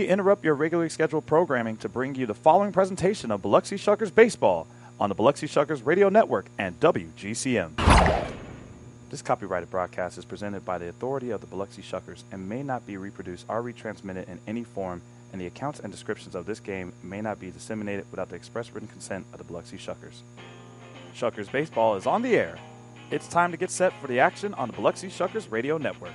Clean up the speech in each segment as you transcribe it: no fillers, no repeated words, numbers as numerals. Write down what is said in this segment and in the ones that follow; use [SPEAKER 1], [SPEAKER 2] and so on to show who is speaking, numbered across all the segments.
[SPEAKER 1] interrupt your regularly scheduled programming to bring you the following presentation of Biloxi Shuckers Baseball on the Biloxi Shuckers Radio Network and WGCM. This copyrighted broadcast is presented by the authority of the Biloxi Shuckers and may not be reproduced or retransmitted in any form, and the accounts and descriptions of this game may not be disseminated without the express written consent of the Biloxi Shuckers. Shuckers Baseball is on the air. It's time to get set for the action on the Biloxi Shuckers Radio Network.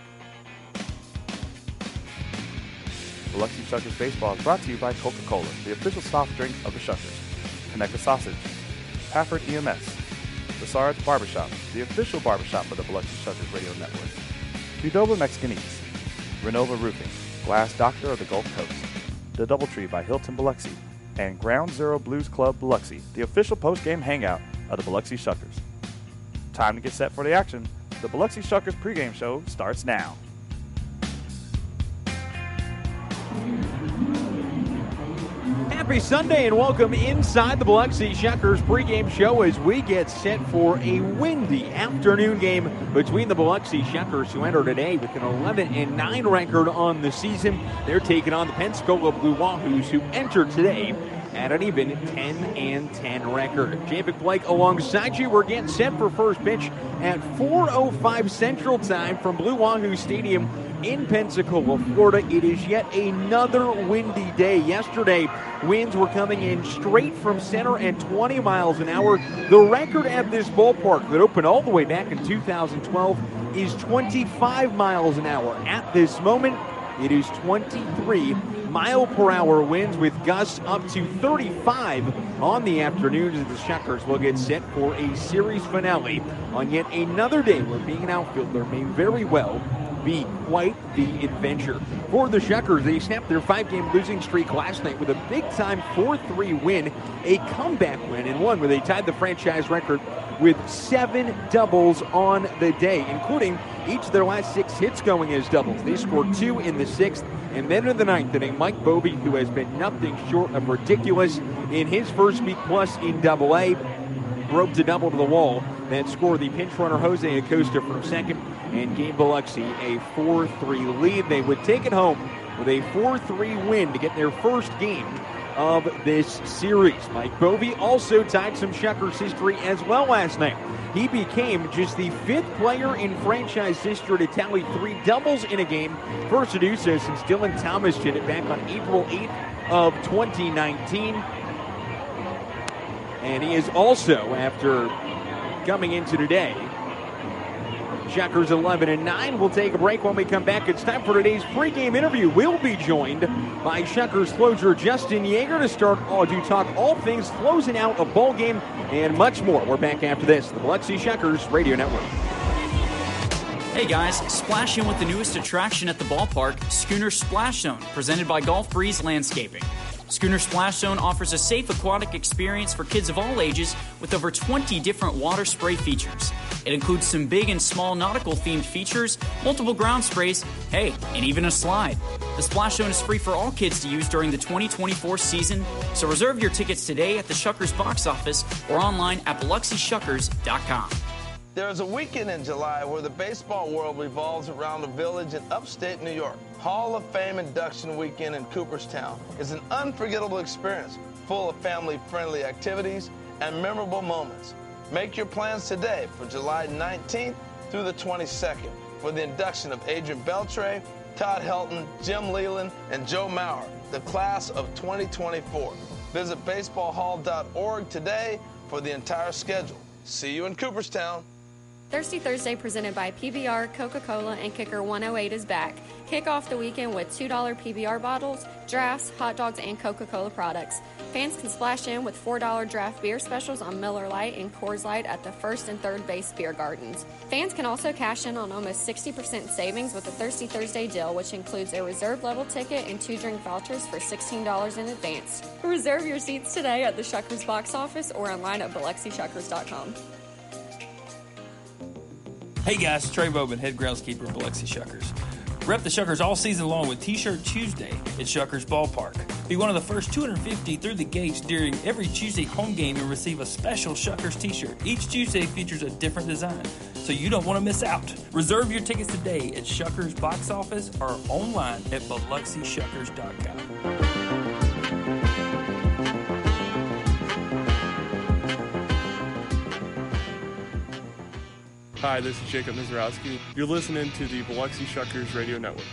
[SPEAKER 1] Biloxi Shuckers Baseball is brought to you by Coca-Cola, the official soft drink of the Shuckers, Conecuh Sausage, Pafford EMS, Lassard's Barbershop, the official barbershop of the Biloxi Shuckers Radio Network, Qdoba Mexican Eats, Renova Roofing, Glass Doctor of the Gulf Coast, The Doubletree by Hilton Biloxi, and Ground Zero Blues Club Biloxi, the official post-game hangout of the Biloxi Shuckers. Time to get set for the action. The Biloxi Shuckers pregame show starts now.
[SPEAKER 2] Happy Sunday and welcome inside the Biloxi Shuckers pregame show as we get set for a windy afternoon game between the Biloxi Shuckers, who enter today with an 11-9 record on the season. They're taking on the Pensacola Blue Wahoos, who enter today at an even 10-10 record. Javic Blake alongside you. We're getting set for first pitch at 4:05 Central Time from Blue Wahoo Stadium in Pensacola, Florida. It is yet another windy day. Yesterday, winds were coming in straight from center at 20 miles an hour. The record at this ballpark that opened all the way back in 2012 is 25 miles an hour. At this moment, it is 23 mile-per-hour winds with gusts up to 35 on the afternoon as the Shuckers will get set for a series finale on yet another day where being an outfielder may very well be quite the adventure. For the Shuckers, they snapped their 5-game losing streak last night with a big-time 4-3 win, a comeback win, and one where they tied the franchise record with 7 doubles on the day, including each of their last 6 hits going as doubles. They scored 2 in the 6th, and then in the 9th inning, Mike Bovey, who has been nothing short of ridiculous in his first week plus in Double-A, roped a double to the wall that scored the pinch runner Jose Acosta from second and gave Biloxi a 4-3 lead. They would take it home with a 4-3 win to get their first game of this series. Mike Bovey also tied some Shuckers history as well last night. He became just the 5th player in franchise history to tally 3 doubles in a game. First to do so since Dylan Thomas did it back on April 8th of 2019. And he is also, after coming into today, Shuckers 11-9. We'll take a break. When we come back, it's time for today's pregame interview. We'll be joined by Shuckers closer Justin Yeager to talk all things closing out a ball game and much more. We're back after this. The Biloxi Shuckers Radio Network.
[SPEAKER 3] Hey guys, splash in with the newest attraction at the ballpark, Schooner Splash Zone, presented by Gulf Breeze Landscaping. Schooner Splash Zone offers a safe aquatic experience for kids of all ages with over 20 different water spray features. It includes some big and small nautical-themed features, multiple ground sprays, hey, and even a slide. The Splash Zone is free for all kids to use during the 2024 season, so reserve your tickets today at the Shuckers box office or online at BiloxiShuckers.com.
[SPEAKER 4] There is a weekend in July where the baseball world revolves around a village in upstate New York. Hall of Fame Induction Weekend in Cooperstown is an unforgettable experience full of family-friendly activities and memorable moments. Make your plans today for July 19th through the 22nd for the induction of Adrian Beltre, Todd Helton, Jim Leland, and Joe Mauer, the class of 2024. Visit baseballhall.org today for the entire schedule. See you in Cooperstown.
[SPEAKER 5] Thirsty Thursday presented by PBR, Coca-Cola, and Kicker 108 is back. Kick off the weekend with $2 PBR bottles, drafts, hot dogs, and Coca-Cola products. Fans can splash in with $4 draft beer specials on Miller Lite and Coors Light at the first and third base beer gardens. Fans can also cash in on almost 60% savings with the Thirsty Thursday deal, which includes a reserve level ticket and 2 drink vouchers for $16 in advance. Reserve your seats today at the Shuckers box office or online at BiloxiShuckers.com.
[SPEAKER 6] Hey guys, Trey Bowman, head groundskeeper of Biloxi Shuckers. Rep the Shuckers all season long with T-Shirt Tuesday at Shuckers Ballpark. Be one of the first 250 through the gates during every Tuesday home game and receive a special Shuckers t-shirt. Each Tuesday features a different design, so you don't want to miss out. Reserve your tickets today at Shuckers box office or online at BiloxiShuckers.com.
[SPEAKER 7] Hi, this is Jacob Mizorowski. You're listening to the Biloxi Shuckers Radio Network.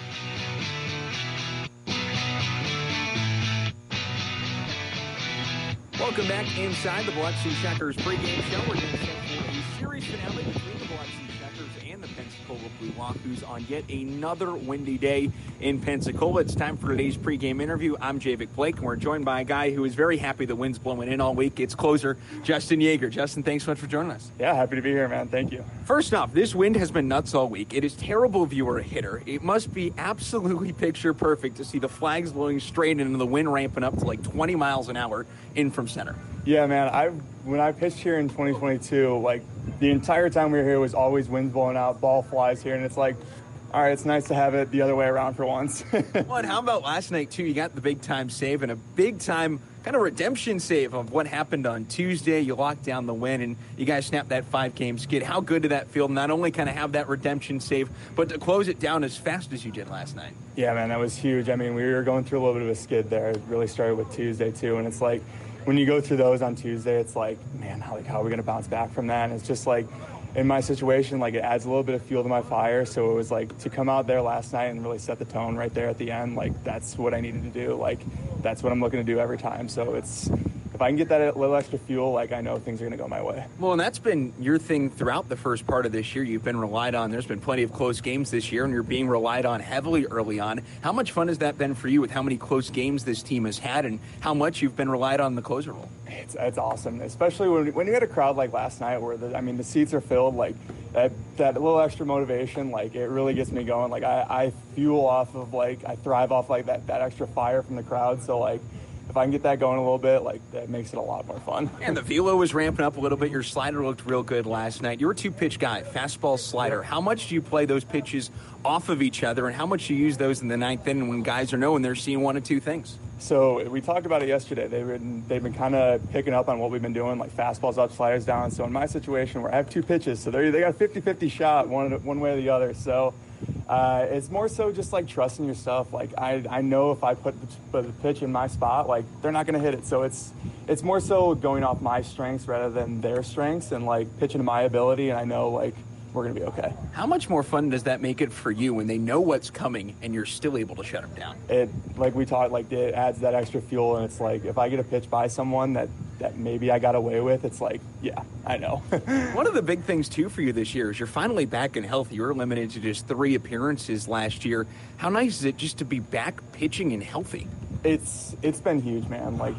[SPEAKER 2] Welcome back inside the Biloxi Shuckers pregame show. We're going to set for a series finale between the Biloxi Shuckers and the Pensacola Blue Wahoos on yet another windy day in Pensacola. It's time for today's pregame interview. I'm Javik Blake, and we're joined by a guy who is very happy the wind's blowing in all week. It's closer, Justin Yeager. Justin, thanks so much for joining us.
[SPEAKER 8] Yeah, happy to be here, man. Thank you.
[SPEAKER 2] First off, this wind has been nuts all week. It is terrible if you are a hitter. It must be absolutely picture perfect to see the flags blowing straight in and the wind ramping up to like 20 miles an hour in from center.
[SPEAKER 8] Yeah, man. When I pitched here in 2022, like the entire time we were here was always winds blowing out, ball flies here, and it's like, all right, it's nice to have it the other way around for once.
[SPEAKER 2] Well, and how about last night, too? You got the big-time save and a big-time kind of redemption save of what happened on Tuesday. You locked down the win, and you guys snapped that 5-game skid. How good did that feel? Not only kind of have that redemption save, but to close it down as fast as you did last night.
[SPEAKER 8] Yeah, man, that was huge. I mean, we were going through a little bit of a skid there. It really started with Tuesday, too, and it's like when you go through those on Tuesday, it's like, man, how are we going to bounce back from that? And it's just like, in my situation, like it adds a little bit of fuel to my fire. So it was like to come out there last night and really set the tone right there at the end. Like that's what I needed to do. Like that's what I'm looking to do every time. So if I can get that little extra fuel, like I know things are going to go my way.
[SPEAKER 2] Well, and that's been your thing throughout the first part of this year. You've been relied on. There's been plenty of close games this year, and you're being relied on heavily early on. How much fun has that been for you with how many close games this team has had and how much you've been relied on in the closer role?
[SPEAKER 8] It's awesome, especially when you had a crowd like last night where the seats are filled. Like that little extra motivation, like it really gets me going. Like I fuel off of I thrive off like that extra fire from the crowd. So like if I can get that going a little bit, like that makes it a lot more fun.
[SPEAKER 2] And the velo was ramping up a little bit. Your slider looked real good last night. You're a two-pitch guy, fastball, slider. How much do you play those pitches off of each other, and how much do you use those in the ninth inning when guys are knowing they're seeing one of two things?
[SPEAKER 8] So we talked about it yesterday. They've been kind of picking up on what we've been doing, like fastballs up, sliders down. So in my situation where I have two pitches, so they got a 50-50 shot one way or the other. So it's more so just like trusting your stuff. Like I know if I put the pitch in my spot, like they're not going to hit it. So it's more so going off my strengths rather than their strengths and like pitching to my ability. And I know like we're going to be okay.
[SPEAKER 2] How much more fun does that make it for you when they know what's coming and you're still able to shut them down?
[SPEAKER 8] It, like we talked, like it adds that extra fuel, and it's like if I get a pitch by someone that maybe I got away with, it's like, yeah, I know.
[SPEAKER 2] One of the big things, too, for you this year is you're finally back and healthy. You were limited to just 3 appearances last year. How nice is it just to be back pitching and healthy?
[SPEAKER 8] It's been huge, man. Like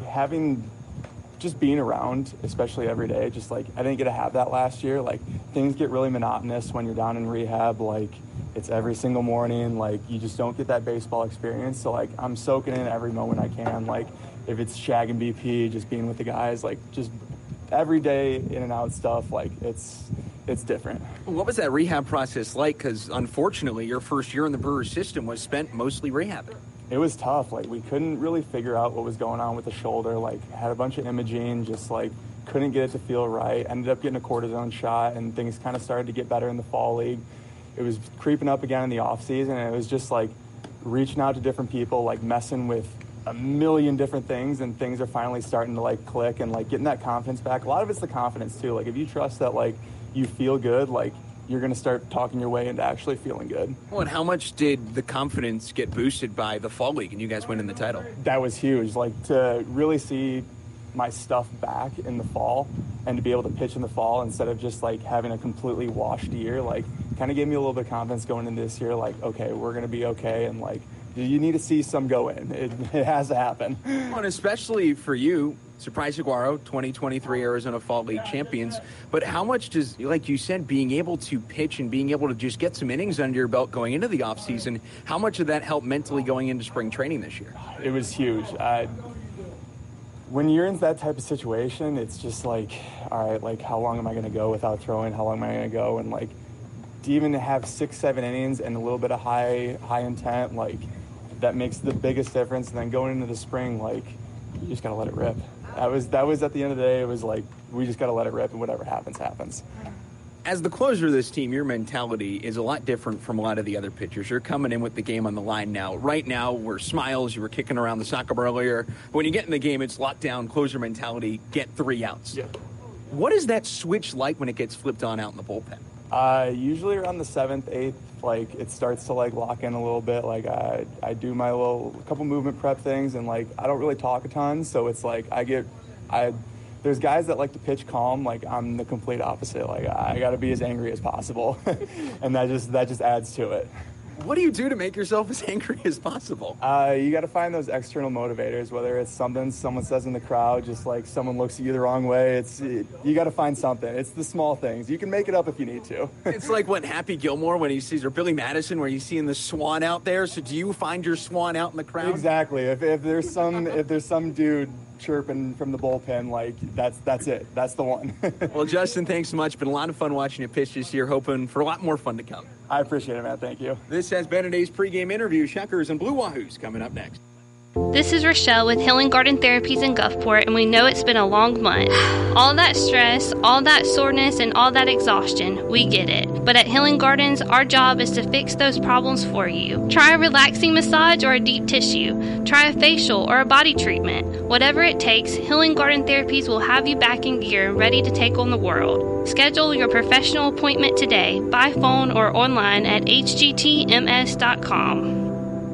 [SPEAKER 8] just being around, especially every day, just like I didn't get to have that last year. Like things get really monotonous when you're down in rehab. Like it's every single morning. Like you just don't get that baseball experience. So like I'm soaking in every moment I can. Like if it's shagging BP, just being with the guys, like just every day in and out stuff. Like it's different.
[SPEAKER 2] What was that rehab process like? Because unfortunately, your first year in the Brewers system was spent mostly rehabbing.
[SPEAKER 8] It was tough. Like we couldn't really figure out what was going on with the shoulder. Like had a bunch of imaging, just like couldn't get it to feel right. Ended up getting a cortisone shot, and things kind of started to get better in the fall league. It was creeping up again in the off season, and it was just like reaching out to different people, like messing with a million different things, and things are finally starting to like click and like getting that confidence back. A lot of it's the confidence too. Like if you trust that like you feel good, like you're going to start talking your way into actually feeling good.
[SPEAKER 2] Well, and how much did the confidence get boosted by the fall league and you guys winning the title?
[SPEAKER 8] That was huge. Like to really see my stuff back in the fall and to be able to pitch in the fall instead of just like having a completely washed year, like kind of gave me a little bit of confidence going into this year. Like, okay, we're going to be okay. And like, you need to see some go in. It has to happen.
[SPEAKER 2] Well, and especially for you, Surprise Saguaro, 2023 Arizona Fall League champions. But how much does, like you said, being able to pitch and being able to just get some innings under your belt going into the offseason, how much of that helped mentally going into spring training this year?
[SPEAKER 8] It was huge. When you're in that type of situation, it's just like, all right, like how long am I going to go without throwing? How long am I going to go? And like to even have 6-7 innings and a little bit of high intent, like that makes the biggest difference. And then going into the spring, like, you just got to let it rip. That was at the end of the day, it was like, we just got to let it rip, and whatever happens, happens.
[SPEAKER 2] As the closer of this team, your mentality is a lot different from a lot of the other pitchers. You're coming in with the game on the line now. Right now, we're smiles. You were kicking around the soccer ball earlier. But when you get in the game, it's lockdown, closer mentality, get 3 outs.
[SPEAKER 8] Yeah.
[SPEAKER 2] What is that switch like when it gets flipped on out in the bullpen?
[SPEAKER 8] Usually around the 7th, 8th, like, it starts to, like, lock in a little bit. Like, I do my couple movement prep things, and, like, I don't really talk a ton. So it's like there's guys that like to pitch calm. Like, I'm the complete opposite. Like, I got to be as angry as possible. And that just adds to it.
[SPEAKER 2] What do you do to make yourself as angry as possible?
[SPEAKER 8] You got to find those external motivators, whether it's something someone says in the crowd, just like someone looks at you the wrong way. You got to find something. It's the small things. You can make it up if you need to.
[SPEAKER 2] It's like when Happy Gilmore, when he sees, or Billy Madison, where he's seeing the swan out there. So do you find your swan out in the crowd?
[SPEAKER 8] Exactly. If there's some dude chirping from the bullpen, like, that's it. That's the one.
[SPEAKER 2] Well, Justin, thanks so much. Been a lot of fun watching you pitch this year. Hoping for a lot more fun to come.
[SPEAKER 8] I appreciate it, man. Thank you.
[SPEAKER 2] This has been today's pregame interview. Shuckers and Blue Wahoos coming up next.
[SPEAKER 9] This is Rochelle with Healing Garden Therapies in Gulfport, and we know it's been a long month. All that stress, all that soreness, and all that exhaustion, we get it. But at Healing Gardens, our job is to fix those problems for you. Try a relaxing massage or a deep tissue. Try a facial or a body treatment. Whatever it takes, Healing Garden Therapies will have you back in gear and ready to take on the world. Schedule your professional appointment today by phone or online at hgtms.com.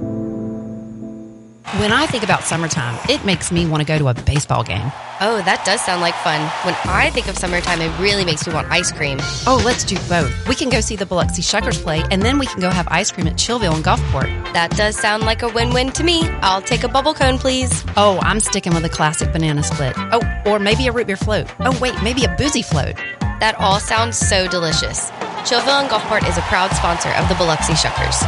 [SPEAKER 10] When I think about summertime, it makes me want to go to a baseball game.
[SPEAKER 11] Oh, that does sound like fun. When I think of summertime, it really makes me want ice cream.
[SPEAKER 10] Oh, let's do both. We can go see the Biloxi Shuckers play, and then we can go have ice cream at Chillville in Gulfport.
[SPEAKER 11] That does sound like a win-win to me. I'll take a bubble cone, please.
[SPEAKER 10] Oh, I'm sticking with a classic banana split. Oh, or maybe a root beer float. Oh, wait, maybe a boozy float.
[SPEAKER 11] That all sounds so delicious. Chillville in Gulfport is a proud sponsor of the Biloxi Shuckers.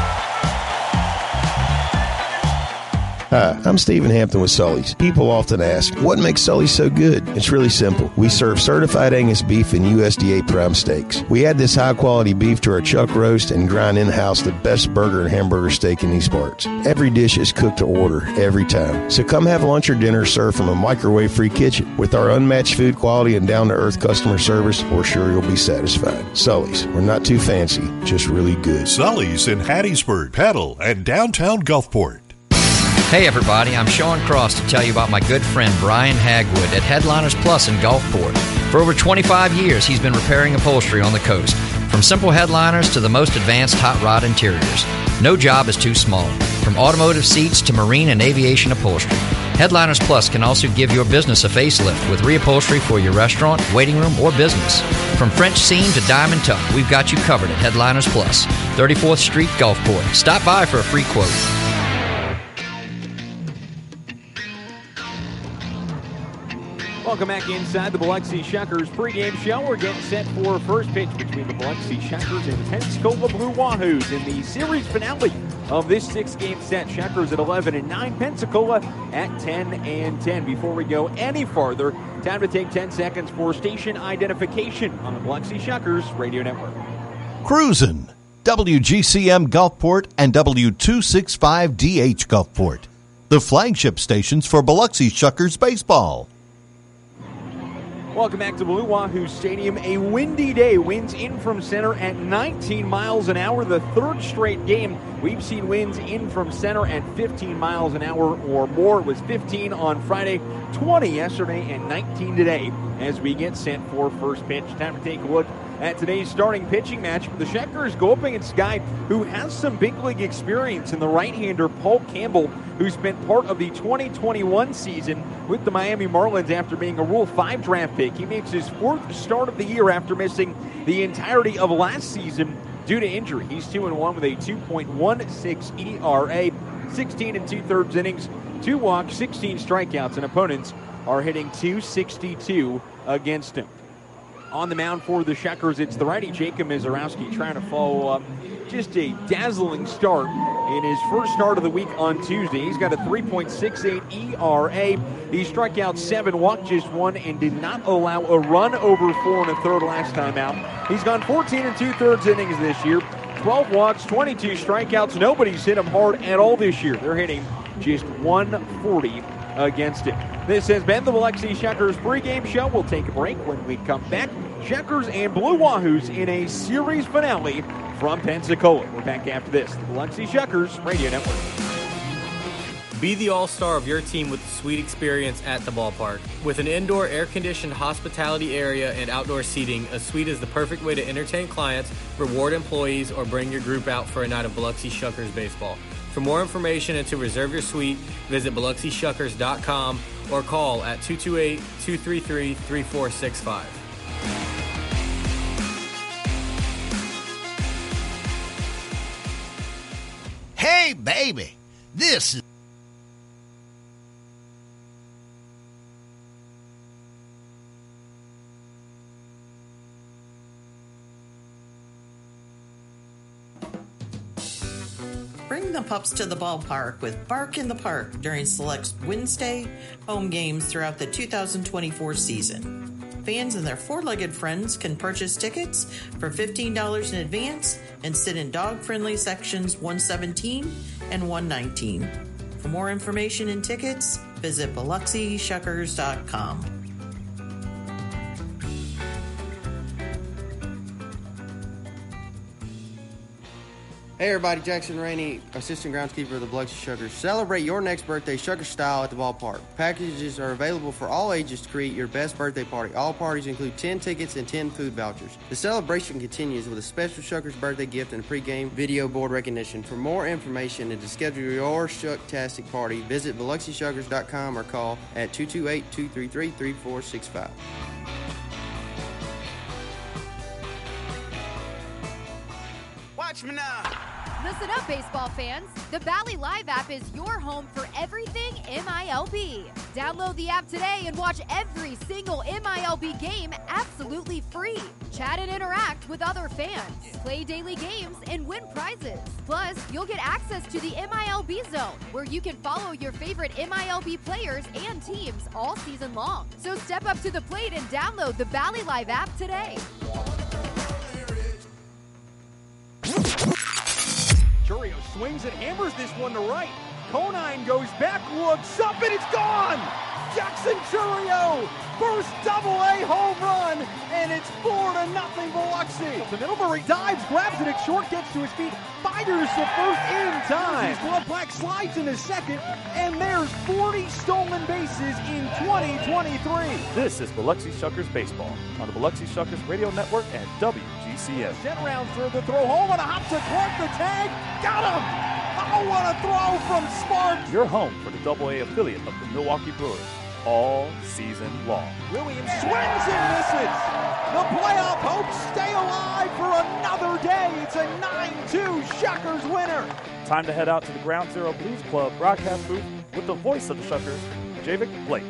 [SPEAKER 12] Hi, I'm Stephen Hampton with Sully's. People often ask, what makes Sully's so good? It's really simple. We serve certified Angus beef and USDA prime steaks. We add this high-quality beef to our chuck roast and grind in-house the best burger and hamburger steak in these parts. Every dish is cooked to order, every time. So come have lunch or dinner served from a microwave-free kitchen. With our unmatched food quality and down-to-earth customer service, we're sure you'll be satisfied. Sully's. We're not too fancy, just really good.
[SPEAKER 13] Sully's in Hattiesburg, Petal, and downtown Gulfport.
[SPEAKER 14] Hey everybody, I'm Sean Cross to tell you about my good friend Brian Hagwood at Headliners Plus in Gulfport. For over 25 years, he's been repairing upholstery on the coast, from simple headliners to the most advanced hot rod interiors. No job is too small, from automotive seats to marine and aviation upholstery. Headliners Plus can also give your business a facelift with reupholstery for your restaurant, waiting room, or business. From French seam to diamond tuck, we've got you covered at Headliners Plus, 34th Street, Gulfport. Stop by for a free quote.
[SPEAKER 2] Welcome back inside the Biloxi Shuckers pregame show. We're getting set for first pitch between the Biloxi Shuckers and Pensacola Blue Wahoos in the series finale of this 6-game set. Shuckers at 11-9, Pensacola at 10-10. Before we go any farther, time to take 10 seconds for station identification on the Biloxi Shuckers Radio Network.
[SPEAKER 13] Cruisin', WGCM Gulfport and W265DH Gulfport, the flagship stations for Biloxi Shuckers baseball.
[SPEAKER 2] Welcome back to Blue Wahoo Stadium. A windy day. Winds in from center at 19 miles an hour. The third straight game we've seen winds in from center at 15 miles an hour or more. It was 15 on Friday, 20 yesterday, and 19 today as we get set for first pitch. Time to take a look at today's starting pitching match. The Shuckers go up against a guy who has some big league experience in the right-hander Paul Campbell, who spent part of the 2021 season with the Miami Marlins after being a Rule 5 draft pick. He makes his fourth start of the year after missing the entirety of last season due to injury. He's 2-1 with a 2.16 ERA, 16 2/3 innings, 2 walks, 16 strikeouts, and opponents are hitting .262 against him. On the mound for the Shuckers, it's the righty Jacob Mizorowski trying to follow up just a dazzling start in his first start of the week on Tuesday. He's got a 3.68 ERA. He struck out 7, walked just 1, and did not allow a run over 4 1/3 last time out. He's gone 14 2/3 innings this year, 12 walks, 22 strikeouts. Nobody's hit him hard at all this year. They're hitting just 140 against him. This has been the Biloxi Shuckers pregame show. We'll take a break. When we come back, Shuckers and Blue Wahoos in a series finale from Pensacola. We're back after this. The Biloxi Shuckers Radio Network.
[SPEAKER 15] Be the all-star of your team with the suite experience at the ballpark. With an indoor air-conditioned hospitality area and outdoor seating, a suite is the perfect way to entertain clients, reward employees, or bring your group out for a night of Biloxi Shuckers baseball. For more information and to reserve your suite, visit BiloxiShuckers.com or call at 228-233-3465.
[SPEAKER 16] Hey, baby, this is...
[SPEAKER 17] Bring the pups to the ballpark with Bark in the Park during select Wednesday home games throughout the 2024 season. Fans and their four-legged friends can purchase tickets for $15 in advance and sit in dog-friendly sections 117 and 119. For more information and tickets, visit BiloxiShuckers.com.
[SPEAKER 18] Hey everybody, Jackson Rainey, assistant groundskeeper of the Biloxi Shuckers. Celebrate your next birthday Shucker style at the ballpark. Packages are available for all ages to create your best birthday party. All parties include 10 tickets and 10 food vouchers. The celebration continues with a special Shuckers birthday gift and pregame video board recognition. For more information and to schedule your Shucktastic party, visit BiloxiShuckers.com or call at 228-233-3465.
[SPEAKER 19] Watch me now.
[SPEAKER 20] Listen up, baseball fans. The Bally Live app is your home for everything MILB. Download the app today and watch every single MILB game absolutely free. Chat and interact with other fans. Play daily games and win prizes. Plus, you'll get access to the MILB Zone, where you can follow your favorite MILB players and teams all season long. So step up to the plate and download the Bally Live app today.
[SPEAKER 2] Churio swings and hammers this one to right. Conine goes back, looks up, and it's gone! Jackson Churio, first double-A home run, and it's 4-0 Biloxi. The Middlebury dives, grabs it at short, gets to his feet, fires to first in time. His glove black slides into second, and there's 40 stolen bases in 2023.
[SPEAKER 1] This is Biloxi Shuckers Baseball on the Biloxi Shuckers Radio Network and WGCN.
[SPEAKER 2] Set around for the throw home on a hop to Clark, the tag, got him! Oh, what a throw from Sparks!
[SPEAKER 1] Your home for the Double-A affiliate of the Milwaukee Brewers all season long.
[SPEAKER 2] Williams swings and misses. The playoff hopes stay alive for another day. It's a 9-2 Shuckers winner.
[SPEAKER 1] Time to head out to the Ground Zero Blues Club broadcast booth with the voice of the Shuckers, Javik Blake.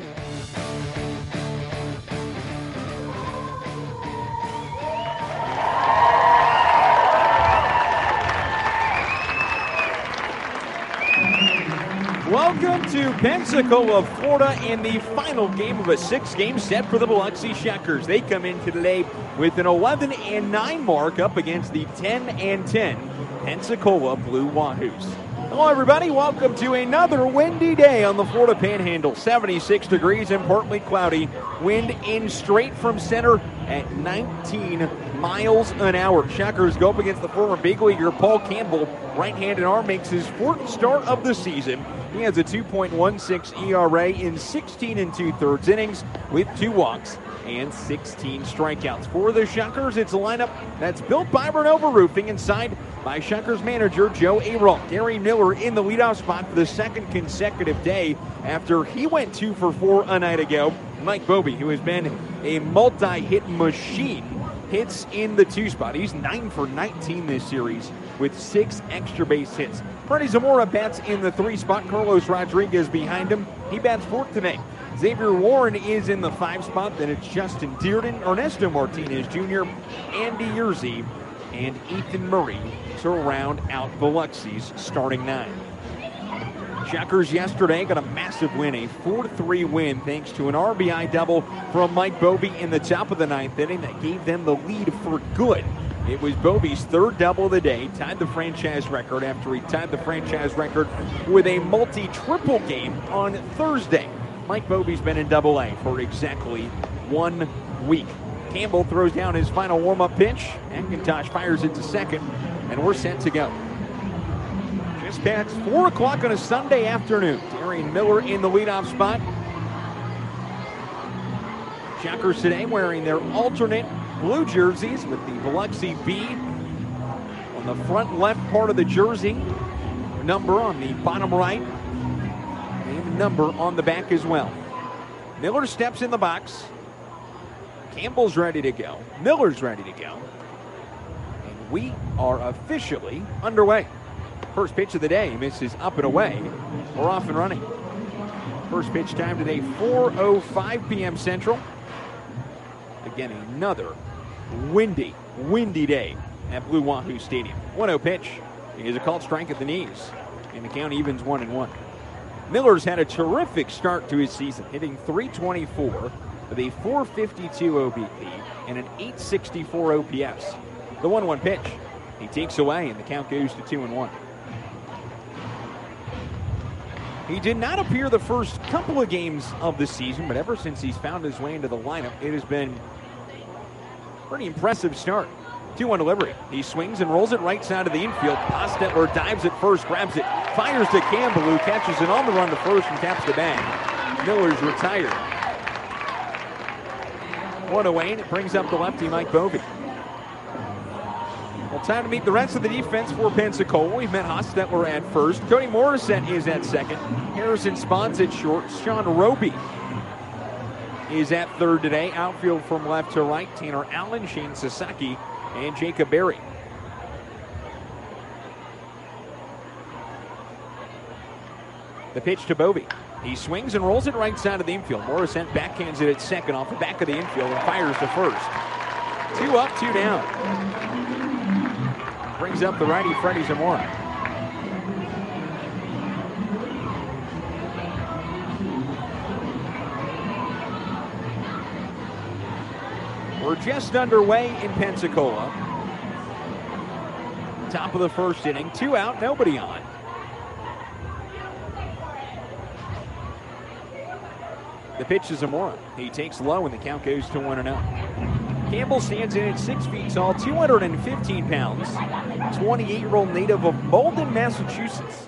[SPEAKER 2] Welcome to Pensacola, Florida, in the final game of a 6-game set for the Biloxi Shuckers. They come into today with an 11-9 mark up against the 10-10 Pensacola Blue Wahoos. Hello, everybody. Welcome to another windy day on the Florida Panhandle. 76 degrees and partly cloudy. Wind in straight from center at 19 miles an hour. Shuckers go up against the former big leaguer Paul Campbell. Right-handed arm makes his fourth start of the season. He has a 2.16 ERA in 16 2/3 innings with 2 walks and 16 strikeouts. For the Shuckers, it's a lineup that's built by Vernova Roofing and signed by Shuckers manager Joe Arol. Gary Miller in the leadoff spot for the second consecutive day after he went 2 for 4 a night ago. Mike Bobey, who has been a multi-hit machine, hits in the 2 spot. He's 9 for 19 this series with 6 extra base hits. Freddie Zamora bats in the 3 spot. Carlos Rodriguez behind him. He bats 4th today. Xavier Warren is in the 5 spot. Then it's Justin Dearden, Ernesto Martinez Jr., Andy Yerzy, and Ethan Murray to round out Biloxi's starting 9. Shuckers yesterday got a massive win, a 4-3 win, thanks to an RBI double from Mike Bobey in the top of the 9th inning that gave them the lead for good It was Bovey's third double of the day, tied the franchise record after he tied the franchise record with a multi-triple game on Thursday. Mike Bovey's been in Double-A for exactly 1 week. Campbell throws down his final warm-up pitch. McIntosh fires it to second, and we're set to go. Just past 4 o'clock on a Sunday afternoon. Darian Miller in the leadoff spot. Shockers today wearing their alternate blue jerseys with the Biloxi B on the front left part of the jersey. Number on the bottom right. And number on the back as well. Miller steps in the box. Campbell's ready to go. Miller's ready to go. And we are officially underway. First pitch of the day misses up and away. We're off and running. First pitch time today, 4:05 p.m. Central. Again, another windy day at Blue Wahoo Stadium. 1-0 pitch is a called strike at the knees, and the count evens 1-1. Miller's had a terrific start to his season, hitting .324 with a .452 OBP and an .864 OPS. The 1-1 pitch he takes away, and the count goes to 2-1. He did not appear the first couple of games of the season, but ever since he's found his way into the lineup, it has been a pretty impressive start. 2-1 delivery. He swings and rolls it right side of the infield. Hostetler dives at first, grabs it, fires to Campbell, who catches it on the run to first and taps the bag. Miller's retired. 1 away, and it brings up the lefty, Mike Bovey. Well, time to meet the rest of the defense for Pensacola. We've met Hostetler at first. Cody Morissette is at second. Harrison Spons at short. Sean Roby is at third today. Outfield from left to right. Tanner Allen, Shane Sasaki, and Jacob Berry. The pitch to Bovey. He swings and rolls it right side of the infield. Morissette backhands it at second off the back of the infield and fires to first. 2 up, 2 down. Brings up the righty, Freddie Zamora. We're just underway in Pensacola. Top of the first inning. 2 out, nobody on. The pitch to Zamora. He takes low, and the count goes to 1-0. Campbell stands in at 6 feet tall, 215 pounds, 28-year-old native of Malden, Massachusetts.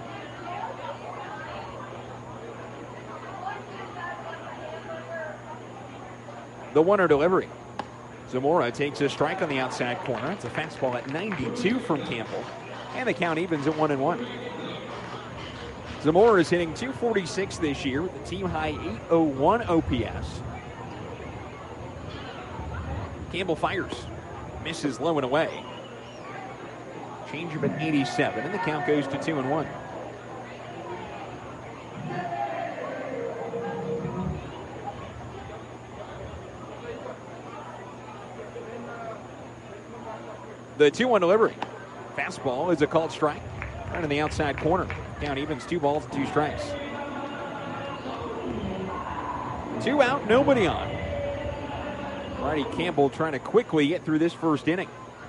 [SPEAKER 2] The 1-0 delivery. Zamora takes a strike on the outside corner. It's a fastball at 92 from Campbell, and the count evens at 1-1. Zamora is hitting .246 this year with a team-high .801 OPS. Campbell fires, misses low and away. Changeup at 87, and the count goes to 2-1. The 2-1 delivery. Fastball is a called strike. Right in the outside corner. Count evens 2 balls and 2 strikes. 2 out, nobody on. Righty Campbell trying to quickly get through this first inning.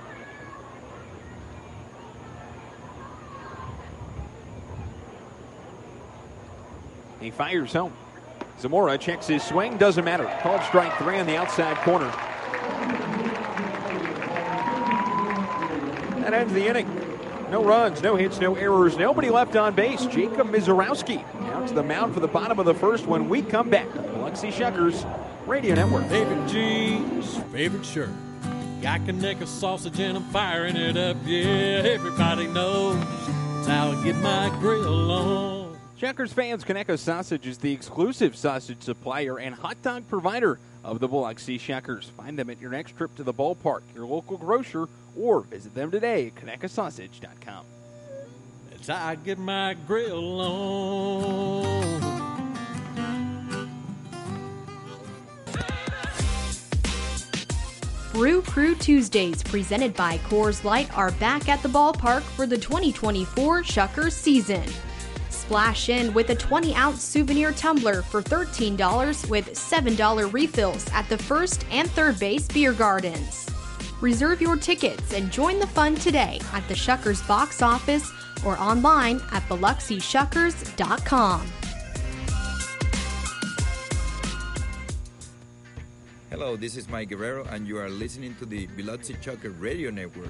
[SPEAKER 2] He fires home. Zamora checks his swing, doesn't matter. Called strike 3 on the outside corner. That ends the inning. No runs, no hits, no errors, nobody left on base. Jacob Mizorowski out to the mound for the bottom of the first when we come back. Biloxi Shuckers Radio Network.
[SPEAKER 21] Favorite jeans, favorite shirt. Got Conecuh sausage and I'm firing it up. Yeah, everybody knows that's how I get my grill on.
[SPEAKER 2] Shuckers fans, Conecuh Sausage is the exclusive sausage supplier and hot dog provider of the Biloxi Shuckers. Find them at your next trip to the ballpark, your local grocer, or visit them today at ConecuhSausage.com.
[SPEAKER 21] That's how I get my grill on.
[SPEAKER 22] Brew Crew Tuesdays, presented by Coors Light, are back at the ballpark for the 2024 Shuckers season. Splash in with a 20-ounce souvenir tumbler for $13 with $7 refills at the first and third base beer gardens. Reserve your tickets and join the fun today at the Shuckers box office or online at BiloxiShuckers.com.
[SPEAKER 3] Hello, this is Mike Guerrero, and you are listening to the Biloxi Shuckers Radio Network.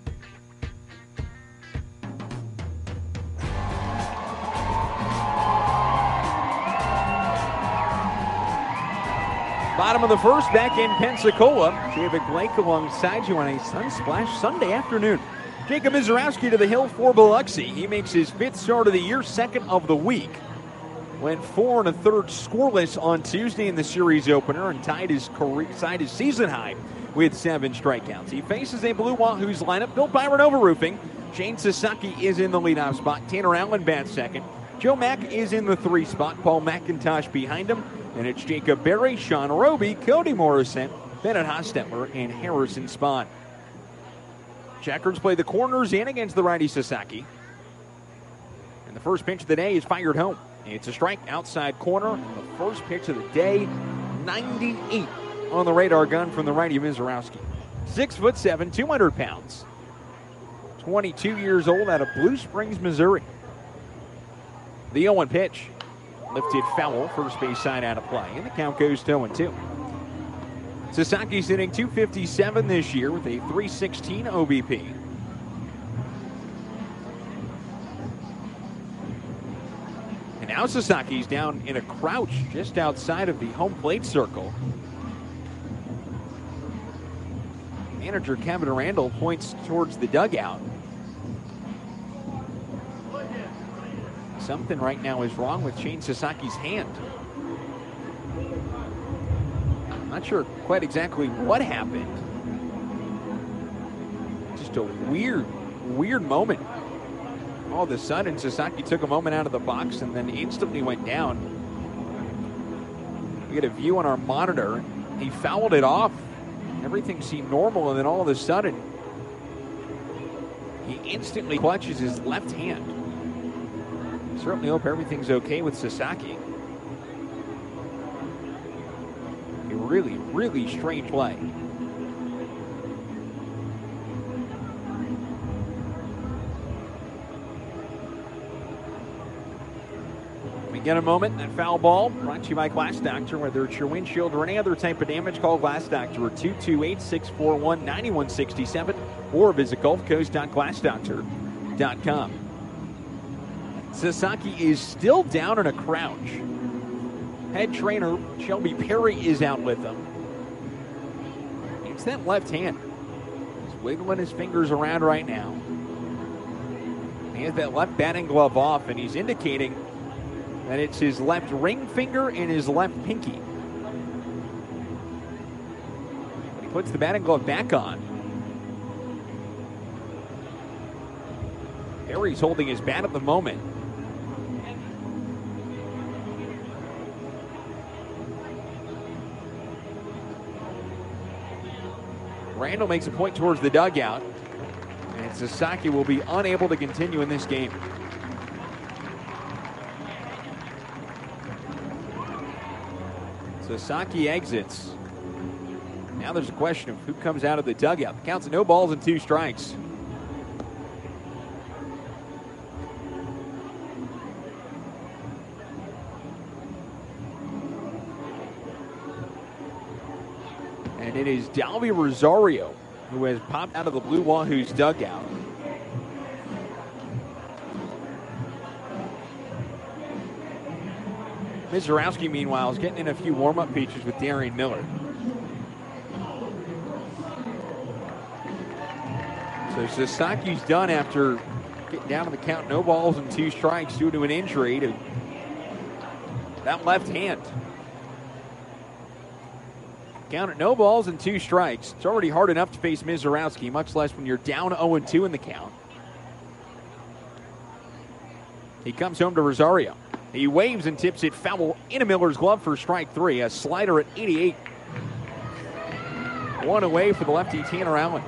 [SPEAKER 2] Bottom of the first, back in Pensacola. David Blake alongside you on a Sunsplash Sunday afternoon. Jacob Mizorowski to the hill for Biloxi. He makes his 5th start of the year, 2nd of the week. Went 4 1/3 scoreless on Tuesday in the series opener and tied his season high with 7 strikeouts. He faces a Blue Wahoos lineup built by Renova Roofing. Shane Sasaki is in the leadoff spot. Tanner Allen bats second. Joe Mack is in the 3 spot. Paul McIntosh behind him. And it's Jacob Berry, Sean Roby, Cody Morrison, Bennett Hostetler, and Harrison Spahn. Checkers play the corners in against the righty Sasaki. And the first pitch of the day is fired home. It's a strike outside corner. The first pitch of the day, 98 on the radar gun from the righty Mizorowski. 6'7", 200 pounds. 22 years old out of Blue Springs, Missouri. The 0-1 pitch. Lifted foul, first base side out of play, and the count goes to 0-2. Sasaki's hitting .257 this year with a .316 OBP. And now Sasaki's down in a crouch just outside of the home plate circle. Manager Kevin Randall points towards the dugout. Something right now is wrong with Shane Sasaki's hand. I'm not sure quite exactly what happened. Just a weird moment. All of a sudden, Sasaki took a moment out of the box and then instantly went down. We get a view on our monitor. He fouled it off. Everything seemed normal, and then all of a sudden, he instantly clutches his left hand. Certainly hope everything's okay with Sasaki. A really, really strange play. We get a moment, that foul ball brought to you by Glass Doctor. Whether it's your windshield or any other type of damage, call Glass Doctor at 228-641-9167 or visit gulfcoast.glassdoctor.com. Sasaki is still down in a crouch. Head trainer Shelby Perry is out with him. It's that left hand. He's wiggling his fingers around right now. He has that left batting glove off, and he's indicating that it's his left ring finger and his left pinky. When he puts the batting glove back on, Perry's holding his bat at the moment. Randall makes a point towards the dugout, and Sasaki will be unable to continue in this game. Sasaki exits. Now there's a question of who comes out of the dugout. The count's no balls and 2 strikes. And it is Dalby Rosario who has popped out of the Blue Wahoos dugout. Mizorowski, meanwhile, is getting in a few warm-up pitches with Darian Miller. So Sasaki's done after getting down to the count, no balls and 2 strikes due to an injury to that left hand. Count at no balls and 2 strikes. It's already hard enough to face Mizorowski, much less when you're down 0-2 in the count. He comes home to Rosario. He waves and tips it foul into Miller's glove for strike 3. A slider at 88. 1 away for the lefty Tanner Allen.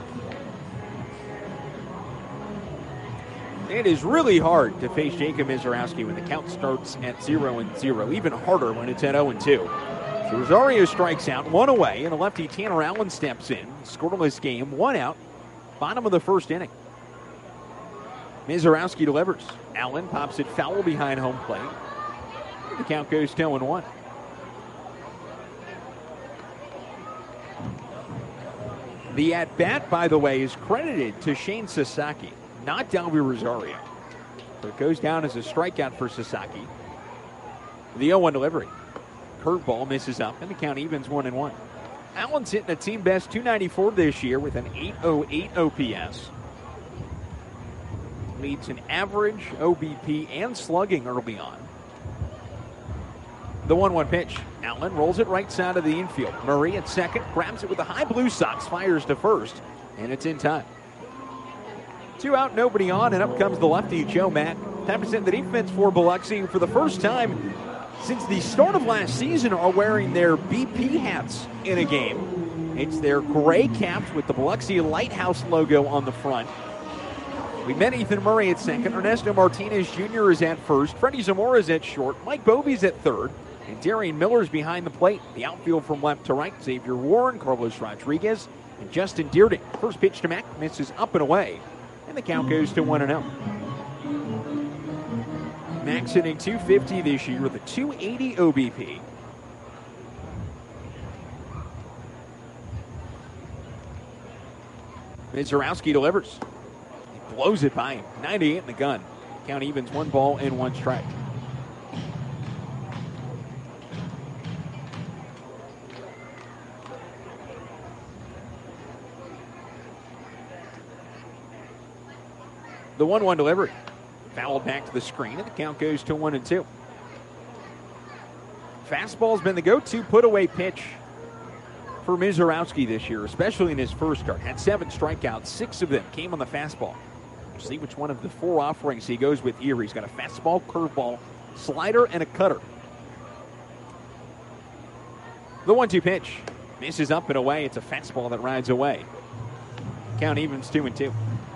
[SPEAKER 2] It is really hard to face Jacob Mizorowski when the count starts at 0-0. Even harder when it's at 0-2. So Rosario strikes out, one away, and a lefty Tanner Allen steps in. Scoreless game, one out, bottom of the first inning. Mizorowski delivers. Allen pops it foul behind home plate. The count goes 2-1. The at-bat, by the way, is credited to Shane Sasaki, not Dalby Rosario. So it goes down as a strikeout for Sasaki. The 0-1 delivery. Curveball misses up, and the count evens 1-1. Allen's hitting a team best .294 this year with an .808 OPS. Leads in average, OBP, and slugging early on. The 1-1 pitch. Allen rolls it right side of the infield. Murray at second, grabs it with a high Blue Sox, fires to first, and it's in time. 2 out, nobody on, and up comes the lefty, Joe Matt. 10% the defense for Biloxi, for the first time since the start of last season, are wearing their BP hats in a game. It's their gray caps with the Biloxi Lighthouse logo on the front. We met Ethan Murray at second. Ernesto Martinez Jr. is at first. Freddie Zamora is at short. Mike Bovey's at third. And Darian Miller's behind the plate. The outfield from left to right. Xavier Warren, Carlos Rodriguez, and Justin Deerding. First pitch to Mack misses up and away. And the count goes to 1-0. Mack's hitting .250 this year with a .280 OBP. Mizorowski delivers. He blows it by him. 98 in the gun. Count evens 1 ball and 1 strike. The 1-1 delivery. Fouled back to the screen, and the count goes to 1-2. Fastball's been the go-to put-away pitch for Mizorowski this year, especially in his first start. Had 7 strikeouts, 6 of them came on the fastball. We'll see which one of the 4 offerings he goes with here. He's got a fastball, curveball, slider, and a cutter. The 1-2 pitch. Misses up and away. It's a fastball that rides away. Count evens 2-2.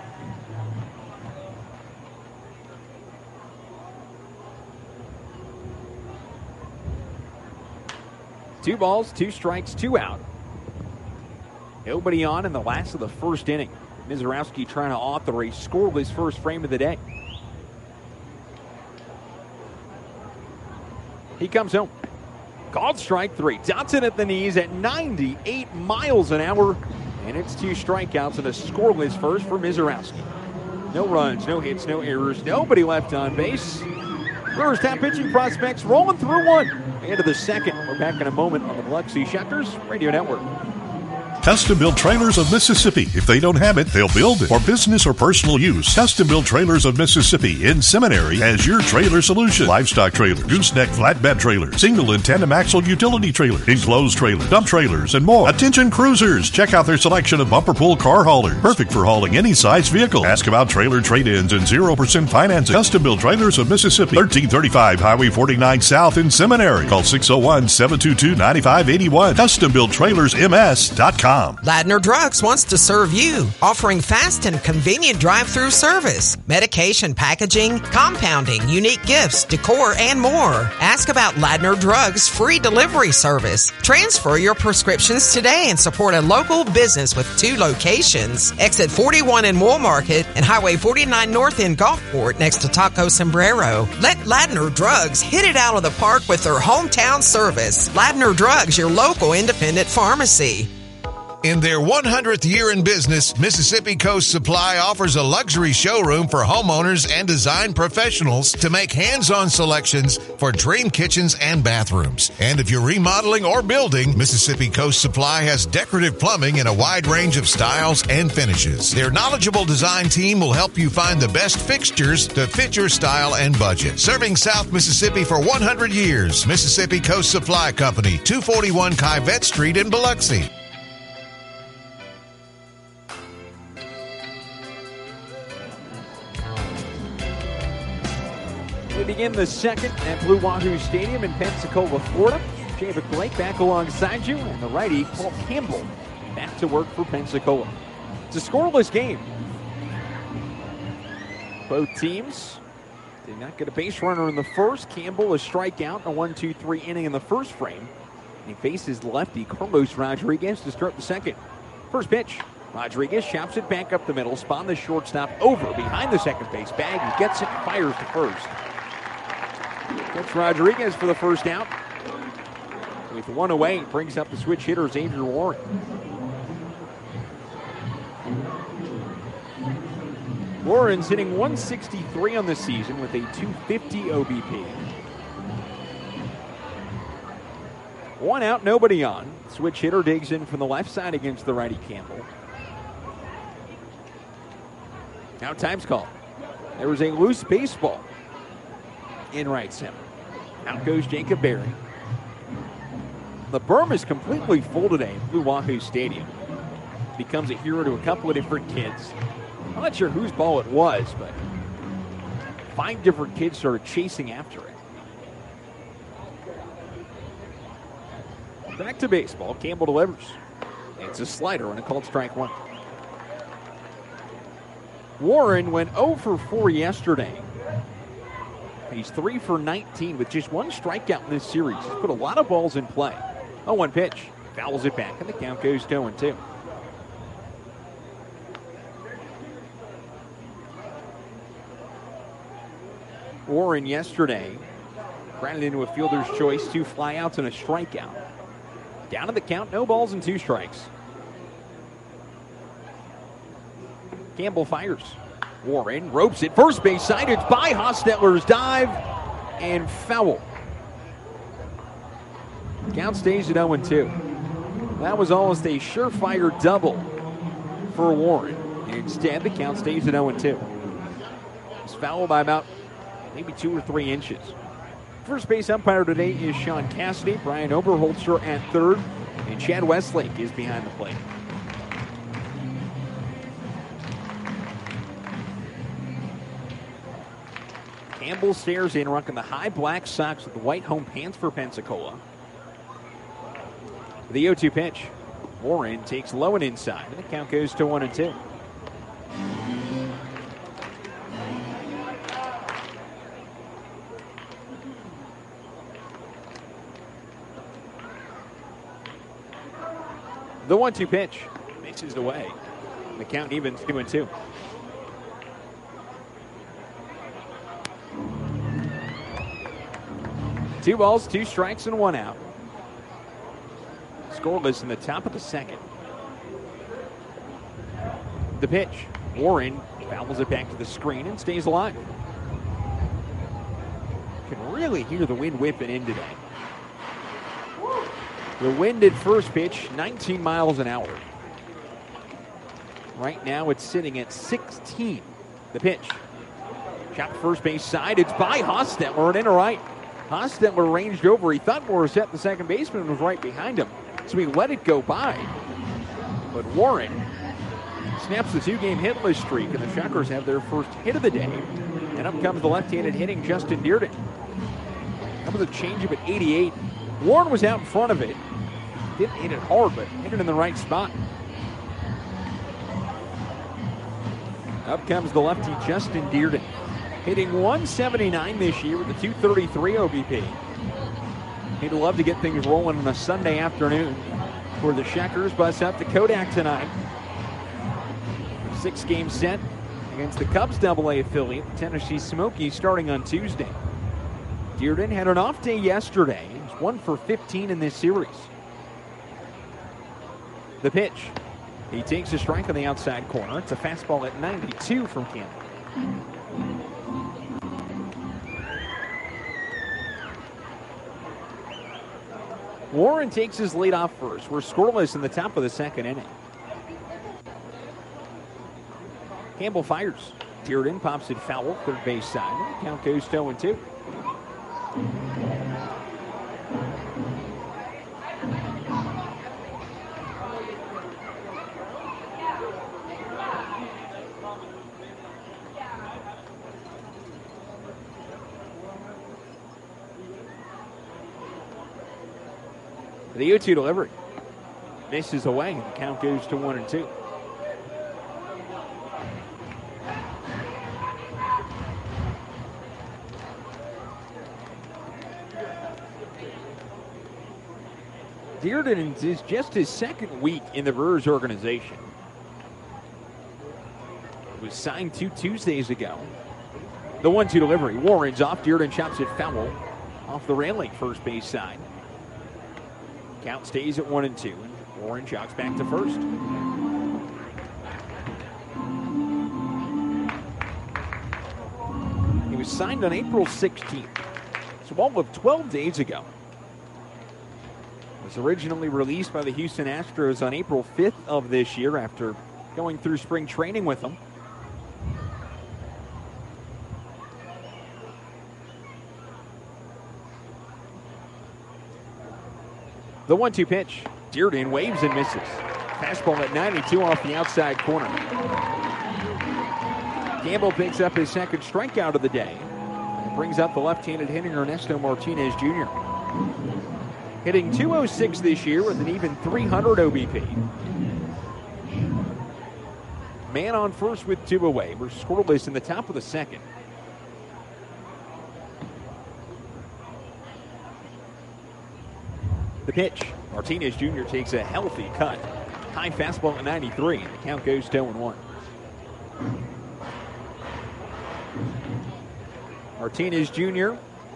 [SPEAKER 2] Two balls, 2 strikes, 2 out. Nobody on in the last of the first inning. Mizorowski trying to author a scoreless first frame of the day. He comes home. Called strike 3. Dotson at the knees at 98 miles an hour. And it's 2 strikeouts and a scoreless first for Mizorowski. No runs, no hits, no errors. Nobody left on base. Brewers top pitching prospects rolling through one. Into the second. We're back in a moment on the Biloxi Shuckers Radio Network.
[SPEAKER 13] Custom Built Trailers of Mississippi. If they don't have it, they'll build it. For business or personal use, Custom Built Trailers of Mississippi in Seminary has your trailer solution. Livestock trailer, gooseneck flatbed trailer, single and tandem axle utility trailer, enclosed trailer, dump trailers, and more. Attention cruisers, check out their selection of bumper pull car haulers. Perfect for hauling any size vehicle. Ask about trailer trade-ins and 0% financing. Custom Built Trailers of Mississippi, 1335 Highway 49 South in Seminary. Call 601-722-9581. CustomBuiltTrailersMS.com.
[SPEAKER 4] Ladner Drugs wants to serve you, offering fast and convenient drive-through service, medication packaging, compounding, unique gifts, decor, and more. Ask about Ladner Drugs' free delivery service. Transfer your prescriptions today and support a local business with 2 locations. Exit 41 in Wool Market and Highway 49 North in Gulfport next to Taco Sombrero. Let Ladner Drugs hit it out of the park with their hometown service. Ladner Drugs, your local independent pharmacy.
[SPEAKER 16] In their 100th year in business, Mississippi Coast Supply offers a luxury showroom for homeowners and design professionals to make hands-on selections for dream kitchens and bathrooms. And if you're remodeling or building, Mississippi Coast Supply has decorative plumbing in a wide range of styles and finishes. Their knowledgeable design team will help you find the best fixtures to fit your style and budget. Serving South Mississippi for 100 years, Mississippi Coast Supply Company, 241 Kyvette Street in Biloxi.
[SPEAKER 2] We begin the second at Blue Wahoo Stadium in Pensacola, Florida. Javid Blake back alongside you, and the righty, Paul Campbell, back to work for Pensacola. It's a scoreless game. Both teams did not get a base runner in the first. Campbell a strikeout, a 1-2-3 inning in the first frame. He faces lefty Carlos Rodriguez to start the second. First pitch. Rodriguez chops it back up the middle. Spawn the shortstop over behind the second base bag. He gets it and fires to first. Gets Rodriguez for the first out. With one away, he brings up the switch hitter, Xavier Warren. Warren's hitting 163 on the season with a 250 OBP. One out, nobody on. Switch hitter digs in from the left side against the righty Campbell. Now time's called. There was a loose baseball in right center. Out goes Jacob Berry. The berm is completely full today at Blue Wahoo Stadium. Becomes a hero to a couple of different kids. I'm not sure whose ball it was, but 5 different kids started chasing after it. Back to baseball. Campbell delivers. It's a slider and a called strike one. Warren went 0 for 4 yesterday. He's 3 for 19 with just 1 strikeout in this series. He's put a lot of balls in play. 0-1 pitch. Fouls it back, and the count goes 2-2. Warren yesterday grounded into a fielder's choice, 2 flyouts and a strikeout. Down to the count, no balls and 2 strikes. Campbell fires. Warren ropes it, first base side. It's by Hostetler's dive and foul. Count stays at 0-2. That was almost a surefire double for Warren. Instead, the count stays at 0-2. It's fouled by about maybe 2 or 3 inches. First base umpire today is Sean Cassidy. Brian Oberholzer at third. And Chad Westlake is behind the plate. Campbell stares in, rocking the high black socks with the white home pants for Pensacola. The 0-2 pitch. Warren takes low and inside, and the count goes to 1-2. The 1-2 pitch misses away. The count evens 2-2. Two balls, 2 strikes, and 1 out. Scoreless in the top of the second. The pitch. Warren fouls it back to the screen and stays alive. Can really hear the wind whipping in today. The wind at first pitch, 19 miles an hour. Right now it's sitting at 16. The pitch. Shot first base side. It's by Hostetler and into right. Hostetler ranged over. He thought Morissette, the second baseman, was right behind him, so he let it go by. But Warren snaps the 2-game hitless streak, and the Shockers have their first hit of the day. And up comes the left-handed hitting Justin Dearden. That was a changeup at 88. Warren was out in front of it. Didn't hit it hard, but hit it in the right spot. Up comes the lefty Justin Dearden, hitting 179 this year with a 233 OBP. He'd love to get things rolling on a Sunday afternoon where the Shockers bus up to Kodak tonight. 6-game set against the Cubs AA affiliate, the Tennessee Smokies, starting on Tuesday. Dearden had an off day yesterday. He's 1 for 15 in this series. The pitch. He takes a strike on the outside corner. It's a fastball at 92 from Campbell. Warren takes his lead off first. We're scoreless in the top of the second inning. Campbell fires. Dearden pops it foul, third base side. Count goes 2-2. The 0-2 delivery misses away. The count goes to 1-2. Dearden is just his second week in the Brewers organization. He was signed 2 Tuesdays ago. The 1-2 delivery. Warren's off. Dearden chops it foul off the railing first base side. Count stays at 1-2. And Warren jogs back to first. He was signed on April 16th. So all of 12 days ago. Was originally released by the Houston Astros on April 5th of this year after going through spring training with them. The 1-2 pitch. Dearden waves and misses. Fastball at 92 off the outside corner. Campbell picks up his second strikeout of the day. And brings up the left-handed hitting Ernesto Martinez Jr. Hitting .206 this year with an even .300 OBP. Man on first with 2 away. We're scoreless in the top of the second. The pitch. Martinez Jr. takes a healthy cut. High fastball at 93, and the count goes to 0-1. Martinez Jr.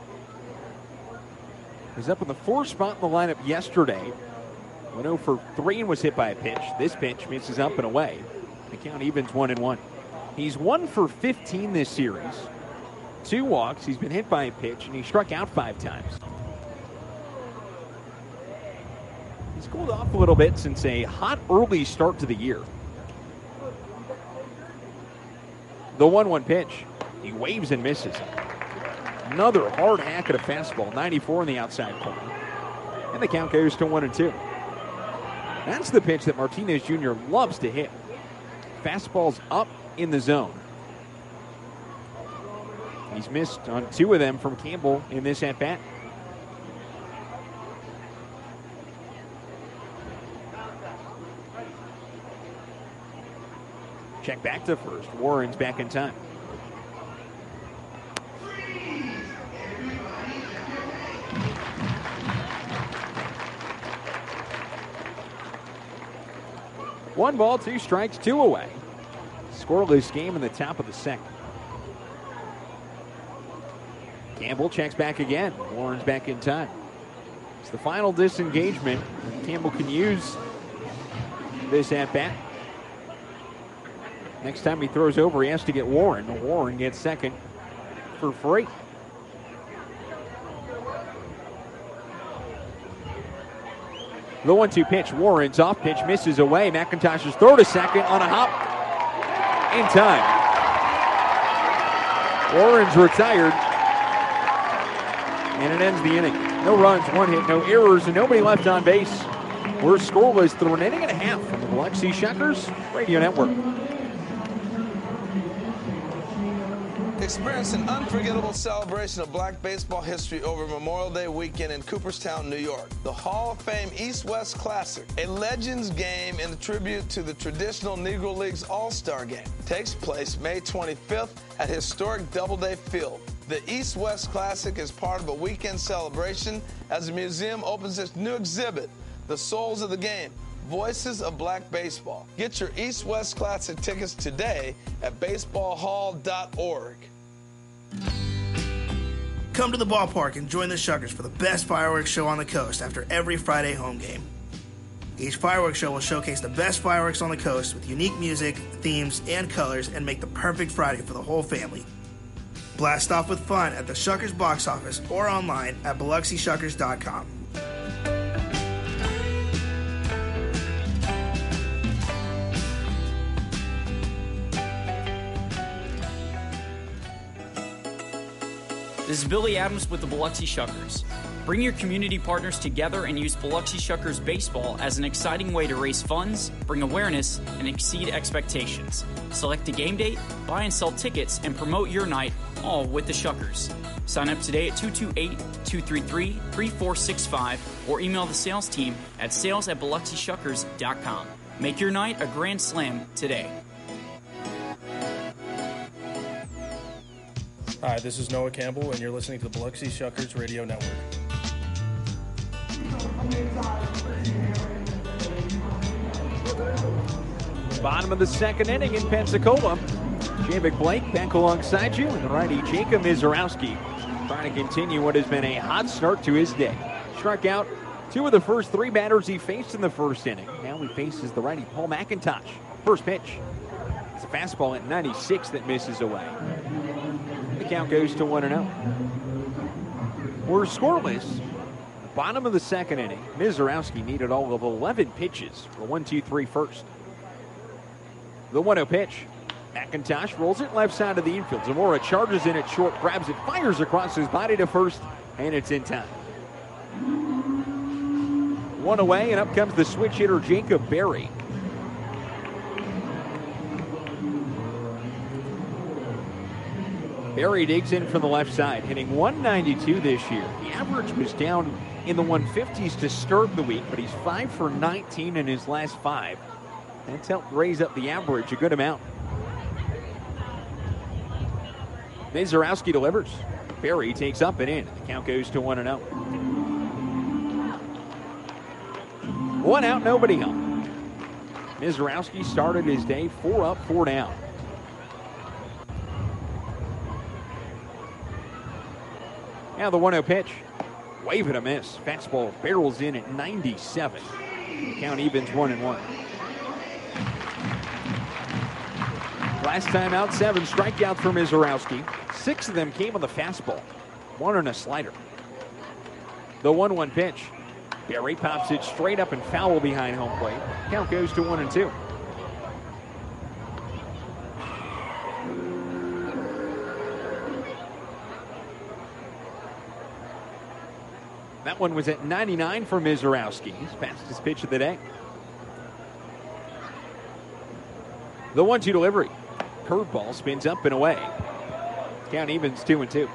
[SPEAKER 2] was up in the 4th spot in the lineup yesterday. Went 0 for 3 and was hit by a pitch. This pitch misses up and away. The count evens 1-1. He's 1 for 15 this series. 2 walks. He's been hit by a pitch, and he struck out 5 times. He's cooled off a little bit since a hot early start to the year. The 1-1 pitch. He waves and misses. Another hard hack at a fastball, 94 in the outside corner. And the count goes to 1-2. That's the pitch that Martinez Jr. loves to hit. Fastballs up in the zone. He's missed on 2 of them from Campbell in this at-bat. Check back to first. Warren's back in time. One ball, 2 strikes, 2 away. Scoreless game in the top of the second. Campbell checks back again. Warren's back in time. It's the final disengagement. Campbell can use this at-bat. Next time he throws over, he has to get Warren. Warren gets second for free. The 1-2 pitch. Warren's off pitch, misses away. McIntosh's throw to second on a hop in time. Warren's retired, and it ends the inning. No runs, 1 hit, no errors, and nobody left on base. We're scoreless through an inning and a half from the Biloxi Shuckers Radio Network.
[SPEAKER 5] Experience an unforgettable celebration of Black baseball history over Memorial Day weekend in Cooperstown, New York. The Hall of Fame East-West Classic, a Legends game in tribute to the traditional Negro Leagues All-Star Game, takes place May 25th at historic Doubleday Field. The East-West Classic is part of a weekend celebration as the museum opens its new exhibit, The Souls of the Game, Voices of Black Baseball. Get your East-West Classic tickets today at baseballhall.org.
[SPEAKER 6] Come to the ballpark and join the Shuckers for the best fireworks show on the coast after every Friday home game. Each fireworks show will showcase the best fireworks on the coast with unique music, themes, and colors and make the perfect Friday for the whole family. Blast off with fun at the Shuckers box office or online at BiloxiShuckers.com.
[SPEAKER 23] This is Billy Adams with the Biloxi Shuckers. Bring your community partners together and use Biloxi Shuckers Baseball as an exciting way to raise funds, bring awareness, and exceed expectations. Select a game date, buy and sell tickets, and promote your night, all with the Shuckers. Sign up today at 228-233-3465 or email the sales team at sales@BiloxiShuckers.com. Make your night a grand slam today.
[SPEAKER 7] Hi, this is Noah Campbell, and you're listening to the Biloxi Shuckers Radio Network.
[SPEAKER 2] Bottom of the second inning in Pensacola. Javik Blake back alongside you, and the righty Jacob Mizorowski trying to continue what has been a hot start to his day. Struck out 2 of the first 3 batters he faced in the first inning. Now he faces the righty Paul McIntosh. First pitch. It's a fastball at 96 that misses away. The count goes to 1-0. We're scoreless. Bottom of the second inning. Mizorowski needed all of 11 pitches for 1-2-3 first. The 1-0 pitch. McIntosh rolls it left side of the infield. Zamora charges in at short, grabs it, fires across his body to first, and it's in time. 1 away, and up comes the switch hitter, Jacob Berry. Berry digs in from the left side, hitting 192 this year. The average was down in the 150s to start the week, but he's 5 for 19 in his last 5. That's helped raise up the average a good amount. Mizorowski delivers. Berry takes up and in. The count goes to 1-0. 1 out, nobody on. Mizorowski started his day 4 up, 4 down. Now the 1-0 pitch. Wave and a miss. Fastball barrels in at 97. The count evens 1-1. Last time out, 7 strikeouts for Mizorowski. 6 of them came on the fastball. 1 on a slider. The 1-1 pitch. Berry pops it straight up and foul behind home plate. Count goes to 1-2. That one was at 99 for Mizorowski. His fastest pitch of the day. The 1-2 delivery. Curveball spins up and away. Count evens 2-2.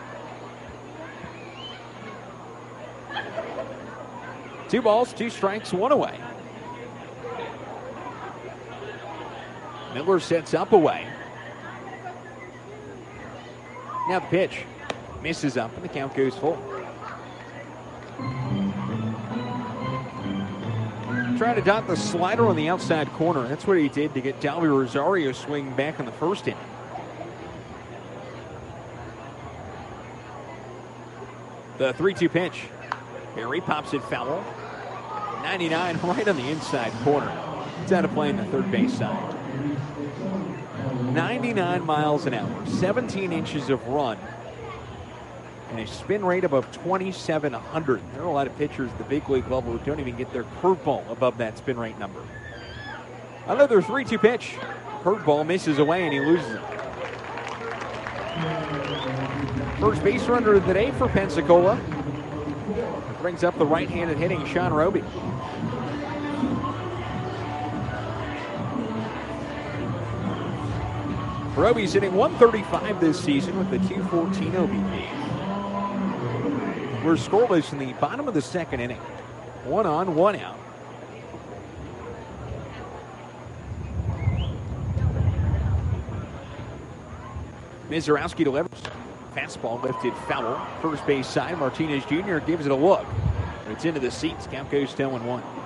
[SPEAKER 2] Two balls, 2 strikes, 1 away. Miller sets up away. Now the pitch. Misses up and the count goes full. Trying to dot the slider on the outside corner. That's what he did to get Dalby Rosario swinging back in the first inning. The 3-2 pitch. Berry pops it foul. 99 right on the inside corner. It's out of play in the third base side. 99 miles an hour. 17 inches of run. And a spin rate above 2,700. There are a lot of pitchers at the big league level who don't even get their curveball above that spin rate number. Another 3-2 pitch. Curveball misses away and he loses it. First base runner of the day for Pensacola. Brings up the right-handed hitting Sean Roby. Roby's hitting 135 this season with the 214 OBP. We're scoreless in the bottom of the second inning. 1 on, 1 out. Mizorowski delivers. Fastball lifted foul. First base side. Martinez Jr. gives it a look. And it's into the seats. Count goes 2-1.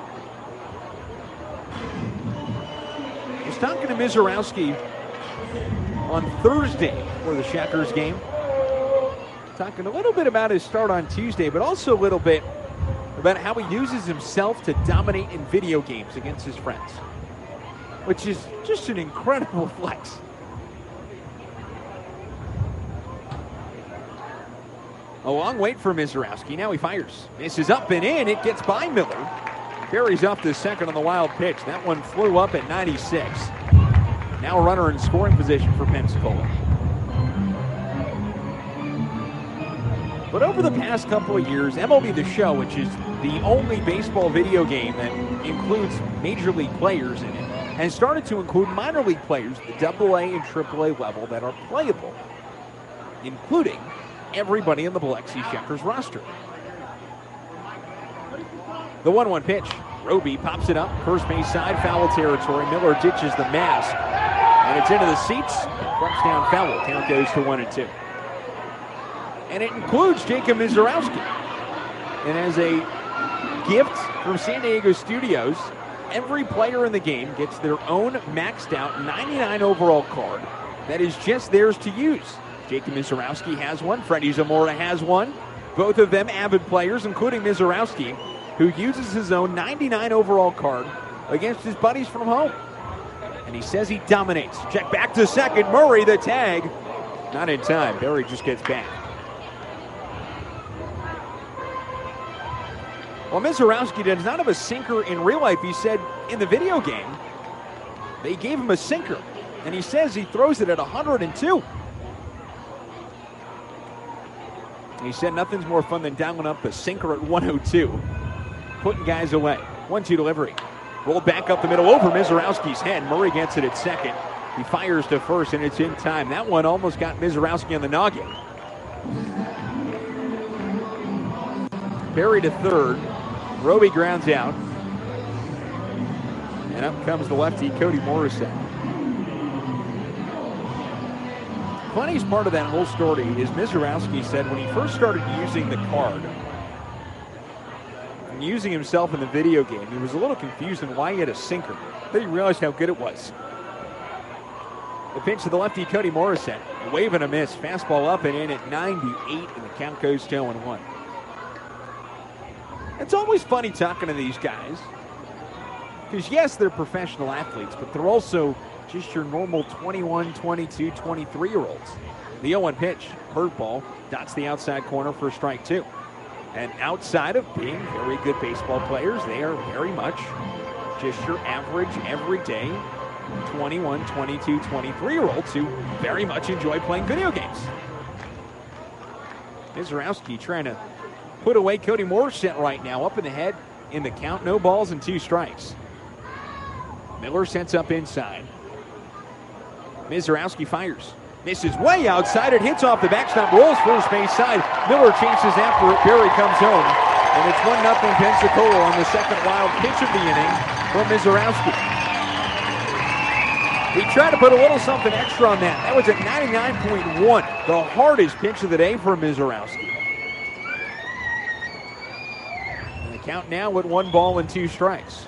[SPEAKER 2] I was talking to Mizorowski on Thursday for the Shockers game. Talking a little bit about his start on Tuesday, but also a little bit about how he uses himself to dominate in video games against his friends, which is just an incredible flex. A long wait for Mizorowski. Now he fires. Misses up and in. It gets by Miller. Carries off the second on the wild pitch. That one flew up at 96. Now a runner in scoring position for Pensacola. But over the past couple of years, MLB The Show, which is the only baseball video game that includes major league players in it, has started to include minor league players at the AA and AAA level that are playable, including everybody in the Biloxi Shuckers roster. The 1-1 pitch. Roby pops it up. First base side, foul territory. Miller ditches the mask. And it's into the seats. Drops down foul. Count goes to 1-2. And it includes Jacob Mizorowski. And as a gift from San Diego Studios, every player in the game gets their own maxed out 99 overall card that is just theirs to use. Jacob Mizorowski has one. Freddie Zamora has one. Both of them avid players, including Mizorowski, who uses his own 99 overall card against his buddies from home. And he says he dominates. Check back to second. Murray, the tag. Not in time. Berry just gets back. Well, Mizorowski does not have a sinker in real life. He said in the video game, they gave him a sinker. And he says he throws it at 102. He said nothing's more fun than dialing up a sinker at 102. Putting guys away. 1-2 delivery. Rolled back up the middle over Mizorowski's head. Murray gets it at second. He fires to first, and it's in time. That one almost got Mizorowski on the noggin. Berry to third. Roby grounds out. And up comes the lefty, Cody Morrison. Funniest part of that whole story is Mizorowski said when he first started using the card, and using himself in the video game, he was a little confused on why he had a sinker. Then he realized how good it was. The pitch to the lefty, Cody Morrison. A wave and a miss. Fastball up and in at 98, and the count goes 2-1. It's always funny talking to these guys. Because, yes, they're professional athletes, but they're also just your normal 21, 22, 23-year-olds. The 0-1 pitch, curveball, dots the outside corner for strike two. And outside of being very good baseball players, they are very much just your average, everyday 21, 22, 23-year-olds who very much enjoy playing video games. Mizorowski trying to put away Cody Morrison right now, up in the head in the count, no balls and 2 strikes. Miller sets up inside. Mizorowski fires. Misses way outside. It hits off the backstop, rolls first base side. Miller chases after it. Berry comes home. And it's 1-0 Pensacola on the second wild pitch of the inning from Mizorowski. We tried to put a little something extra on that. That was at 99.1. The hardest pitch of the day for Mizorowski. And the count now with 1 ball and 2 strikes.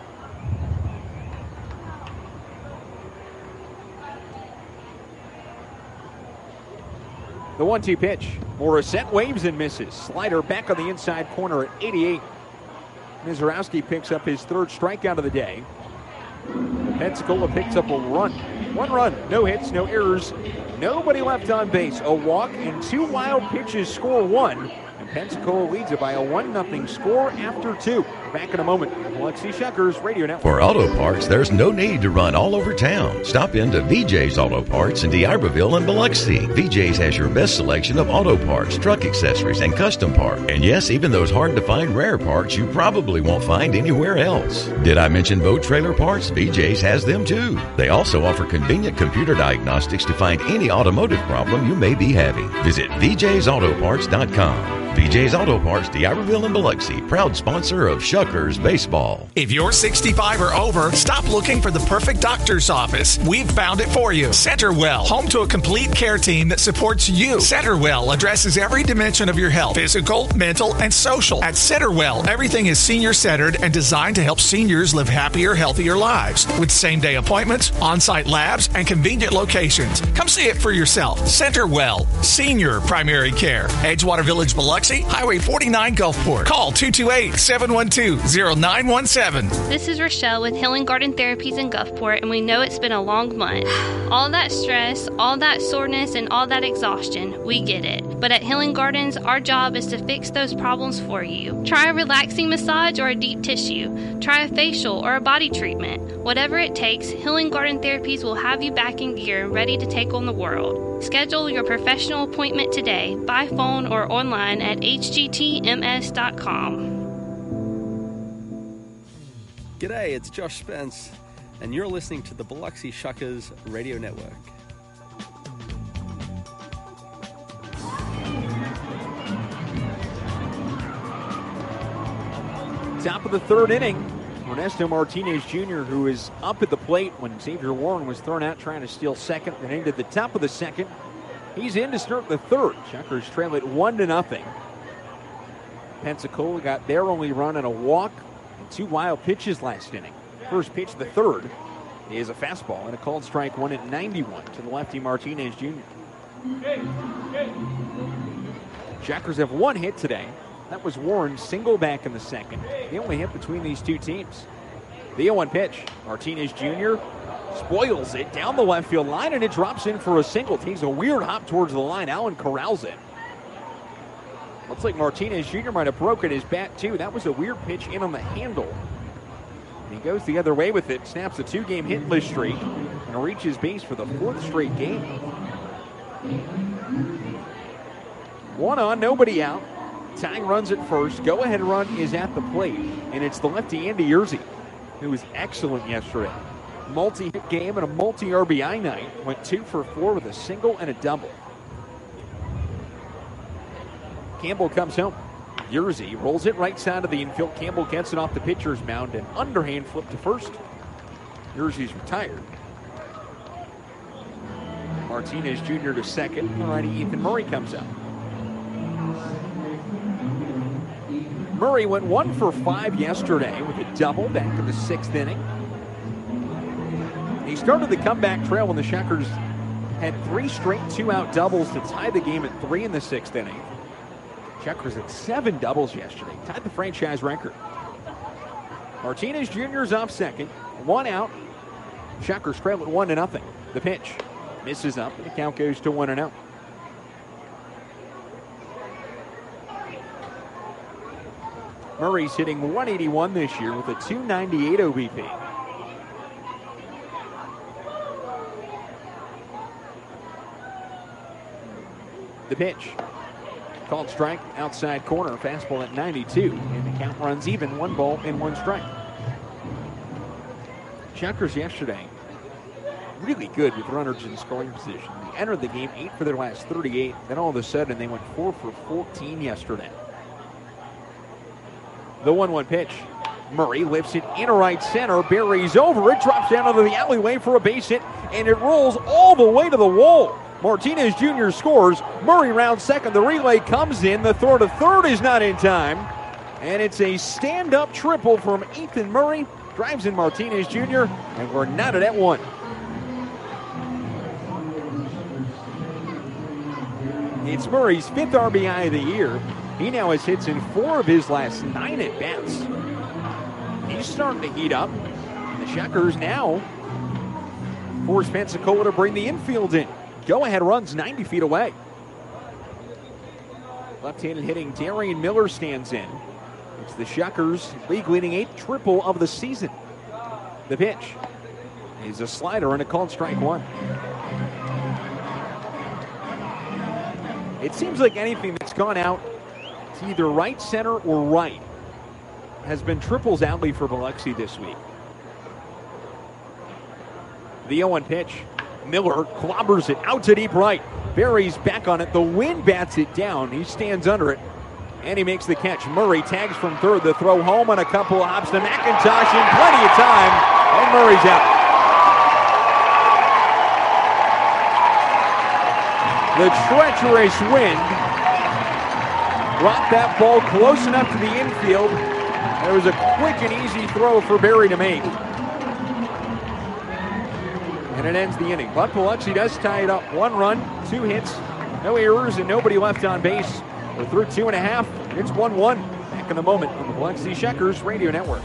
[SPEAKER 2] The 1-2 pitch. Morissette waves and misses. Slider back on the inside corner at 88. Mizorowski picks up his 3rd strikeout of the day. Pensacola picks up a run. 1 run, no hits, no errors, nobody left on base. A walk and 2 wild pitches score 1. And Pensacola leads it by a 1-0 score after 2. Back in a moment. Biloxi Shuckers Radio Network.
[SPEAKER 8] For auto parts, there's no need to run all over town. Stop into VJ's Auto Parts in D'Iberville and Biloxi. VJ's has your best selection of auto parts, truck accessories, and custom parts. And yes, even those hard-to-find rare parts you probably won't find anywhere else. Did I mention boat trailer parts? VJ's has them too. They also offer convenient computer diagnostics to find any automotive problem you may be having. Visit VJ'sAutoparts.com. VJ's Auto Parts, D'Iberville and Biloxi, proud sponsor of Shuckers Baseball.
[SPEAKER 9] If you're 65 or over, stop looking for the perfect doctor's office. We've found it for you. Centerwell, home to a complete care team that supports you. Centerwell addresses every dimension of your health, physical, mental, and social. At Centerwell, everything is senior-centered and designed to help seniors live happier, healthier lives. With same-day appointments, on-site labs, and convenient locations. Come see it for yourself. Centerwell, Senior Primary Care. Edgewater Village, Biloxi, Highway 49 Gulfport. Call 228-712-0917.
[SPEAKER 10] This is Rochelle with Healing Garden Therapies in Gulfport, and we know it's been a long month. All that stress, all that soreness, and all that exhaustion, we get it. But at Healing Gardens, our job is to fix those problems for you. Try a relaxing massage or a deep tissue. Try a facial or a body treatment. Whatever it takes, Healing Garden Therapies will have you back in gear and ready to take on the world. Schedule your professional appointment today by phone or online at hgtms.com.
[SPEAKER 24] G'day, it's Josh Spence, and you're listening to the Biloxi Shuckers Radio Network.
[SPEAKER 2] Top of the 3rd inning. Ernesto Martinez Jr., who is up at the plate when Xavier Warren was thrown out trying to steal second, and into the top of the 2nd. He's in to start the 3rd. Shuckers trail it 1-0. Pensacola got their only run and a walk and 2 wild pitches last inning. First pitch, the third, is a fastball and a called strike one at 91 to the lefty Martinez Jr. Shockers have one hit today. That was Warren's single back in the second. The only hit between these two teams. The 0-1 pitch. Martinez Jr. spoils it down the left field line, and it drops in for a single. Takes a weird hop towards the line. Allen corrals it. Looks like Martinez Jr. might have broken his bat, too. That was a weird pitch in on the handle. And he goes the other way with it, snaps a 2-game hitless streak, and reaches base for the 4th straight game. 1 on, nobody out. Tying runs at first. Go-ahead run is at the plate, and it's the lefty Andy Yerzy, who was excellent yesterday. Multi-hit game and a multi-RBI night. Went 2 for 4 with a single and a double. Campbell comes home. Yerzy rolls it right side of the infield. Campbell gets it off the pitcher's mound and underhand flip to first. Yerzy's retired. Martinez Jr. to second. Alrighty, Ethan Murray comes out. Murray went 1 for 5 yesterday with a double back in the 6th inning. He started the comeback trail when the Shockers had 3 straight 2-out doubles to tie the game at 3 in the 6th inning. Shockers had 7 doubles yesterday, tied the franchise record. Martinez Jr. is off second, 1 out. Shockers trail at 1-0. The pitch misses up, and the count goes to 1-0. Murray's hitting 181 this year with a 298 OBP. The pitch. Called strike, outside corner, fastball at 92, and the count runs even, 1 ball and 1 strike. Shockers yesterday, really good with runners in scoring position. They entered the game 8 for their last 38, then all of a sudden they went 4 for 14 yesterday. The 1-1 pitch. Murray lifts it in right center, buries over it, drops down into the alleyway for a base hit, and it rolls all the way to the wall. Martinez Jr. scores. Murray rounds second. The relay comes in. The throw to third is not in time. And it's a stand-up triple from Ethan Murray. Drives in Martinez Jr. And we're knotted at 1. It's Murray's 5th RBI of the year. He now has hits in 4 of his last 9 at-bats. He's starting to heat up. And the Shockers now force Pensacola to bring the infield in. Go-ahead runs 90 feet away. Left-handed hitting Darian Miller stands in. It's the Shockers' league-leading 8th triple of the season. The pitch is a slider and a called strike 1. It seems like anything that's gone out to either right center or right has been triples alley for Biloxi this week. The 0-1 pitch. Miller clobbers it out to deep right. Barry's back on it. The wind bats it down. He stands under it, and he makes the catch. Murray tags from third. The throw home on a couple of hops to McIntosh in plenty of time, and Murray's out. The treacherous wind brought that ball close enough to the infield. There was a quick and easy throw for Barry to make. And it ends the inning. But Biloxi does tie it up. 1 run, 2 hits, no errors, and nobody left on base. We're through 2.5. It's 1-1. Back in the moment on the Biloxi Shockers Radio Network.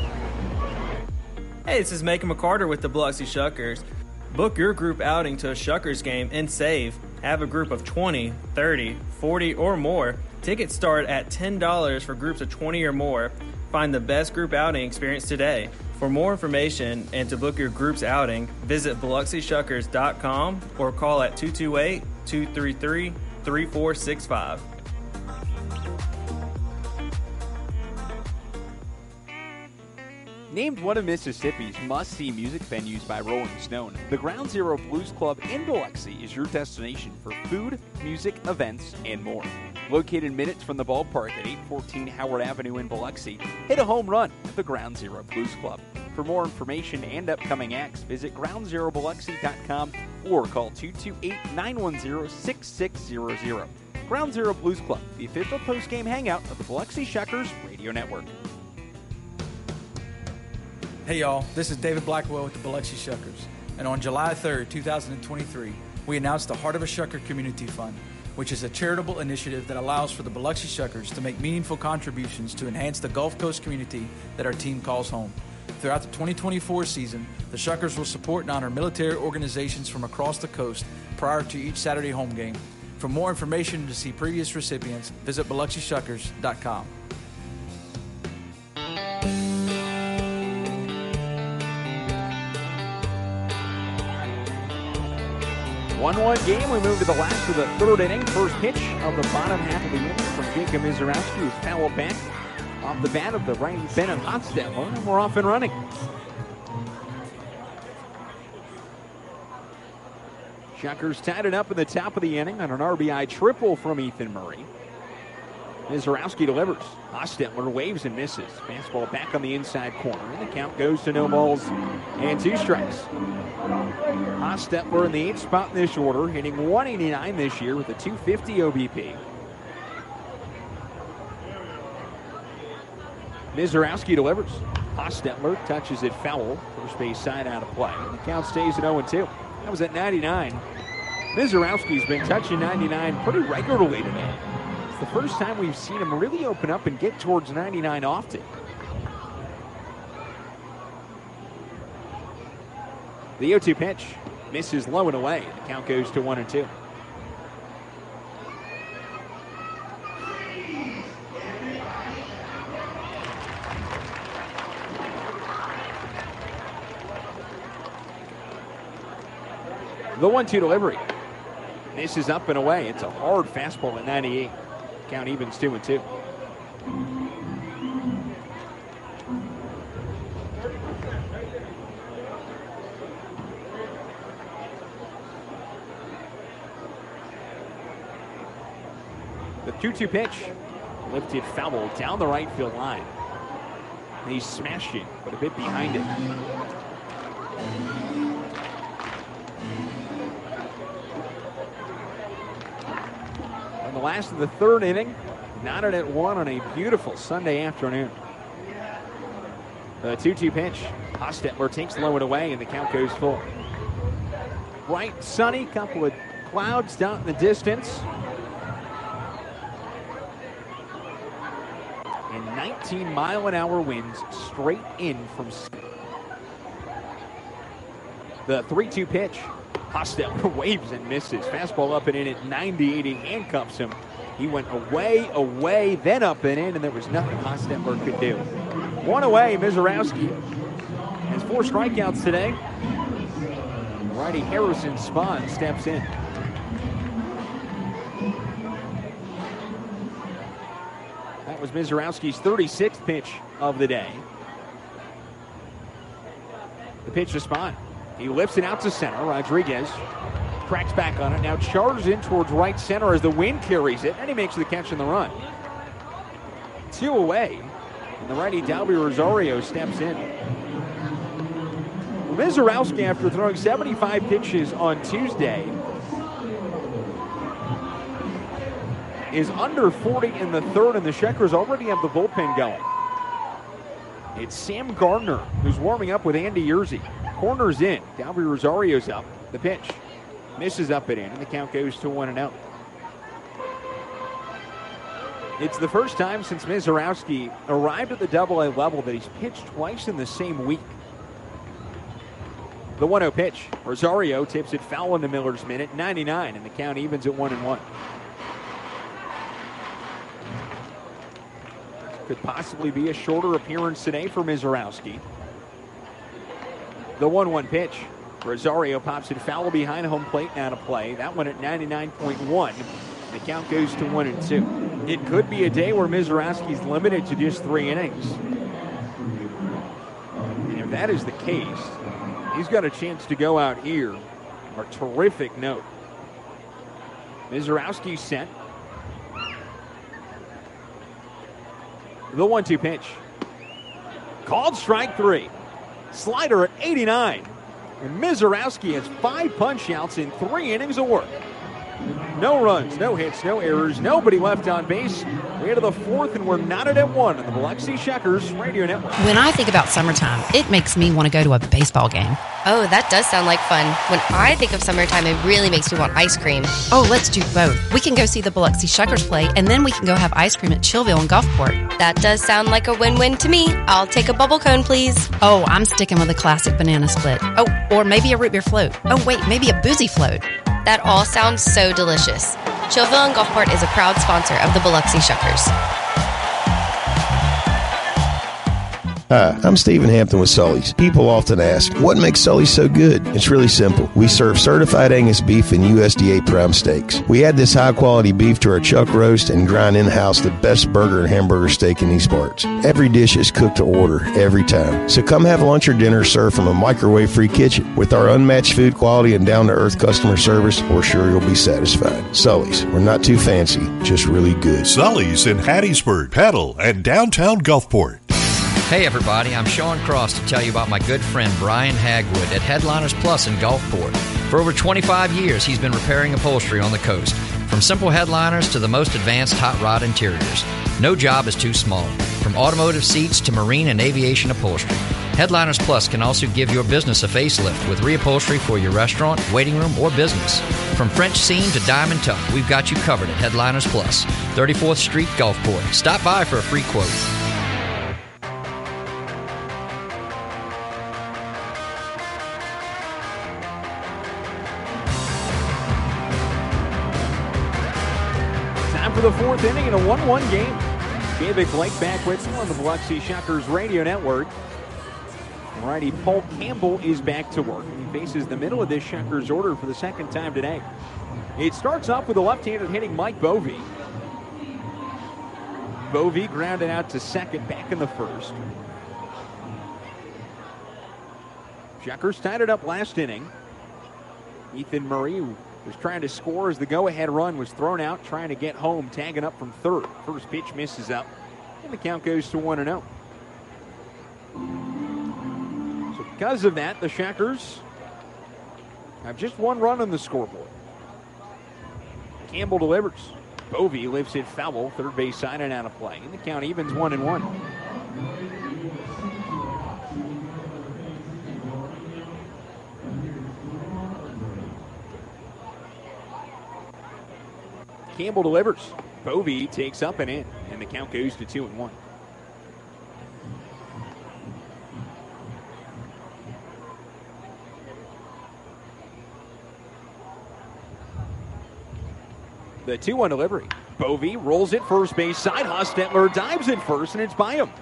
[SPEAKER 11] Hey, this is Macon McCarter with the Biloxi Shockers. Book your group outing to a Shockers game and save. Have a group of 20, 30, 40, or more. Tickets start at $10 for groups of 20 or more. Find the best group outing experience today. For more information and to book your group's outing, visit BiloxiShuckers.com or call at 228-233-3465.
[SPEAKER 2] Named one of Mississippi's must-see music venues by Rolling Stone, the Ground Zero Blues Club in Biloxi is your destination for food, music, events, and more. Located minutes from the ballpark at 814 Howard Avenue in Biloxi, hit a home run at the Ground Zero Blues Club. For more information and upcoming acts, visit groundzerobiloxi.com or call 228-910-6600. Ground Zero Blues Club, the official post-game hangout of the Biloxi Shockers Radio Network.
[SPEAKER 12] Hey y'all, this is David Blackwell with the Biloxi Shuckers, and on July 3rd, 2023, we announced the Heart of a Shucker Community Fund, which is a charitable initiative that allows for the Biloxi Shuckers to make meaningful contributions to enhance the Gulf Coast community that our team calls home. Throughout the 2024 season, the Shuckers will support and honor military organizations from across the coast prior to each Saturday home game. For more information and to see previous recipients, visit BiloxiShuckers.com.
[SPEAKER 2] 1-1 game. We move to the last of the third inning. First pitch of the bottom half of the inning from Jacob Mizorowski, who's fouled back off the bat of the righty Bennett Hostetler, and we're off and running. Shuckers tied it up in the top of the inning on an RBI triple from Ethan Murray. Mizorowski delivers. Hostetler waves and misses. Fastball back on the inside corner, and the count goes to no balls and 2 strikes. Hostetler in the 8th spot in this order, hitting 189 this year with a 250 OBP. Mizorowski delivers. Hostetler touches it foul. First base side out of play. And the count stays at 0-2. That was at 99. Mizorowski's been touching 99 pretty regularly today. It's the first time we've seen him really open up and get towards 99 often. The 0-2 pitch misses low and away. The count goes to 1-2. The 1-2 delivery. This is up and away. It's a hard fastball at 98. Count evens 2-2. The 2-2 pitch. Lifted foul down the right field line. He smashed it, but a bit behind it. The last of the third inning, knotted at 1 on a beautiful Sunday afternoon. The 2-2 pitch. Hostetler takes low and away, and the count goes full. Bright, sunny, couple of clouds down in the distance. And 19-mile-an-hour winds straight in from the 3-2 pitch. Hostetler waves and misses. Fastball up and in at 98. He handcuffs him. He went away, then up and in, and there was nothing Hostetler could do. 1 away, Mizorowski has 4 strikeouts today. Righty Harrison Spahn steps in. That was Mizorowski's 36th pitch of the day. The pitch to Spahn. He lifts it out to center. Rodriguez cracks back on it. Now charges in towards right center as the wind carries it, and he makes the catch in the run. 2 away, and the righty Dalby Rosario steps in. Mizorowski, after throwing 75 pitches on Tuesday, is under 40 in the third, and the Shuckers already have the bullpen going. It's Sam Gardner who's warming up with Andy Yerzy. Corners in. Dalby Rosario's up. The pitch misses up and in, and the count goes to 1-0. It's the first time since Mizorowski arrived at the Double-A level that he's pitched twice in the same week. The 1-0 pitch. Rosario tips it foul into Miller's minute, 99, and the count evens at 1-1. Could possibly be a shorter appearance today for Mizorowski. The 1-1 pitch. Rosario pops it foul behind home plate and out of play. That one at 99.1. The count goes to 1-2. It could be a day where Mizorowski's limited to just 3 innings. And if that is the case, he's got a chance to go out here on a terrific note. Mizorowski set. The 1-2 pitch. Called strike 3. Slider at 89. And Mizorowski has 5 punch-outs in 3 innings of work. No runs, no hits, no errors, nobody left on base. We enter the fourth, and we're knotted at 1 on the Biloxi Shuckers Radio Network.
[SPEAKER 14] When I think about summertime, it makes me want to go to a baseball game.
[SPEAKER 15] Oh, that does sound like fun. When I think of summertime, it really makes me want ice cream.
[SPEAKER 14] Oh, let's do both. We can go see the Biloxi Shuckers play, and then we can go have ice cream at Chillville and Gulfport.
[SPEAKER 15] That does sound like a win-win to me. I'll take a bubble cone, please.
[SPEAKER 14] Oh, I'm sticking with a classic banana split. Oh, or maybe a root beer float. Oh, wait, maybe a boozy float.
[SPEAKER 15] That all sounds so delicious. Chillville and Gulfport is a proud sponsor of the Biloxi Shuckers.
[SPEAKER 17] Hi, I'm Stephen Hampton with Sully's. People often ask, what makes Sully's so good? It's really simple. We serve certified Angus beef and USDA prime steaks. We add this high-quality beef to our chuck roast and grind in-house the best burger and hamburger steak in these parts. Every dish is cooked to order, every time. So come have lunch or dinner served from a microwave-free kitchen. With our unmatched food quality and down-to-earth customer service, we're sure you'll be satisfied. Sully's, we're not too fancy, just really good.
[SPEAKER 13] Sully's in Hattiesburg, Petal, and downtown Gulfport.
[SPEAKER 18] Hey everybody, I'm Sean Cross to tell you about my good friend Brian Hagwood at Headliners Plus in Gulfport. For over 25 years, he's been repairing upholstery on the coast, from simple headliners to the most advanced hot rod interiors. No job is too small, from automotive seats to marine and aviation upholstery. Headliners Plus can also give your business a facelift with reupholstery for your restaurant, waiting room, or business. From French seam to diamond tuck, we've got you covered at Headliners Plus, 34th Street, Gulfport. Stop by for a free quote.
[SPEAKER 2] For the fourth inning in a 1-1 game. David Blake back with you on the Biloxi Shuckers Radio Network. Righty Paul Campbell is back to work. He faces the middle of this Shuckers order for the second time today. It starts off with a left-handed hitting Mike Bovey. Bovey grounded out to second back in the first. Shuckers tied it up last inning. Ethan Murray was trying to score as the go-ahead run was thrown out, trying to get home, tagging up from third. First pitch misses up, and the count goes to 1-0. So because of that, the Shuckers have just one run on the scoreboard. Campbell delivers. Bovey lifts it foul, third base side and out of play. And the count evens 1-1. Campbell delivers. Bovey takes up and in, and the count goes to 2-1. The 2-1 delivery. Bovey rolls it first base side. Hostetler dives it first, and it's by him.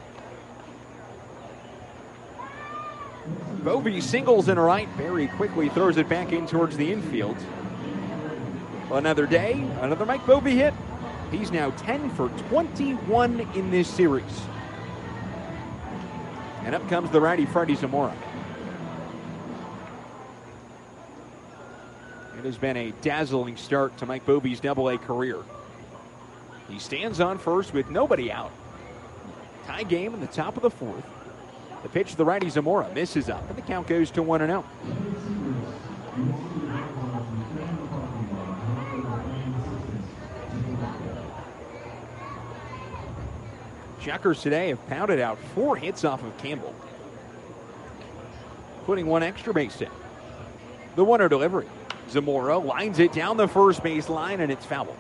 [SPEAKER 2] Bovey singles in right. Very quickly throws it back in towards the infield. Another day, another Mike Bovey hit. He's now 10 for 21 in this series. And up comes the righty Freddie Zamora. It has been a dazzling start to Mike Bovey's Double-A career. He stands on first with nobody out. Tie game in the top of the fourth. The pitch to the righty Zamora misses up, and the count goes to 1-0. Shuckers today have pounded out 4 hits off of Campbell, putting 1 extra base hit. The 1-0 delivery. Zamora lines it down the first base line, and it's foul.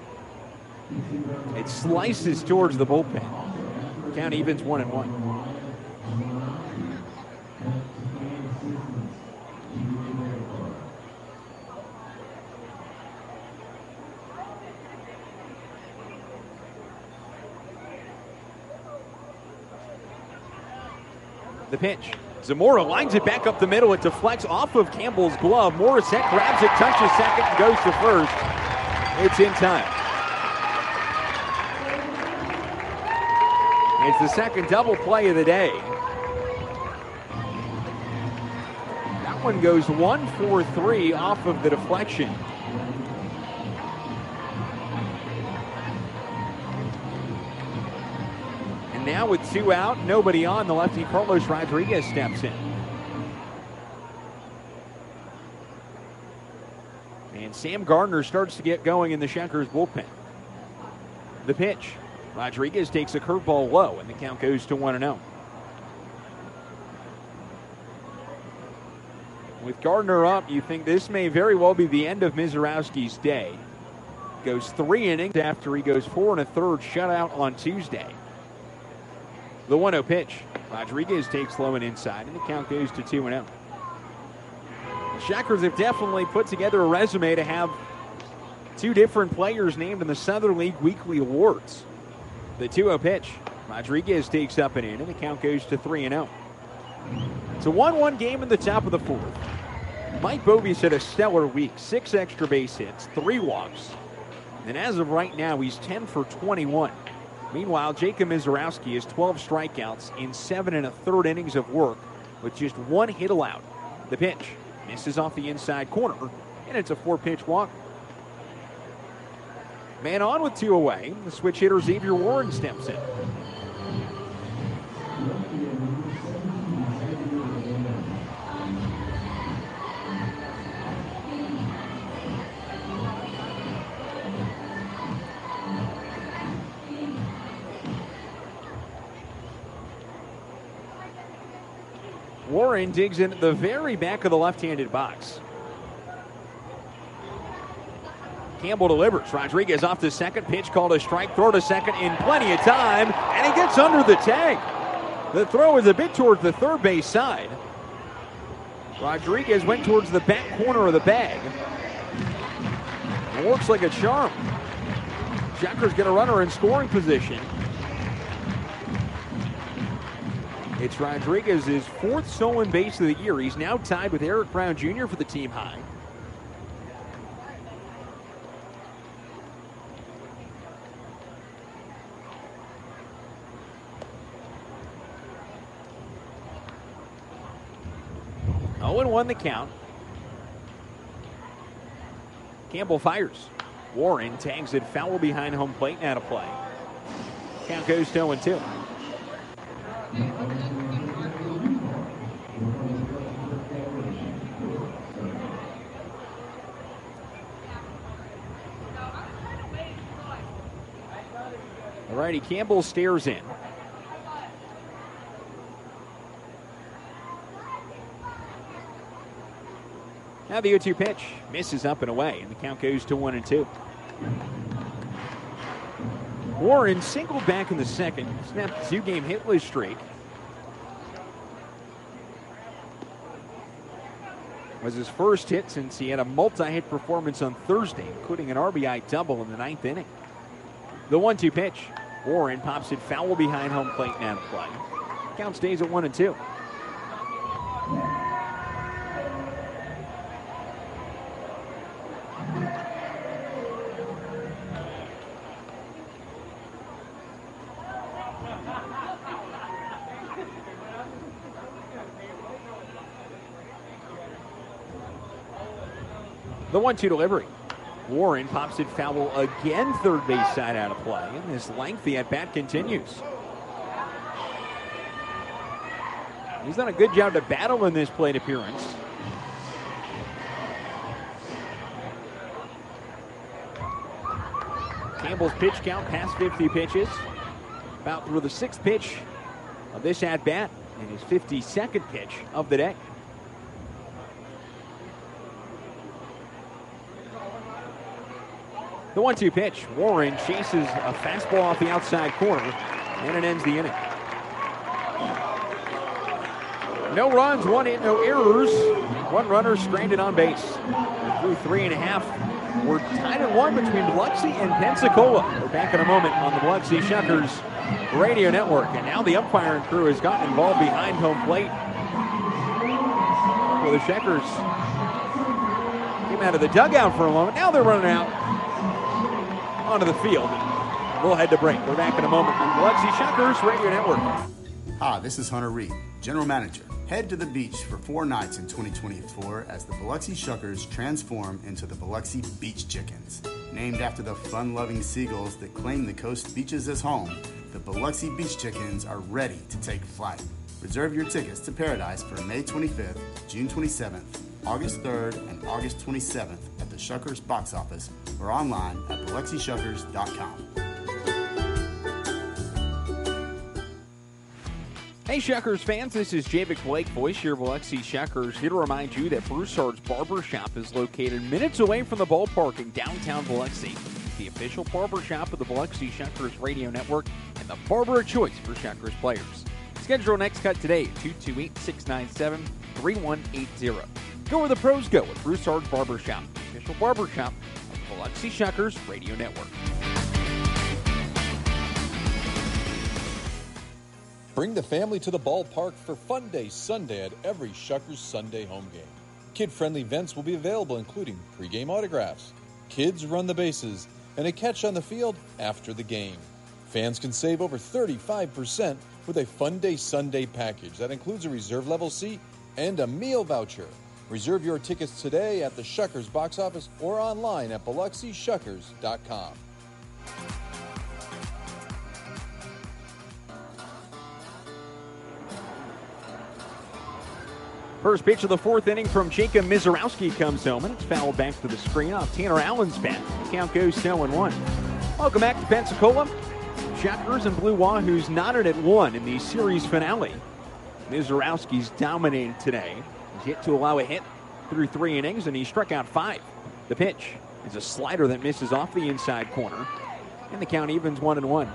[SPEAKER 2] It slices towards the bullpen. Count evens 1-1. The pitch. Zamora lines it back up the middle. It deflects off of Campbell's glove. Morissette grabs it, touches second, and goes to first. It's in time. It's the second double play of the day. That one goes 1-4-3 off of the deflection. Now with 2 out, nobody on, the lefty Carlos Rodriguez steps in. And Sam Gardner starts to get going in the Shuckers bullpen. The pitch. Rodriguez takes a curveball low, and the count goes to 1-0. With Gardner up, you think this may very well be the end of Mizorowski's day. Goes 3 innings after he goes 4 1/3 shutout on Tuesday. The 1-0 pitch. Rodriguez takes low and inside, and the count goes to 2-0. The Shockers have definitely put together a resume to have 2 different players named in the Southern League Weekly Awards. The 2-0 pitch. Rodriguez takes up and in, and the count goes to 3-0. It's a 1-1 game in the top of the 4th. Mike Bovies had a stellar week. 6 extra base hits, 3 walks. And as of right now, he's 10 for 21. Meanwhile, Jacob Mizorowski has 12 strikeouts in 7 1/3 innings of work with just 1 hit allowed. The pitch misses off the inside corner, and it's a 4-pitch walk. Man on with 2 away. The switch hitter Xavier Warren steps in. Warren digs in at the very back of the left-handed box. Campbell delivers. Rodriguez off to second. Pitch called a strike. Throw to second in plenty of time. And he gets under the tag. The throw is a bit towards the third base side. Rodriguez went towards the back corner of the bag. It works like a charm. Shockers get a runner in scoring position. It's Rodriguez's 4th stolen base of the year. He's now tied with Eric Brown Jr. for the team high. Oh, and 1 the count. Campbell fires. Warren tags it foul behind home plate and out of play. Count goes to 0-2. Alrighty, Campbell stares in. Now the 0-2 pitch misses up and away, and the count goes to 1-2. Warren singled back in the second, snapped a 2-game hitless streak. Was his first hit since he had a multi-hit performance on Thursday, including an RBI double in the 9th inning. The 1-2 pitch. Warren pops it foul behind home plate and out of play. Count stays at 1-2. The 1-2 delivery. Warren pops it foul again, third base side out of play. And this lengthy at-bat continues. He's done a good job to battle in this plate appearance. Campbell's pitch count past 50 pitches. About through the 6th pitch of this at-bat and his 52nd pitch of the day. The 1-2 pitch. Warren chases a fastball off the outside corner, and it ends the inning. No runs, 1 hit, no errors. 1 runner stranded on base. Through 3.5. We're tied at 1 between Biloxi and Pensacola. We're back in a moment on the Biloxi Shuckers Radio Network. And now the umpiring crew has gotten involved behind home plate. Well, the Shuckers came out of the dugout for a moment. Now they're running out onto the field. We'll head to break. We're back in a moment on Biloxi Shuckers Radio Network.
[SPEAKER 1] Hi, this is Hunter Reed, General Manager. Head to the beach for 4 nights in 2024 as the Biloxi Shuckers transform into the Biloxi Beach Chickens. Named after the fun-loving seagulls that claim the coast beaches as home, the Biloxi Beach Chickens are ready to take flight. Reserve your tickets to Paradise for May 25th, June 27th, August 3rd, and August 27th at the Shuckers box office or online at BiloxiShuckers.com.
[SPEAKER 2] Hey, Shuckers fans, this is Javic Blake, voice here of Biloxi Shuckers, here to remind you that Broussard's Barbershop is located minutes away from the ballpark in downtown Biloxi. The official barbershop of the Biloxi Shuckers Radio Network and the barber of choice for Shuckers players. Schedule your next cut today at 228-697-3180. Go where the pros go with Broussard's Barbershop, the official barbershop of the Biloxi Shuckers Radio Network.
[SPEAKER 19] Bring the family to the ballpark for Fun Day Sunday at every Shuckers Sunday home game. Kid-friendly events will be available, including pregame autographs, kids run the bases, and a catch on the field after the game. Fans can save over 35% with a Fun Day Sunday package that includes a reserve level seat and a meal voucher. Reserve your tickets today at the Shuckers box office or online at BiloxiShuckers.com.
[SPEAKER 2] First pitch of the fourth inning from Jacob Mizorowski comes home, and it's fouled back to the screen off Tanner Allen's bat. The count goes 0-1. Welcome back to Pensacola. Shuckers and Blue Wahoos knotted at 1 in the series finale. Mizorowski's dominated today. He's yet to allow a hit through 3 innings, and he struck out 5. The pitch is a slider that misses off the inside corner, and the count evens 1-1.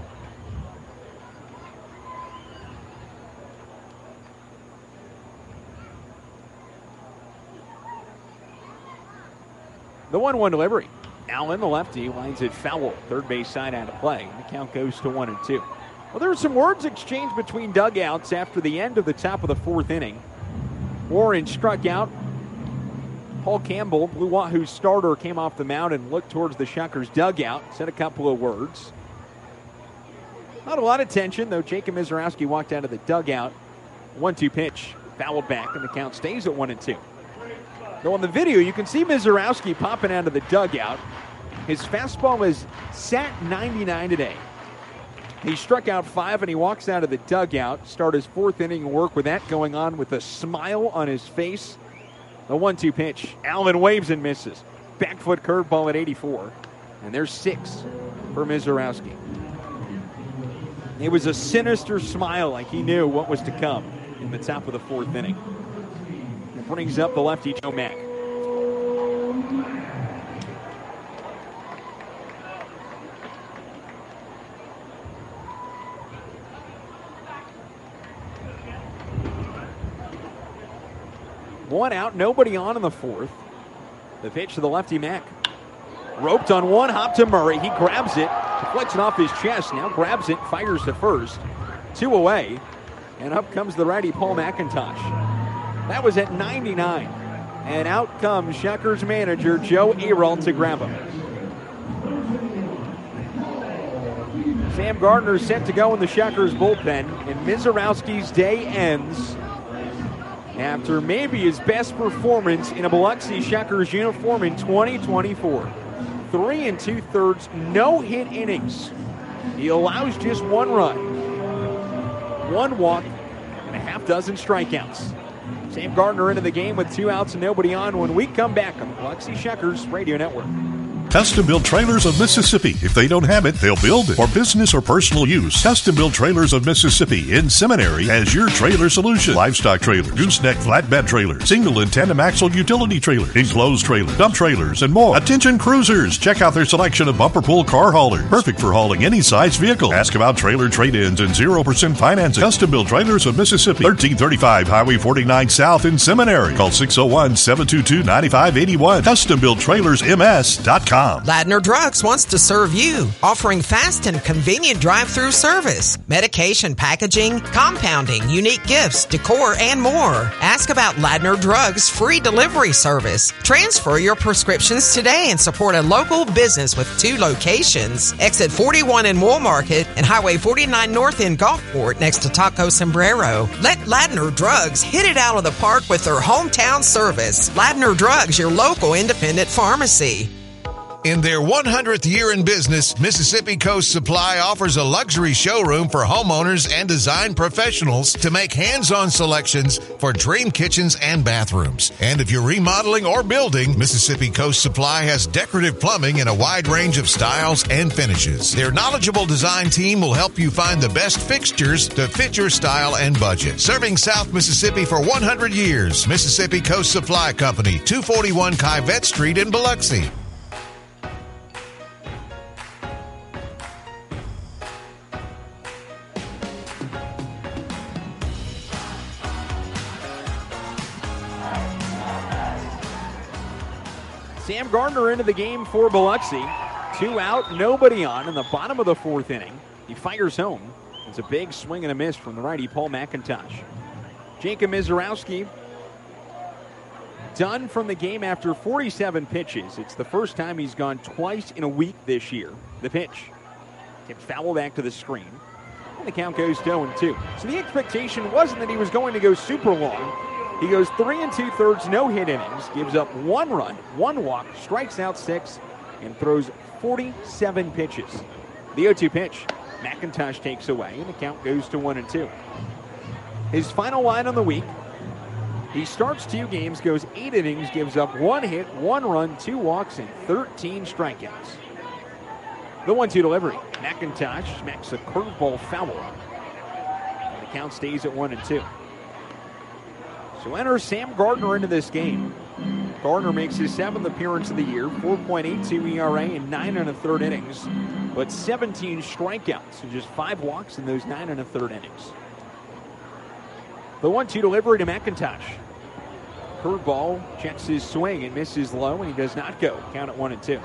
[SPEAKER 2] The 1-1 delivery. Allen, the lefty, lines it foul. Third base side out of play. And the count goes to 1-2. Well, there were some words exchanged between dugouts after the end of the top of the fourth inning. Warren struck out. Paul Campbell, Blue Wahoo's starter, came off the mound and looked towards the Shuckers dugout. Said a couple of words. Not a lot of tension, though. Jacob Mizorowski walked out of the dugout. 1-2 pitch. Fouled back, and the count stays at 1-2. Though on the video, you can see Mizorowski popping out of the dugout. His fastball is sat 99 today. He struck out 5, and he walks out of the dugout. Start his fourth inning work with that going on with a smile on his face. The 1-2 pitch. Allen waves and misses. Back foot curveball at 84. And there's 6 for Mizorowski. It was a sinister smile, like he knew what was to come in the top of the fourth inning. Brings up the lefty, Joe Mack. One out, nobody on in the fourth. The pitch to the lefty, Mack. Roped on one, hop to Murray. He grabs it, deflects it off his chest. Now grabs it, fires to first. 2 away, and up comes the righty, Paul McIntosh. That was at 99. And out comes Shuckers manager Joe Aralt to grab him. Sam Gardner set to go in the Shuckers bullpen, and Mizorowski's day ends after maybe his best performance in a Biloxi Shuckers uniform in 2024. 3 2/3 no-hit innings. He allows just 1 run, 1 walk, and a half dozen strikeouts. Sam Gardner into the game with 2 outs and nobody on when we come back on the Biloxi Shuckers Radio Network.
[SPEAKER 13] Custom Built Trailers of Mississippi. If they don't have it, they'll build it. For business or personal use, Custom Built Trailers of Mississippi in Seminary has your trailer solution. Livestock trailer, gooseneck flatbed trailer, single and tandem axle utility trailer, enclosed trailer, dump trailers, and more. Attention cruisers, check out their selection of bumper pull car haulers. Perfect for hauling any size vehicle. Ask about trailer trade-ins and 0% financing. Custom Built Trailers of Mississippi, 1335 Highway 49 South in Seminary. Call 601-722-9581. CustomBuiltTrailersMS.com.
[SPEAKER 4] Ladner Drugs wants to serve you, offering fast and convenient drive-through service, medication packaging, compounding, unique gifts, decor, and more. Ask about Ladner Drugs' free delivery service. Transfer your prescriptions today and support a local business with 2 locations. Exit 41 in Wool Market and Highway 49 North in Gulfport next to Taco Sombrero. Let Ladner Drugs hit it out of the park with their hometown service. Ladner Drugs, your local independent pharmacy.
[SPEAKER 16] In their 100th year in business, Mississippi Coast Supply offers a luxury showroom for homeowners and design professionals to make hands-on selections for dream kitchens and bathrooms. And if you're remodeling or building, Mississippi Coast Supply has decorative plumbing in a wide range of styles and finishes. Their knowledgeable design team will help you find the best fixtures to fit your style and budget. Serving South Mississippi for 100 years, Mississippi Coast Supply Company, 241 Kyvette Street in Biloxi.
[SPEAKER 2] Sam Gardner into the game for Biloxi. 2 out, nobody on in the bottom of the 4th inning. He fires home. It's a big swing and a miss from the righty Paul McIntosh. Jacob Mizorowski done from the game after 47 pitches. It's the first time he's gone twice in a week this year. The pitch tipped foul back to the screen. And the count goes to 0-2. So the expectation wasn't that he was going to go super long. He goes 3 2/3 no-hit innings, gives up 1 run, 1 walk, strikes out 6, and throws 47 pitches. The 0-2 pitch, McIntosh takes away, and the count goes to 1-2. His final line on the week, he starts 2 games, goes 8 innings, gives up 1 hit, 1 run, 2 walks, and 13 strikeouts. The 1-2 delivery, McIntosh smacks a curveball foul. And the count stays at 1-2. So enters Sam Gardner into this game. Gardner makes his 7th appearance of the year, 4.82 ERA in 9 1/3 innings, but 17 strikeouts and just 5 walks in those 9 1/3 innings. The 1-2 delivery to McIntosh. Curveball checks his swing and misses low, and he does not go. Count at 1-2.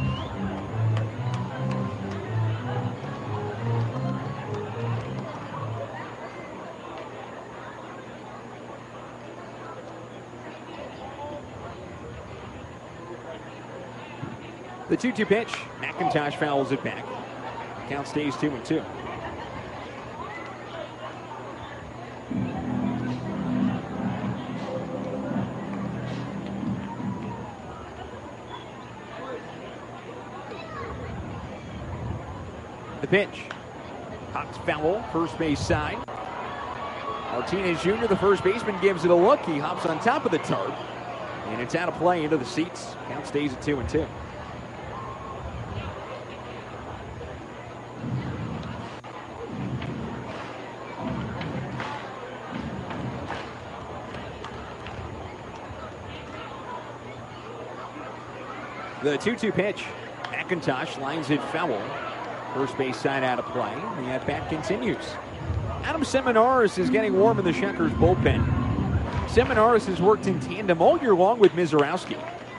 [SPEAKER 2] The 2-2 pitch, McIntosh fouls it back. Count stays 2-2. The pitch, pops foul, first base side. Martinez Jr., the first baseman, gives it a look. He hops on top of the tarp, and it's out of play into the seats. Count stays at 2-2. The 2-2 pitch, McIntosh lines it foul. First base side out of play. The at-bat continues. Adam Seminaris is getting warm in the Shuckers bullpen. Seminaris has worked in tandem all year long with Mizorowski.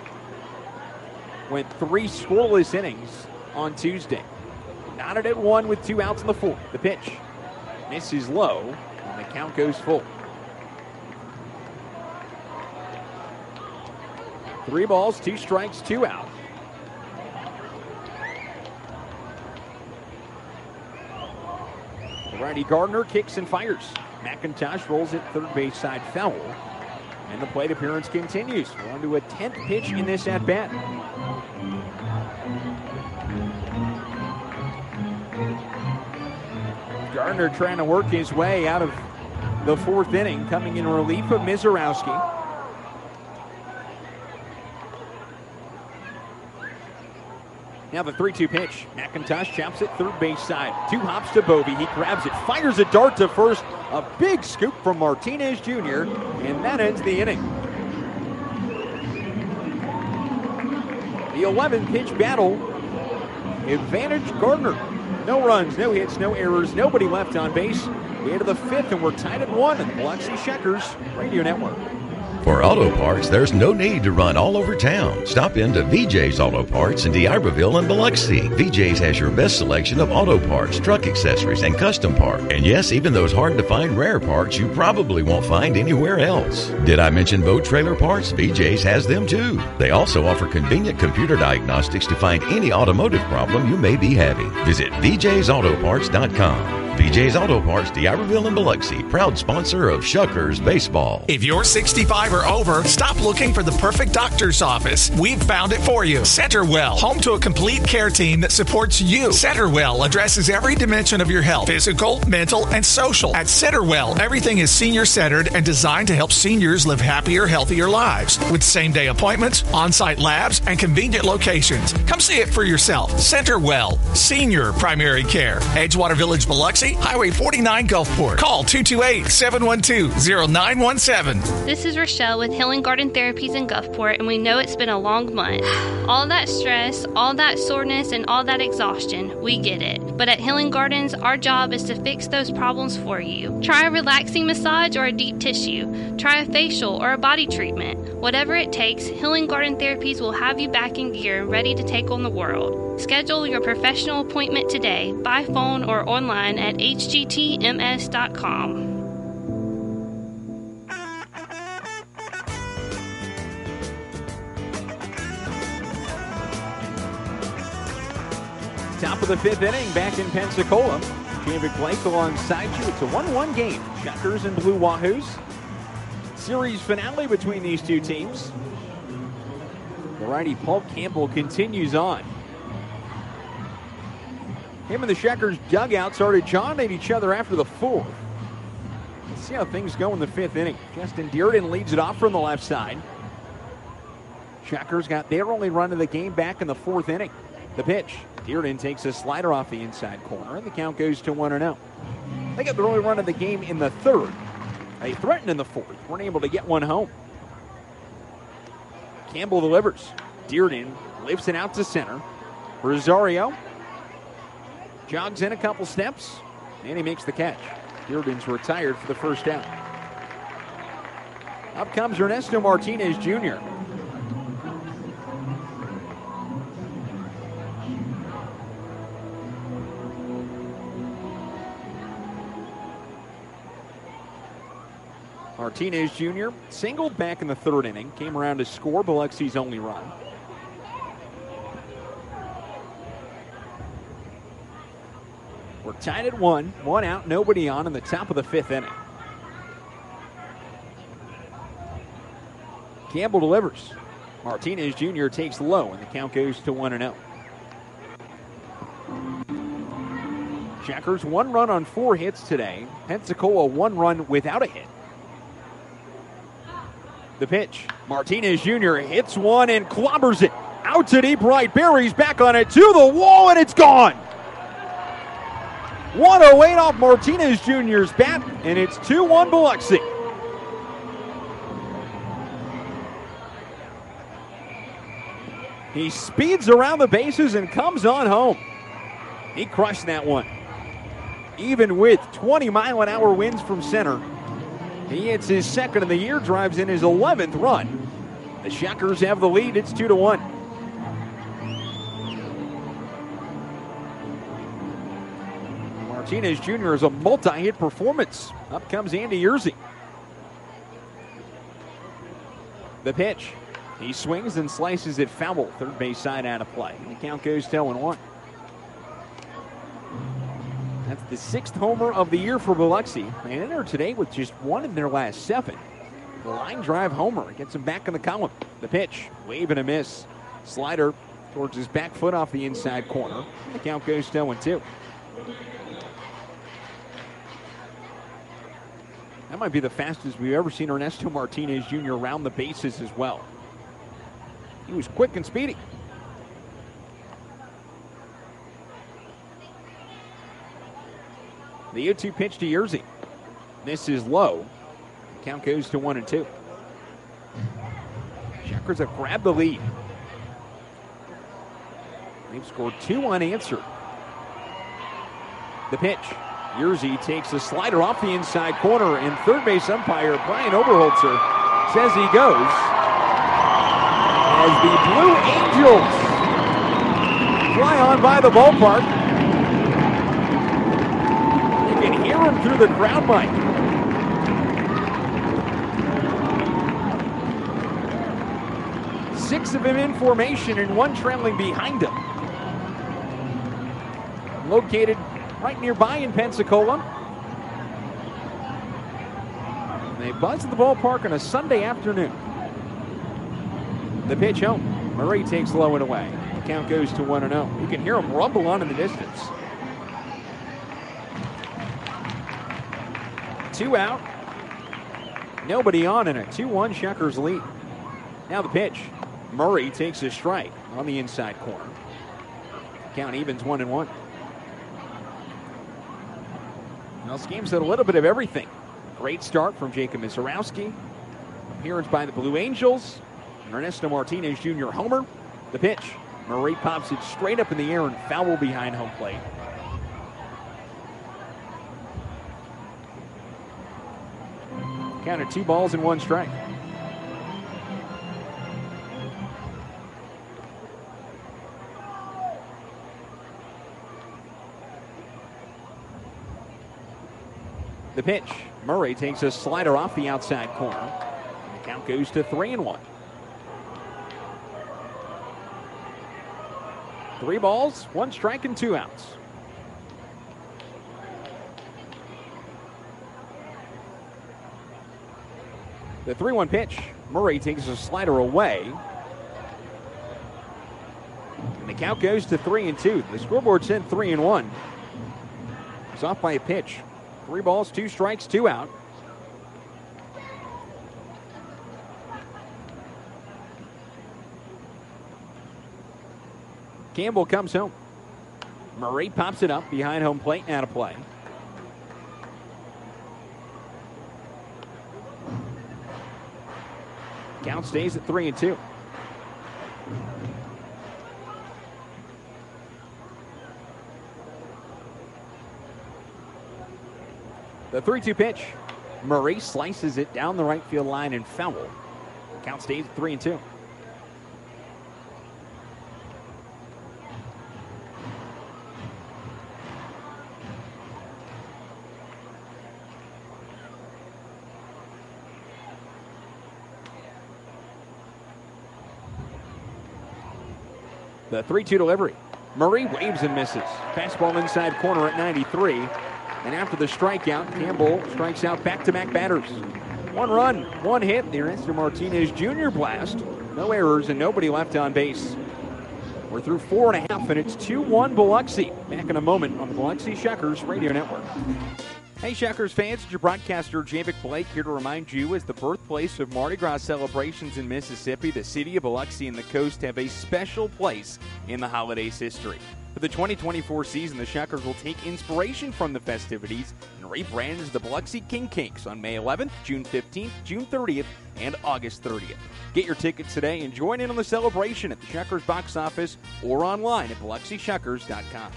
[SPEAKER 2] Went 3 scoreless innings on Tuesday. Knotted at 1 with 2 outs in the 4th. The pitch misses low, and the count goes full. 3 balls, 2 strikes, 2 out. Righty Gardner kicks and fires. McIntosh rolls it third base side foul. And the plate appearance continues. We're on to a 10th pitch in this at-bat. Gardner trying to work his way out of the 4th inning, coming in relief of Mizorowski. Now the 3-2 pitch. McIntosh chops it third base side. 2 hops to Bovee. He grabs it, fires a dart to first. A big scoop from Martinez Jr., and that ends the inning. The 11-pitch battle. Advantage Gardner. No runs, no hits, no errors, nobody left on base. We enter the 5th, and we're tied at 1 in the Biloxi Shuckers Radio Network.
[SPEAKER 8] For auto parts, there's no need to run all over town. Stop into VJ's Auto Parts in DeIberville and Biloxi. VJ's has your best selection of auto parts, truck accessories, and custom parts. And yes, even those hard-to-find rare parts you probably won't find anywhere else. Did I mention boat trailer parts? VJ's has them too. They also offer convenient computer diagnostics to find any automotive problem you may be having. Visit VJ'sAutoparts.com. VJ's Auto Parts, D'Iberville and Biloxi, proud sponsor of Shuckers Baseball.
[SPEAKER 9] If you're 65 or over, stop looking for the perfect doctor's office. We've found it for you. Centerwell, home to a complete care team that supports you. Centerwell addresses every dimension of your health, physical, mental, and social. At Centerwell, everything is senior-centered and designed to help seniors live happier, healthier lives. With same-day appointments, on-site labs, and convenient locations. Come see it for yourself. Centerwell, senior primary care. Edgewater Village, Biloxi, Highway 49, Gulfport. Call 228-712-0917.
[SPEAKER 10] This is Rochelle with Healing Garden Therapies in Gulfport, and we know it's been a long month. All that stress, all that soreness, and all that exhaustion, we get it. But at Healing Gardens, our job is to fix those problems for you. Try a relaxing massage or a deep tissue. Try a facial or a body treatment. Whatever it takes, Healing Garden Therapies will have you back in gear and ready to take on the world. Schedule your professional appointment today by phone or online at hgtms.com.
[SPEAKER 2] Top of the fifth inning, back in Pensacola. David Blake alongside you. It's a 1-1 game. Shuckers and Blue Wahoos. Series finale between these two teams. The righty Paul Campbell continues on. Him and the Shuckers dugout started jawing at each other after the fourth. Let's see how things go in the fifth inning. Justin Dearden leads it off from the left side. Shuckers got their only run of the game back in the fourth inning. The pitch. Dearden takes a slider off the inside corner, and the count goes to 1-0. They got their only run of the game in the third. They threatened in the fourth. Weren't able to get one home. Campbell delivers. Dearden lifts it out to center. Rosario jogs in a couple steps, and he makes the catch. Dearden's retired for the first out. Up comes Ernesto Martinez Jr. Martinez Jr. singled back in the third inning, came around to score Biloxi's only run. We're tied at one out, nobody on in the top of the fifth inning. Campbell delivers. Martinez Jr. takes low, and the count goes to 1-0. Shuckers 1 run on 4 hits today. Pensacola 1 run without a hit. The pitch. Martinez Jr. hits one and clobbers it. Out to deep right. Berry's back on it to the wall, and it's gone. 108 off Martinez Jr.'s bat, and it's 2-1 Biloxi. He speeds around the bases and comes on home. He crushed that one. Even with 20-mile-an-hour winds from center, he hits his second of the year, drives in his 11th run. The Shuckers have the lead. It's 2-1. Martinez Jr. is a multi-hit performance. Up comes Andy Yerzy. The pitch. He swings and slices it foul. Third base side out of play. The count goes to 0-1. That's the 6th homer of the year for Biloxi. They enter today with just 1 in their last 7. The line drive homer gets him back in the column. The pitch, wave and a miss. Slider towards his back foot off the inside corner. The count goes to 0-2. That might be the fastest we've ever seen Ernesto Martinez Jr. round the bases as well. He was quick and speedy. The 0-2 pitch to Yerzy. This is low. Count goes to 1-2. Shuckers have grabbed the lead. They've scored 2 unanswered. The pitch. Yerzy takes a slider off the inside corner, and third base umpire Brian Oberholzer says he goes. As the Blue Angels fly on by the ballpark. You can hear them through the crowd mic. Six of them in formation and one trailing behind them. Located right nearby in Pensacola. They buzz at the ballpark on a Sunday afternoon. The pitch home. Murray takes low and away. The count goes to 1-0. You can hear him rumble on in the distance. 2 out. Nobody on in a 2-1 Shuckers lead. Now the pitch. Murray takes a strike on the inside corner. Count evens 1-1. Well, this game's had a little bit of everything. Great start from Jacob Misiorowski. Appearance by the Blue Angels. Ernesto Martinez Jr. homer. The pitch. Murray pops it straight up in the air and foul behind home plate. Counted 2 balls and 1 strike. The pitch. Murray takes a slider off the outside corner. The count goes to 3-1. 3 balls, 1 strike, and 2 outs. The 3-1 pitch. Murray takes a slider away. And the count goes to 3-2. The scoreboard said 3-1. It's off by a pitch. 3 balls, 2 strikes, 2 out. Campbell comes home. Murray pops it up behind home plate and out of play. Count stays at 3-2. The 3-2 pitch. Murray slices it down the right field line and foul. Count stays at 3-2. The 3-2 delivery. Murray waves and misses. Fastball inside corner at 93. And after the strikeout, Campbell strikes out back-to-back batters. 1 run, 1 hit. The Ernesto Martinez Jr. blast. No errors and nobody left on base. We're through 4.5, and it's 2-1 Biloxi. Back in a moment on the Biloxi Shuckers Radio Network. Hey, Shuckers fans, it's your broadcaster, Javic Blake, here to remind you, as the birthplace of Mardi Gras celebrations in Mississippi, the city of Biloxi and the coast have a special place in the holiday's history. For the 2024 season, the Shuckers will take inspiration from the festivities and rebrand as the Biloxi King Cakes on May 11th, June 15th, June 30th, and August 30th. Get your tickets today and join in on the celebration at the Shuckers box office or online at BiloxiShuckers.com.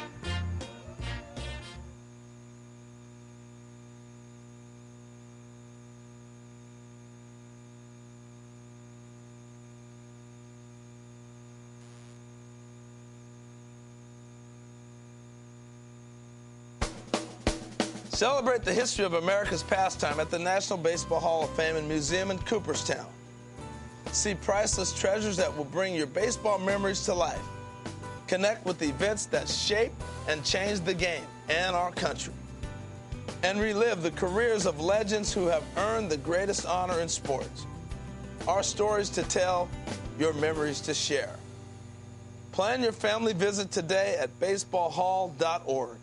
[SPEAKER 5] Celebrate the history of America's pastime at the National Baseball Hall of Fame and Museum in Cooperstown. See priceless treasures that will bring your baseball memories to life. Connect with the events that shape and change the game and our country. And relive the careers of legends who have earned the greatest honor in sports. Our stories to tell, your memories to share. Plan your family visit today at baseballhall.org.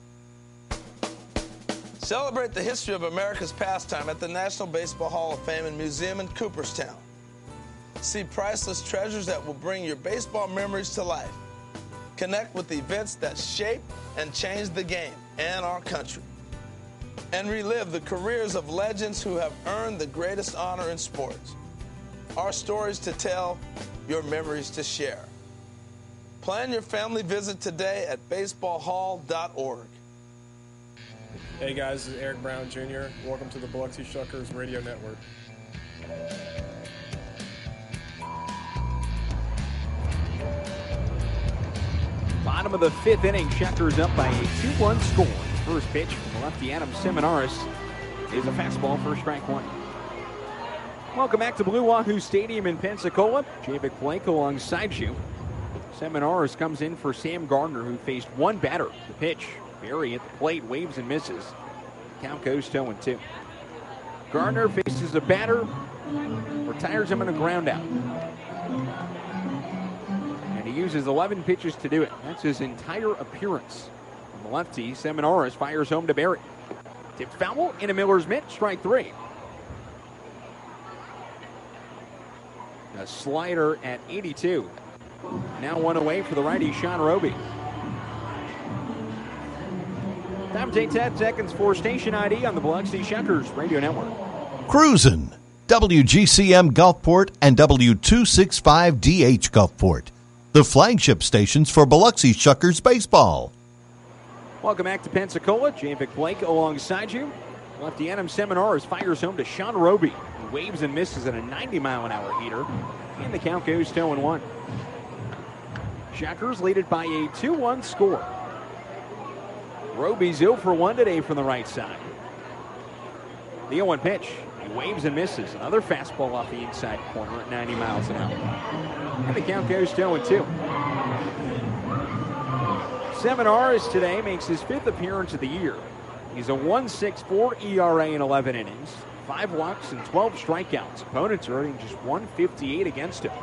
[SPEAKER 5] Celebrate the history of America's pastime at the National Baseball Hall of Fame and Museum in Cooperstown. See priceless treasures that will bring your baseball memories to life. Connect with the events that shape and change the game and our country. And relive the careers of legends who have earned the greatest honor in sports. Our stories to tell, your memories to share. Plan your family visit today at baseballhall.org.
[SPEAKER 7] Hey guys, this is Eric Brown Jr. Welcome to the Biloxi Shuckers Radio Network.
[SPEAKER 2] Bottom of the 5th inning, Shuckers up by a 2-1 score. First pitch from lefty Adam Seminaris is a fastball for strike 1. Welcome back to Blue Wahoo Stadium in Pensacola. Javic Blake alongside you. Seminaris comes in for Sam Gardner, who faced one batter. The pitch. Berry at the plate, waves and misses. Count goes 0-2. Gardner faces a batter, retires him on a ground out. And he uses 11 pitches to do it. That's his entire appearance. On the lefty, Seminaris fires home to Berry. Tipped foul into Miller's mitt, strike 3. A slider at 82. Now one away for the righty, Sean Roby. Time to take 10 seconds for station ID on the Biloxi Shuckers Radio Network.
[SPEAKER 13] Cruisin', WGCM Gulfport and W265DH Gulfport, the flagship stations for Biloxi Shuckers baseball.
[SPEAKER 2] Welcome back to Pensacola. Javic Blake alongside you. Lefty Adam Seminaris fires home to Sean Roby. He waves and misses at a 90-mile-an-hour heater. And the count goes 2-1. Shuckers lead it by a 2-1 score. Roby's 0 for 1 today from the right side. The 0-1 pitch. He waves and misses. Another fastball off the inside corner at 90 miles an hour. And the count goes 2-2. Seminaris today makes his 5th appearance of the year. He's a 1.64 ERA in 11 innings, 5 walks and 12 strikeouts. Opponents are earning just 158 against him.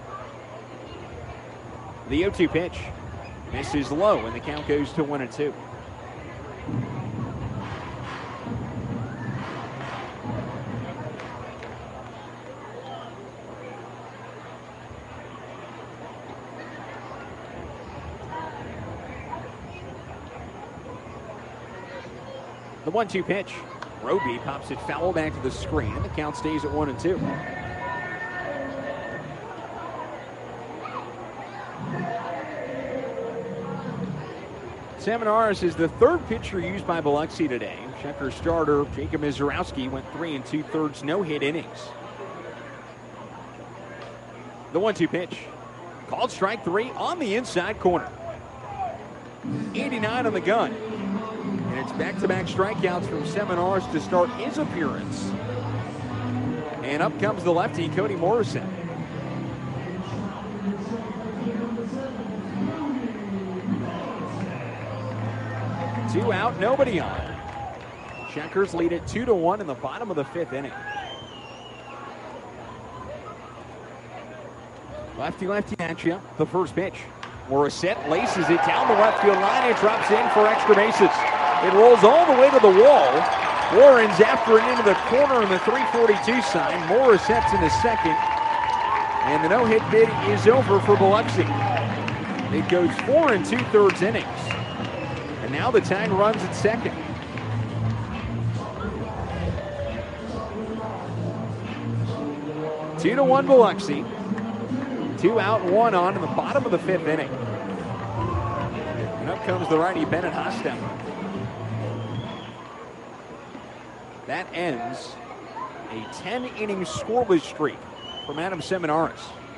[SPEAKER 2] The 0-2 pitch misses low, and the count goes to 1-2. The 1-2 pitch. Roby pops it foul back to the screen, and the count stays at 1-2. Seminaris is the 3rd pitcher used by Biloxi today. Shucker starter Jacob Mizorowski went 3 2/3 no-hit innings. The 1-2 pitch. Called strike 3 on the inside corner. 89 on the gun. And it's back-to-back strikeouts from Seminaris to start his appearance. And up comes the lefty, Cody Morrison. Two out, nobody on. Checkers lead it 2-1 in the bottom of the 5th inning. Lefty matchup, the first pitch. Morissette laces it down the left field line. It drops in for extra bases. It rolls all the way to the wall. Warren's after it into the corner on the 342 sign. Morissette's in the second. And the no-hit bid is over for Biloxi. It goes 4 2/3 innings. And now the tag runs at second. Two to 1 Biloxi. 2 out, 1 on in the bottom of the 5th inning. And up comes the righty, Bennett Hostetler. That ends a 10-inning scoreless streak from Adam Seminaris.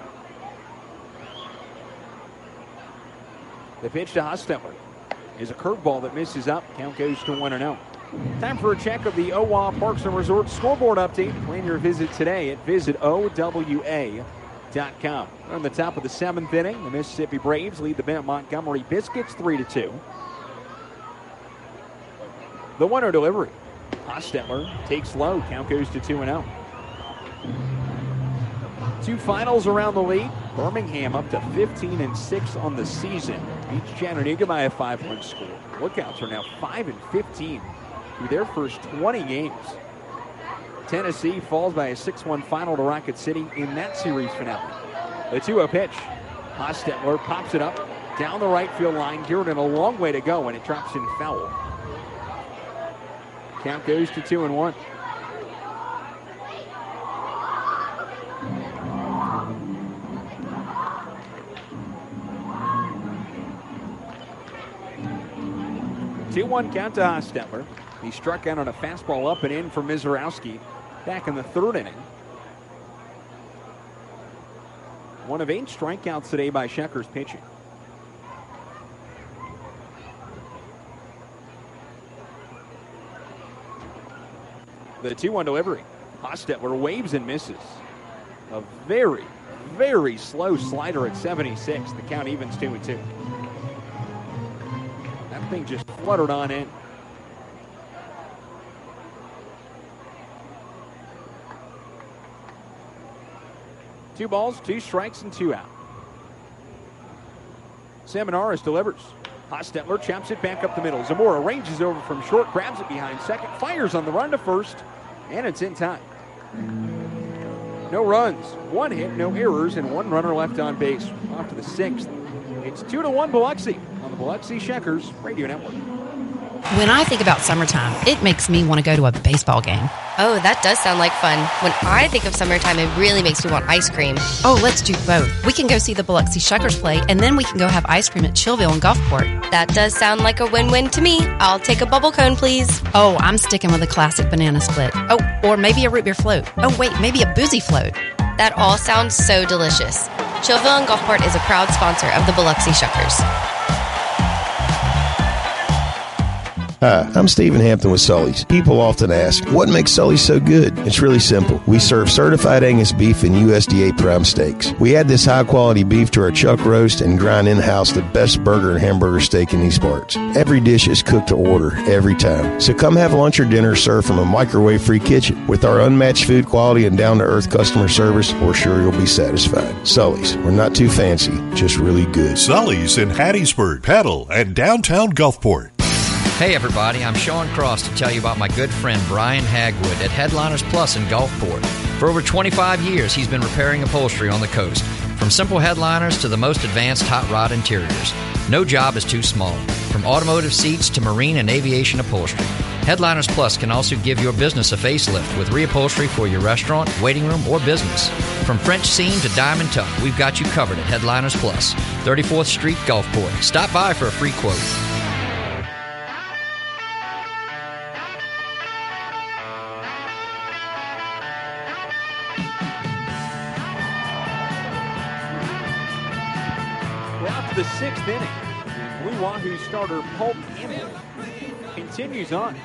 [SPEAKER 2] The pitch to Hostetler is a curveball that misses up. Count goes to 1-0. Time for a check of the OWA Parks and Resorts scoreboard update. Plan your visit today at visitowa.com. On the top of the 7th inning, the Mississippi Braves lead the Bennett Montgomery Biscuits 3-2. The 1-0 delivery. Hostetler takes low. Count goes to 2-0. 2 finals around the league. Birmingham up to 15-6 on the season. Beats Chattanooga by a 5-1 score. Lookouts are now 5-15 through their first 20 games. Tennessee falls by a 6-1 final to Rocket City in that series finale. The 2-0 pitch. Hostetler pops it up down the right field line. Gildan a long way to go, and it drops in foul. Count goes to 2-1. Two-1 count to Hostetler. He struck out on a fastball up and in for Mizorowski back in the 3rd inning. 1 of 8 strikeouts today by Shuckers pitching. The 2-1 delivery. Hostetler waves and misses. A very, very slow slider at 76. The count evens 2-2. That thing just fluttered on in. Two balls, 2 strikes, and 2 out. Seminaris delivers. Hostetler chops it back up the middle. Zamora ranges over from short, grabs it behind second, fires on the run to first, and it's in time. No runs, 1 hit, no errors, and 1 runner left on base. Off to the 6th. It's 2-1 Biloxi on the Biloxi Shuckers Radio Network.
[SPEAKER 14] When I think about summertime, it makes me want to go to a baseball game.
[SPEAKER 15] Oh, that does sound like fun. When I think of summertime, it really makes me want ice cream.
[SPEAKER 14] Oh, let's do both. We can go see the Biloxi Shuckers play, and then we can go have ice cream at Chillville and Gulfport.
[SPEAKER 15] That does sound like a win-win to me. I'll take a bubble cone, please.
[SPEAKER 14] Oh, I'm sticking with a classic banana split. Oh, or maybe a root beer float. Oh, wait, maybe a boozy float.
[SPEAKER 15] That all sounds so delicious. Chillville and Gulfport is a proud sponsor of the Biloxi Shuckers.
[SPEAKER 17] Hi, I'm Stephen Hampton with Sully's. People often ask, what makes Sully's so good? It's really simple. We serve certified Angus beef and USDA prime steaks. We add this high-quality beef to our chuck roast and grind in-house the best burger and hamburger steak in these parts. Every dish is cooked to order, every time. So come have lunch or dinner served from a microwave-free kitchen. With our unmatched food quality and down-to-earth customer service, we're sure you'll be satisfied. Sully's, we're not too fancy, just really good.
[SPEAKER 13] Sully's in Hattiesburg, Petal, and downtown Gulfport.
[SPEAKER 18] Hey everybody, I'm Sean Cross to tell you about my good friend Brian Hagwood at Headliners Plus in Gulfport. For over 25 years, he's been repairing upholstery on the coast. From simple headliners to the most advanced hot rod interiors. No job is too small. From automotive seats to marine and aviation upholstery. Headliners Plus can also give your business a facelift with reupholstery for your restaurant, waiting room, or business. From French seam to diamond tuck, we've got you covered at Headliners Plus, 34th Street, Gulfport. Stop by for a free quote.
[SPEAKER 2] The 6th inning. Blue Wahoo starter Pulp Campbell continues on.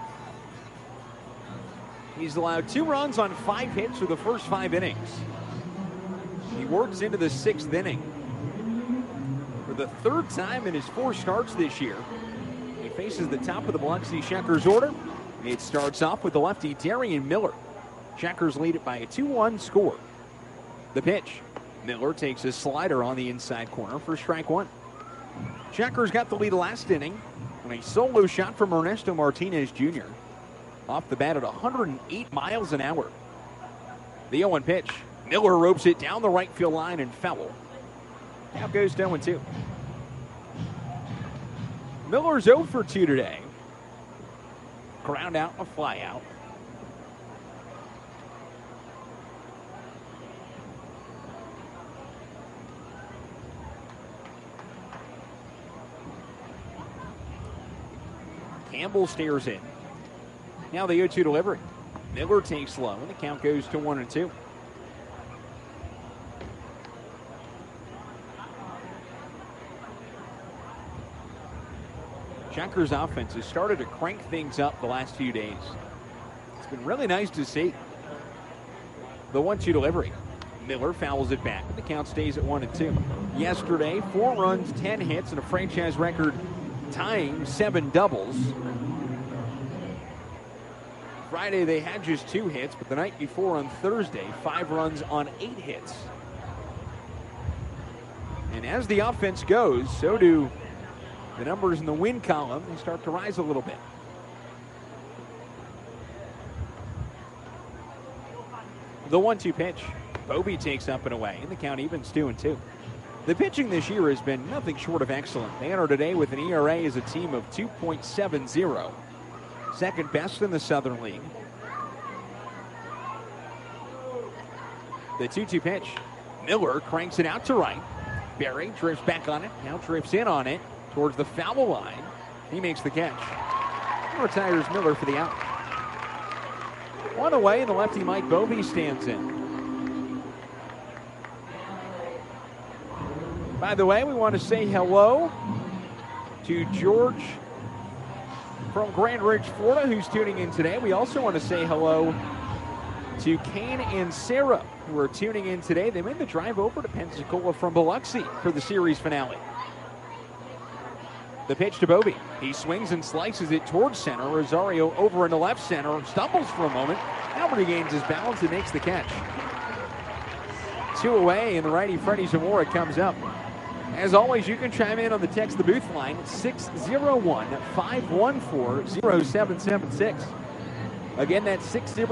[SPEAKER 2] He's allowed 2 runs on 5 hits through the first 5 innings. He works into the 6th inning. For the 3rd time in his 4 starts this year, he faces the top of the Biloxi Shuckers order. It starts off with the lefty Darian Miller. Shuckers lead it by a 2-1 score. The pitch. Miller takes a slider on the inside corner for strike 1. Shuckers got the lead last inning on a solo shot from Ernesto Martinez Jr. Off the bat at 108 miles an hour. The 0-1 pitch. Miller ropes it down the right field line and foul. Now goes 0-2. Miller's 0 for 2 today. Ground out, a fly out. Campbell stares in. Now the 0-2 delivery. Miller takes low, and the count goes to 1-2. Shuckers' offense has started to crank things up the last few days. It's been really nice to see. The 1-2 delivery. Miller fouls it back, and the count stays at 1-2. Yesterday, 4 runs, 10 hits, and a franchise record tying 7 doubles. Friday they had just 2 hits, but the night before on Thursday, 5 runs on 8 hits. And as the offense goes, so do the numbers in the win column. They start to rise a little bit. The 1-2 pitch. Bobby takes up and away, and the count evens 2-2. The pitching this year has been nothing short of excellent. They enter today with an ERA as a team of 2.70. Second best in the Southern League. The 2-2 pitch. Miller cranks it out to right. Berry drifts back on it. Now drifts in on it towards the foul line. He makes the catch. Retires Miller for the out. 1 away, and the lefty Mike Bovey stands in. By the way, we want to say hello to George from Grand Ridge, Florida, who's tuning in today. We also want to say hello to Kane and Sarah, who are tuning in today. They made the drive over to Pensacola from Biloxi for the series finale. The pitch to Bovee. He swings and slices it towards center. Rosario over into left center. Stumbles for a moment. Now regains his balance and makes the catch. 2 away, and the righty Freddie Zamora comes up. As always, you can chime in on the text the booth line, 601-514-0776. Again, that's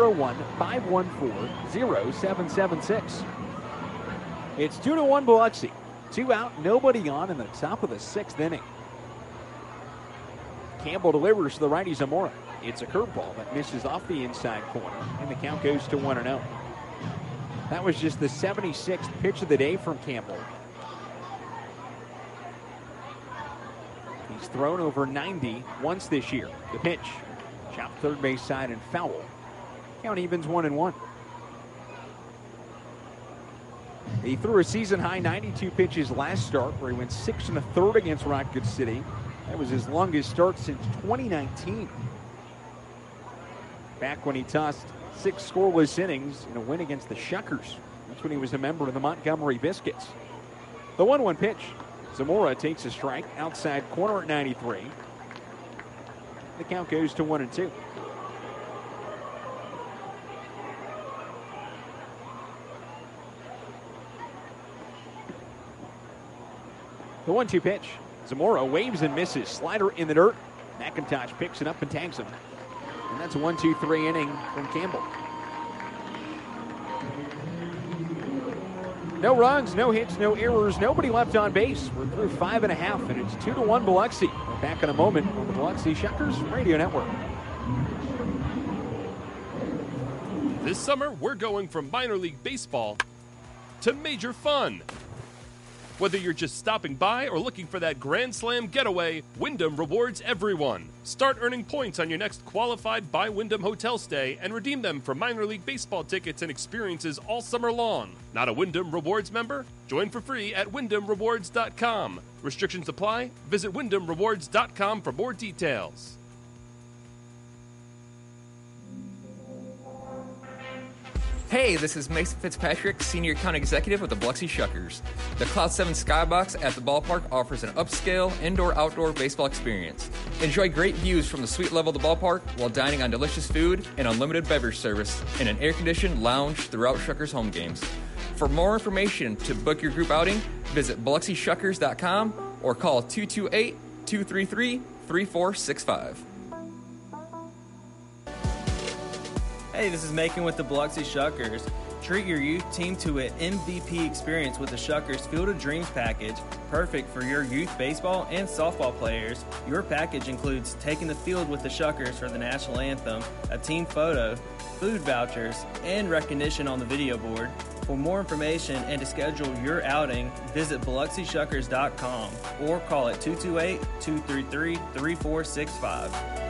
[SPEAKER 2] 601-514-0776. It's 2-1 Biloxi. 2 out, nobody on in the top of the 6th inning. Campbell delivers to the righty Zamora. It's a curveball that misses off the inside corner, and the count goes to 1-0. That was just the 76th pitch of the day from Campbell. He's thrown over 90 once this year. The pitch, chopped third base side and foul. Count evens 1-1. He threw a season-high 92 pitches last start, where he went 6 1/3 against Rockwood City. That was his longest start since 2019. Back when he tossed 6 scoreless innings in a win against the Shuckers. That's when he was a member of the Montgomery Biscuits. The 1-1 pitch. Zamora takes a strike outside corner at 93. The count goes to 1-2. The 1-2 pitch. Zamora waves and misses. Slider in the dirt. McIntosh picks it up and tags him. And that's a 1-2-3 inning from Campbell. No runs, no hits, no errors, nobody left on base. We're through 5 1/2, and it's 2-1 Biloxi. We're back in a moment on the Biloxi Shuckers Radio Network.
[SPEAKER 3] This summer, we're going from minor league baseball to major fun. Whether you're just stopping by or looking for that Grand Slam getaway, Wyndham rewards everyone. Start earning points on your next qualified by Wyndham hotel stay and redeem them for minor league baseball tickets and experiences all summer long. Not a Wyndham Rewards member? Join for free at WyndhamRewards.com. Restrictions apply. Visit WyndhamRewards.com for more details.
[SPEAKER 20] Hey, this is Mason Fitzpatrick, Senior Account Executive with the Biloxi Shuckers. The Cloud 7 Skybox at the ballpark offers an upscale indoor-outdoor baseball experience. Enjoy great views from the suite level of the ballpark while dining on delicious food and unlimited beverage service in an air-conditioned lounge throughout Shuckers home games. For more information to book your group outing, visit BiloxiShuckers.com or call 228-233-3465.
[SPEAKER 11] Hey, this is Macon with the Biloxi Shuckers. Treat your youth team to an MVP experience with the Shuckers Field of Dreams package, perfect for your youth baseball and softball players. Your package includes taking the field with the Shuckers for the national anthem, a team photo, food vouchers, and recognition on the video board. For more information and to schedule your outing, visit BiloxiShuckers.com or call at 228-233-3465.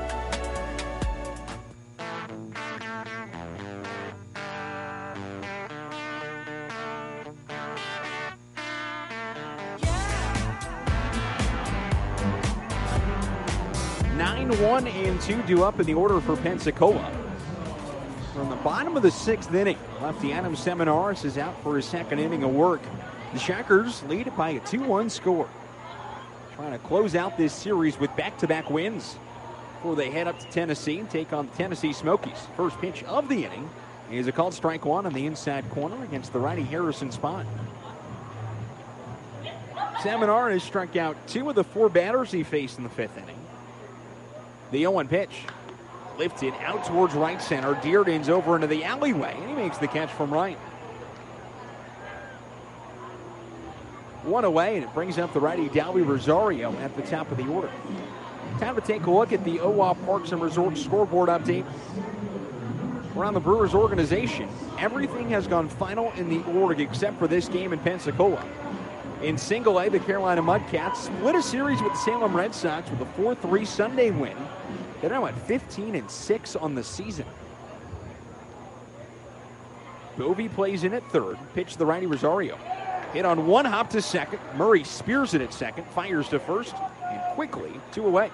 [SPEAKER 2] One and 2 due up in the order for Pensacola. From the bottom of the 6th inning, lefty Adam Seminaris is out for his 2nd inning of work. The Shuckers lead it by a 2-1 score. Trying to close out this series with back-to-back wins before they head up to Tennessee and take on the Tennessee Smokies. First pitch of the inning is a called strike 1 on the inside corner against the righty Harrison Spahn. Seminaris struck out 2 of the 4 batters he faced in the 5th inning. The 0-1 pitch, lifted out towards right center. Dearden's over into the alleyway, and he makes the catch from right. 1 away, and it brings up the righty Dalby Rosario at the top of the order. Time to take a look at the OWA Parks and Resorts scoreboard update. Around the Brewers organization, everything has gone final in the org except for this game in Pensacola. In single A, the Carolina Mudcats split a series with the Salem Red Sox with a 4-3 Sunday win. They're now at 15-6 on the season. Bovee plays in at third. Pitch to the righty Rosario. Hit on 1 hop to second. Murray spears it at second, fires to first, and quickly 2 away.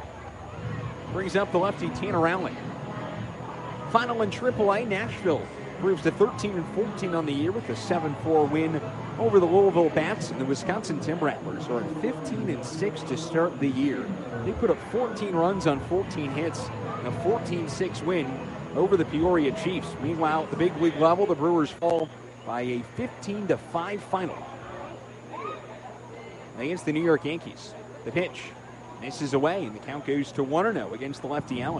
[SPEAKER 2] Brings up the lefty Tanner Allen. Final in AAA, Nashville improves to 13-14 on the year with a 7-4 win over the Louisville Bats, and the Wisconsin Timber Rattlers are at 15-6 to start the year. They put up 14 runs on 14 hits and a 14-6 win over the Peoria Chiefs. Meanwhile, at the big league level, the Brewers fall by a 15-5 final against the New York Yankees. The pitch misses away, and the count goes to 1-0 against the lefty Allen.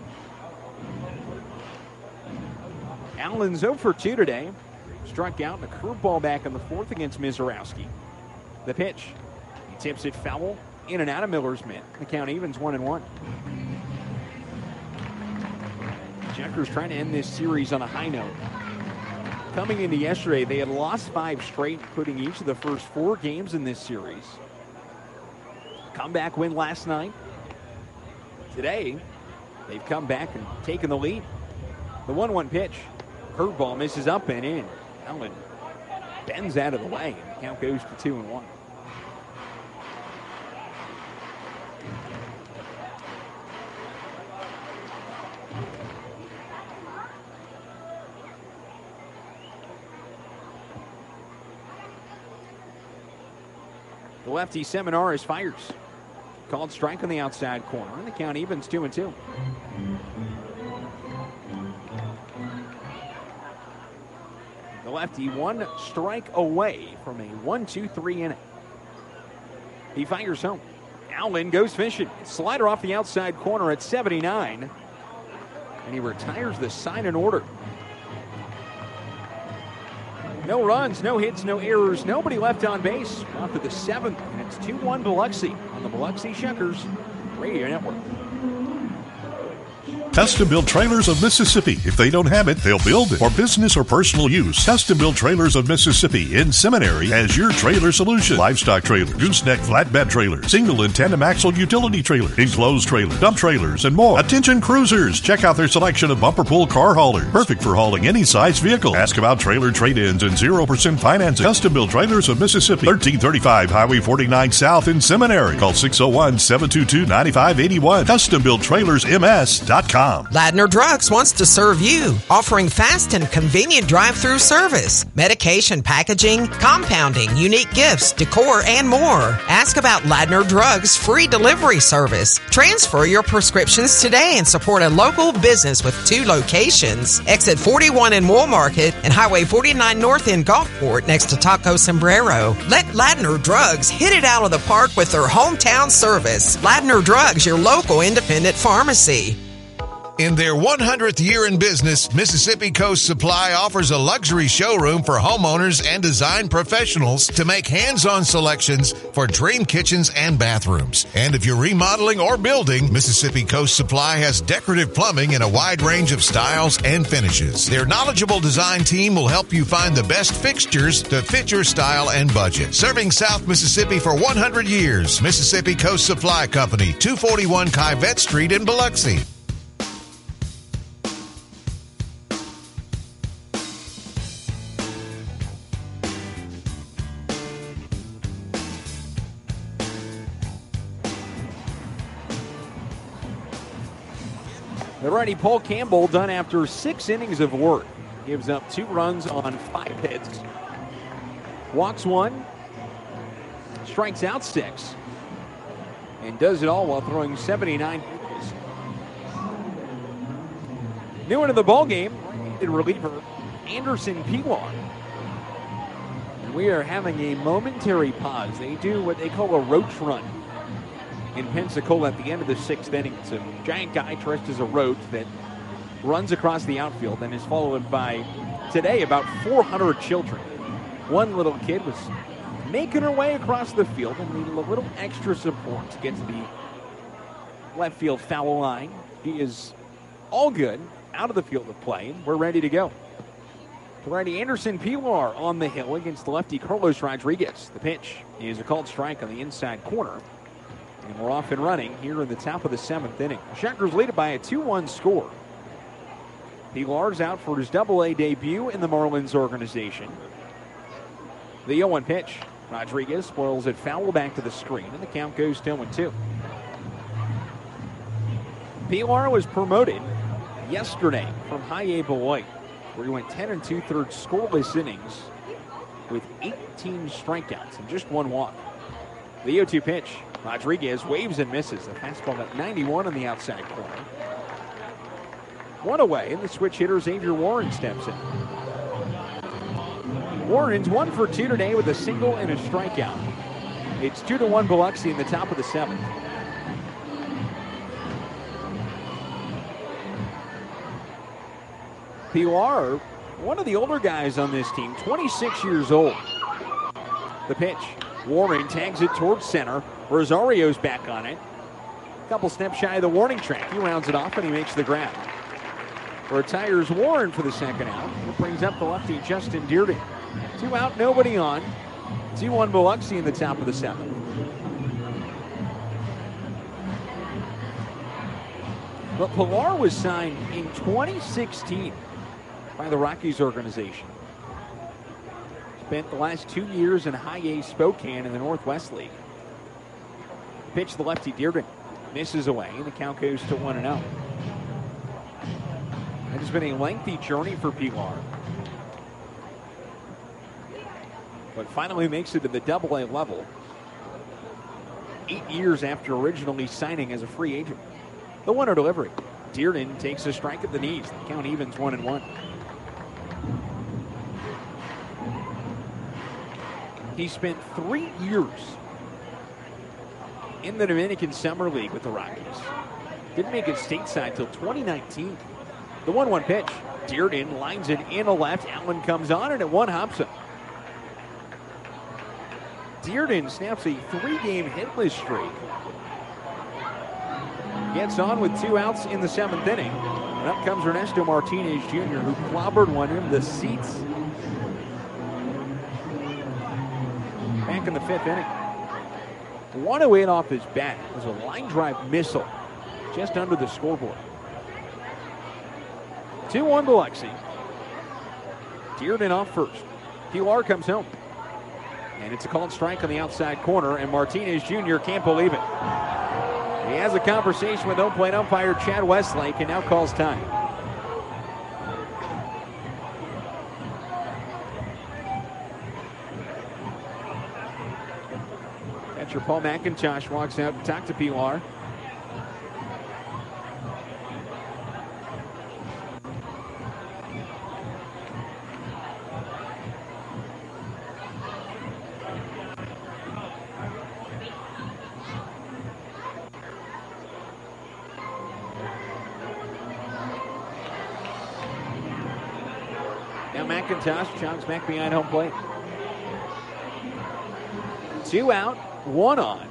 [SPEAKER 2] Allen's 0 for 2 today. Struck out in a curveball back in the fourth against Mizorowski. The pitch. He tips it foul in and out of Miller's mitt. The count evens 1-1. Checkers trying to end this series on a high note. Coming into yesterday, they had lost 5 straight, including each of the first 4 games in this series. Comeback win last night. Today, they've come back and taken the lead. The 1-1 pitch. Curveball misses up and in. Allen bends out of the way, and the count goes to 2-1. The lefty Seminaris fires. Called strike on the outside corner, and the count evens 2-2. The lefty 1 strike away from a 1-2-3 inning. He fires home. Allen goes fishing. Slider off the outside corner at 79. And he retires the sign in order. No runs, no hits, no errors, nobody left on base. Off to the 7th, and it's 2-1 Biloxi on the Biloxi Shuckers Radio Network.
[SPEAKER 13] Custom Built Trailers of Mississippi. If they don't have it, they'll build it. For business or personal use, Custom Built Trailers of Mississippi in Seminary has your trailer solution. Livestock trailer, gooseneck flatbed trailer, single and tandem axle utility trailer, enclosed trailer, dump trailers, and more. Attention cruisers, check out their selection of bumper pull car haulers. Perfect for hauling any size vehicle. Ask about trailer trade-ins and 0% financing. Custom Built Trailers of Mississippi, 1335 Highway 49 South in Seminary. Call 601-722-9581. CustomBuiltTrailersMS.com.
[SPEAKER 4] Ladner Drugs wants to serve you, offering fast and convenient drive-through service, medication packaging, compounding, unique gifts, decor, and more. Ask about Ladner Drugs' free delivery service. Transfer your prescriptions today and support a local business with 2 locations. Exit 41 in Wool Market and Highway 49 North in Gulfport next to Taco Sombrero. Let Ladner Drugs hit it out of the park with their hometown service. Ladner Drugs, your local independent pharmacy.
[SPEAKER 16] In their 100th year in business, Mississippi Coast Supply offers a luxury showroom for homeowners and design professionals to make hands-on selections for dream kitchens and bathrooms. And if you're remodeling or building, Mississippi Coast Supply has decorative plumbing in a wide range of styles and finishes. Their knowledgeable design team will help you find the best fixtures to fit your style and budget. Serving South Mississippi for 100 years, Mississippi Coast Supply Company, 241 Kyvette Street in Biloxi.
[SPEAKER 2] The righty Paul Campbell done after 6 innings of work. Gives up 2 runs on 5 hits. Walks 1. Strikes out 6. And does it all while throwing 79 pitches. New into the ballgame, in reliever Anderson Pilar. And we are having a momentary pause. They do what they call a roach run in Pensacola at the end of the 6th inning. It's a giant guy dressed as a roach that runs across the outfield and is followed by, today, about 400 children. One little kid was making her way across the field and needed a little extra support to get to the left field foul line. He is all good, out of the field of play, and we're ready to go. The righty Anderson Pilar on the hill against the lefty Carlos Rodriguez. The pitch is a called strike on the inside corner. And we're off and running here in the top of the 7th inning. Shuckers lead it by a 2-1 score. Pilar's out for his Double-A debut in the Marlins organization. The 0-1 pitch. Rodriguez spoils it foul back to the screen, and the count goes 2-2. Pilar was promoted yesterday from High A Beloit. where he went 10 2/3 scoreless innings with 18 strikeouts and just one walk. The 0-2 pitch. Rodriguez waves and misses. The fastball at 91 on the outside corner. One away, and the switch hitter Xavier Warren steps in. Warren's 1 for 2 today with a single and a strikeout. It's 2-1 Biloxi in the top of the 7th. Pilar, one of the older guys on this team, 26 years old. The pitch. Warren tags it towards center. Rosario's back on it. A couple steps shy of the warning track. He rounds it off and he makes the grab. Retires Warren for the second out. It brings up the lefty Justin Dearden. 2 out, nobody on. 2-1 Biloxi in the top of the 7th. But Pilar was signed in 2016 by the Rockies organization. Spent the last 2 years in High A Spokane in the Northwest League. Pitch to the lefty Dearden. Misses away, and the count goes to 1-0. It has been a lengthy journey for Pilar, but finally makes it to the Double-A level 8 years after originally signing as a free agent. The 1-0 delivery. Dearden takes a strike at the knees. The count evens 1-1. He spent 3 years in the Dominican Summer League with the Rockies. Didn't make it stateside till 2019. The 1-1 pitch. Dearden lines it in a left. Allen comes on and it one-hops him. Dearden snaps a 3-game hitless streak. Gets on with 2 outs in the 7th inning. And up comes Ernesto Martinez Jr., who clobbered one in the seats back in the 5th inning. 108 off his bat. It was a line drive missile just under the scoreboard. 2-1 Biloxi. Dearden off first. Pilar comes home. And it's a called strike on the outside corner, and Martinez Jr. can't believe it. He has a conversation with home plate umpire Chad Westlake and now calls time. Catcher Paul McIntosh walks out to talk to Pilar. McIntosh jogs back behind home plate. 2 out, 1 on.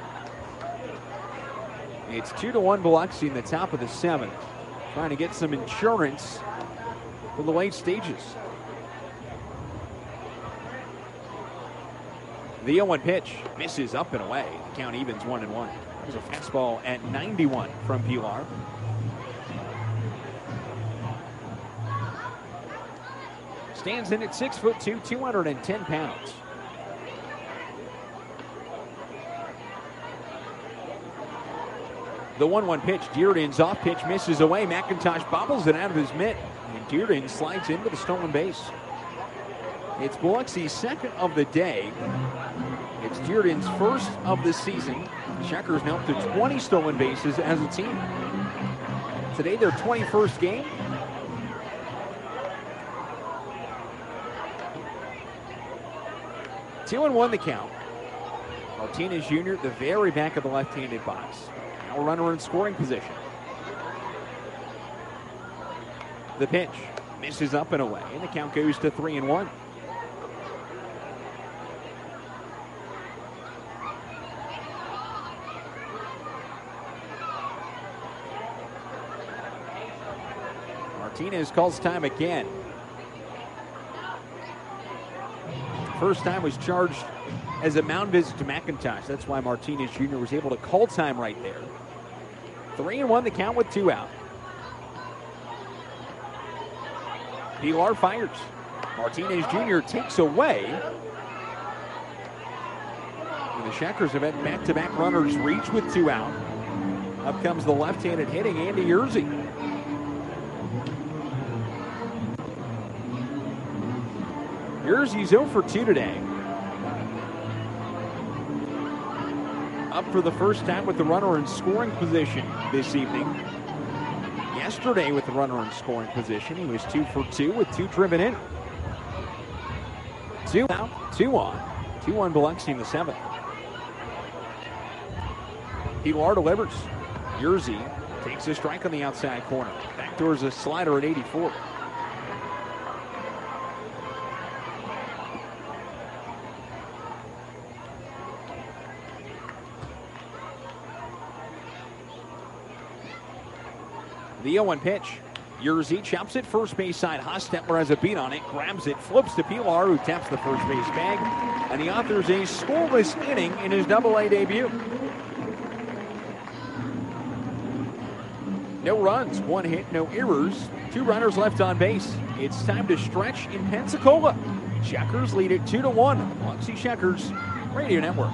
[SPEAKER 2] It's 2-1 Biloxi in the top of the 7th. Trying to get some insurance for the late stages. The 0-1 pitch misses up and away. The count evens 1-1. There's a fastball at 91 from Pilar. Stands in at 6'2", 210 pounds. The 1-1 pitch, Dearden's off pitch misses away. McIntosh bobbles it out of his mitt, and Dearden slides into the stolen base. It's Biloxi's second of the day. It's Dearden's first of the season. The Shuckers now up to 20 stolen bases as a team. Today, their 21st game. Two and 1 the count. Martinez Jr. at the very back of the left-handed box. Now a runner in scoring position. The pitch misses up and away, and the count goes to 3-1. Martinez calls time again. First time was charged as a mound visit to McIntosh. That's why Martinez Jr. was able to call time right there. 3-1 the count with 2 out. Pilar fires. Martinez Jr. takes away. And the Shuckers have had back-to-back runners reach with 2 out. Up comes the left-handed hitting Andy Yerzy. Jersey's 0 for 2 today. Up for the first time with the runner in scoring position this evening. Yesterday with the runner in scoring position, he was 2 for 2 with 2 driven in. 2 out, 2 on. 2-1 Biloxi in the 7th. Pilar delivers. Jersey takes a strike on the outside corner. Backdoors a slider at 84. The 0-1 pitch. Jersey chops it first base side. Hostetler has a beat on it, grabs it, flips to Pilar, who taps the first base bag, and he authors a scoreless inning in his Double-A debut. No runs, 1 hit, no errors, 2 runners left on base. It's time to stretch in Pensacola. Shuckers lead it 2-1. Biloxi Shuckers Radio Network.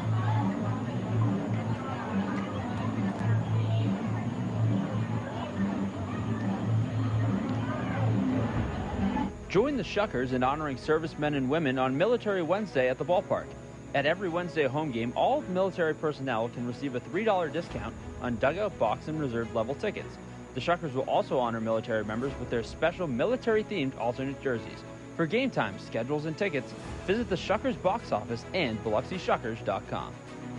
[SPEAKER 6] Join the Shuckers in honoring servicemen and women on Military Wednesday at the ballpark. At every Wednesday home game, all military personnel can receive a $3 discount on dugout, box, and reserve level tickets. The Shuckers will also honor military members with their special military-themed alternate jerseys. For game times, schedules, and tickets, visit the Shuckers box office and BiloxiShuckers.com.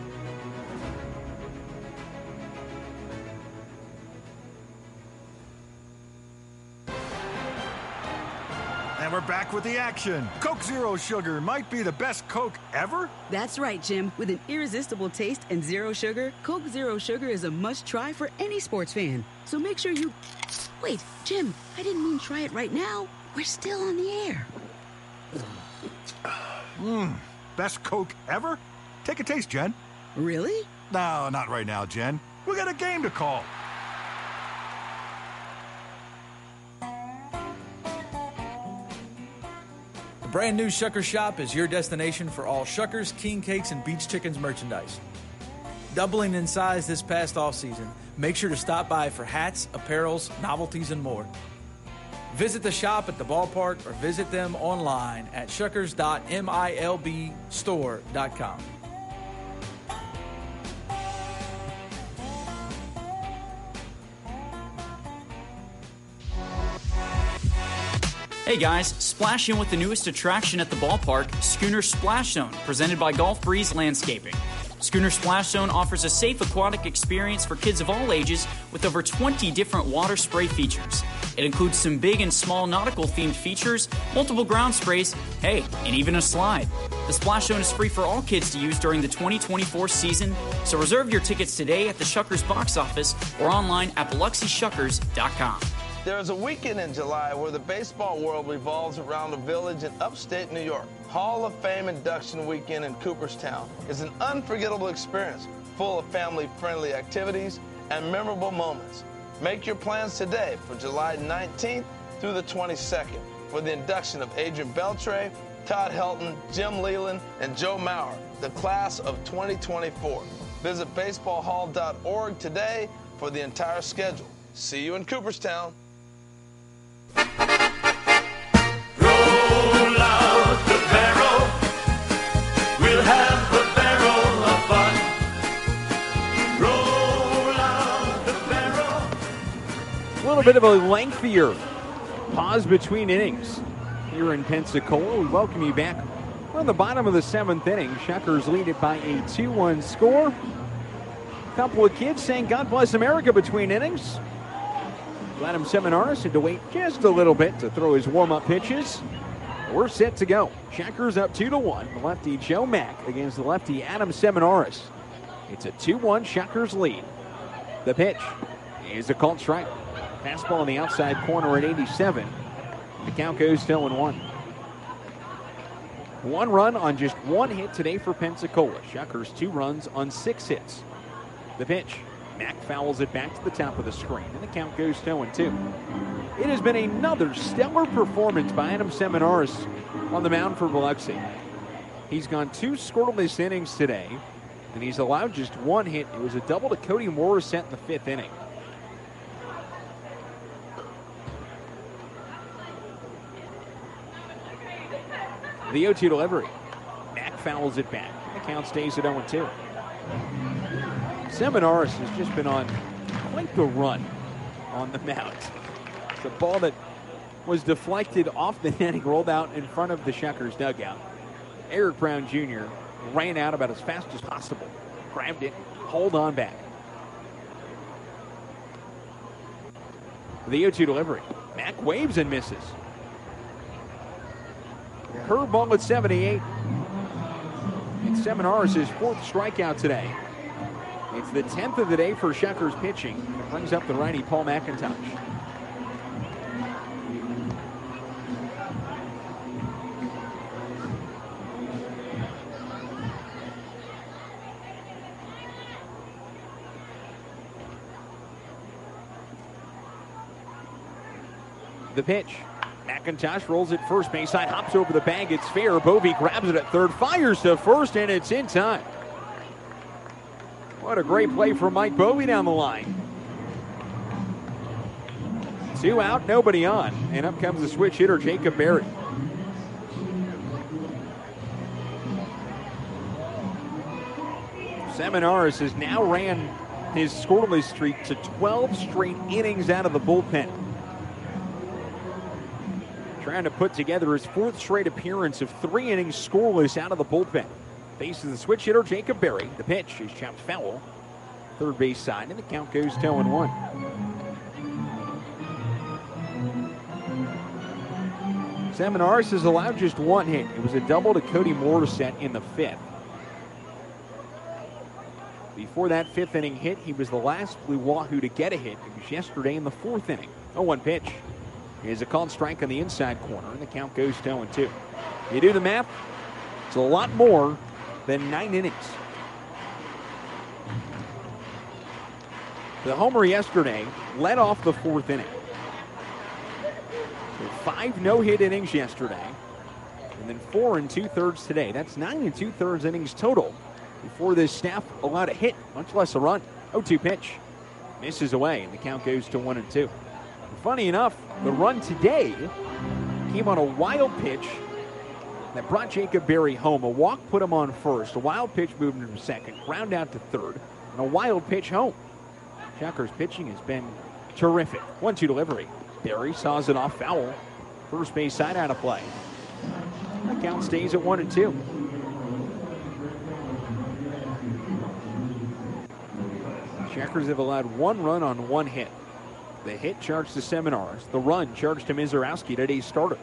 [SPEAKER 21] And we're back with the action. Coke Zero Sugar might be the best Coke ever.
[SPEAKER 22] That's right, Jim. With an irresistible taste and zero sugar, Coke Zero Sugar is a must-try for any sports fan. So make sure you... Wait, Jim, I didn't mean try it right now. We're still on the air.
[SPEAKER 21] Best Coke ever? Take a taste, Jen.
[SPEAKER 22] Really?
[SPEAKER 21] No, not right now, Jen. We got a game to call.
[SPEAKER 12] The brand new Shuckers Shop is your destination for all Shuckers, King Cakes, and Beach Chickens merchandise. Doubling in size this past off-season, make sure to stop by for hats, apparels, novelties, and more. Visit the shop at the ballpark or visit them online at shuckers.milbstore.com.
[SPEAKER 23] Hey guys, splash in with the newest attraction at the ballpark, Schooner Splash Zone, presented by Golf Breeze Landscaping. Schooner Splash Zone offers a safe aquatic experience for kids of all ages with over 20 different water spray features. It includes some big and small nautical-themed features, multiple ground sprays, hey, and even a slide. The Splash Zone is free for all kids to use during the 2024 season, so reserve your tickets today at the Shuckers box office or online at BiloxiShuckers.com.
[SPEAKER 5] There is a weekend in July where the baseball world revolves around a village in upstate New York. Hall of Fame Induction Weekend in Cooperstown is an unforgettable experience full of family-friendly activities and memorable moments. Make your plans today for July 19th through the 22nd for the induction of Adrian Beltre, Todd Helton, Jim Leland, and Joe Mauer, the class of 2024. Visit baseballhall.org today for the entire schedule. See you in Cooperstown.
[SPEAKER 25] We'll have a barrel of fun. Roll out the barrel.
[SPEAKER 2] A little bit of a lengthier pause between innings here in Pensacola. We welcome you back. We're on the bottom of the 7th inning. Shuckers lead it by a 2-1 score. A couple of kids saying God bless America between innings. Adam Seminaris had to wait just a little bit to throw his warm-up pitches. We're set to go. Shuckers up 2-1. The lefty Joe Mack against the lefty Adam Seminaris. It's a 2-1 Shuckers lead. The pitch is a called strike. Fastball on the outside corner at 87. The count goes to 0-1. 1 run on just 1 hit today for Pensacola. Shuckers 2 runs on 6 hits. The pitch. Mack fouls it back to the top of the screen, and the count goes to 0-2. It has been another stellar performance by Adam Seminaris on the mound for Biloxi. He's gone 2 scoreless innings today, and he's allowed just 1 hit. It was a double to Cody Morissette in the 5th inning. The 0-2 delivery. Mack fouls it back. The count stays at 0-2. Seminaris has just been on quite the run on the mound. It's a ball that was deflected off the netting, rolled out in front of the Shuckers dugout. Eric Brown Jr. ran out about as fast as possible, grabbed it, hold on back. The 0-2 delivery. Mack waves and misses. Curveball at 78. It's Seminaris' fourth strikeout today. It's the 10th of the day for Shuckers pitching. It brings up the righty Paul McIntosh. The pitch. McIntosh rolls it first base side, hops over the bag. It's fair. Bovee grabs it at third, fires to first, and it's in time. What a great play from Mike Bovee down the line. 2 out, nobody on. And up comes the switch hitter, Jacob Berry. Seminaris has now ran his scoreless streak to 12 straight innings out of the bullpen. Trying to put together his fourth straight appearance of 3 innings scoreless out of the bullpen. Faces the switch hitter, Jacob Berry. The pitch is chopped foul. Third base side, and the count goes 2-1. Seminaris has allowed just 1 hit. It was a double to Cody Morissette in the 5th. Before that 5th inning hit, he was the last Blue Wahoo to get a hit. It was yesterday in the 4th inning. 0-1 pitch. Is a called strike on the inside corner, and the count goes 2-2. You do the math, it's a lot more than 9 innings. The homer yesterday led off the 4th inning. So 5 no-hit innings yesterday, and then 4 2/3 today. That's 9 2/3 innings total before this staff allowed a hit, much less a run. 0-2 pitch. Misses away, and the count goes to 1-2. Funny enough, the run today came on a wild pitch that brought Jacob Berry home. A walk put him on first. A wild pitch moved him to second. Ground out to third. And a wild pitch home. Shuckers pitching has been terrific. 1-2 delivery. Berry saws it off foul. First base side out of play. The count stays at 1-2. Shuckers have allowed 1 run on 1 hit. The hit charged to Seminaris. The run charged to Mizorowski, today's starter.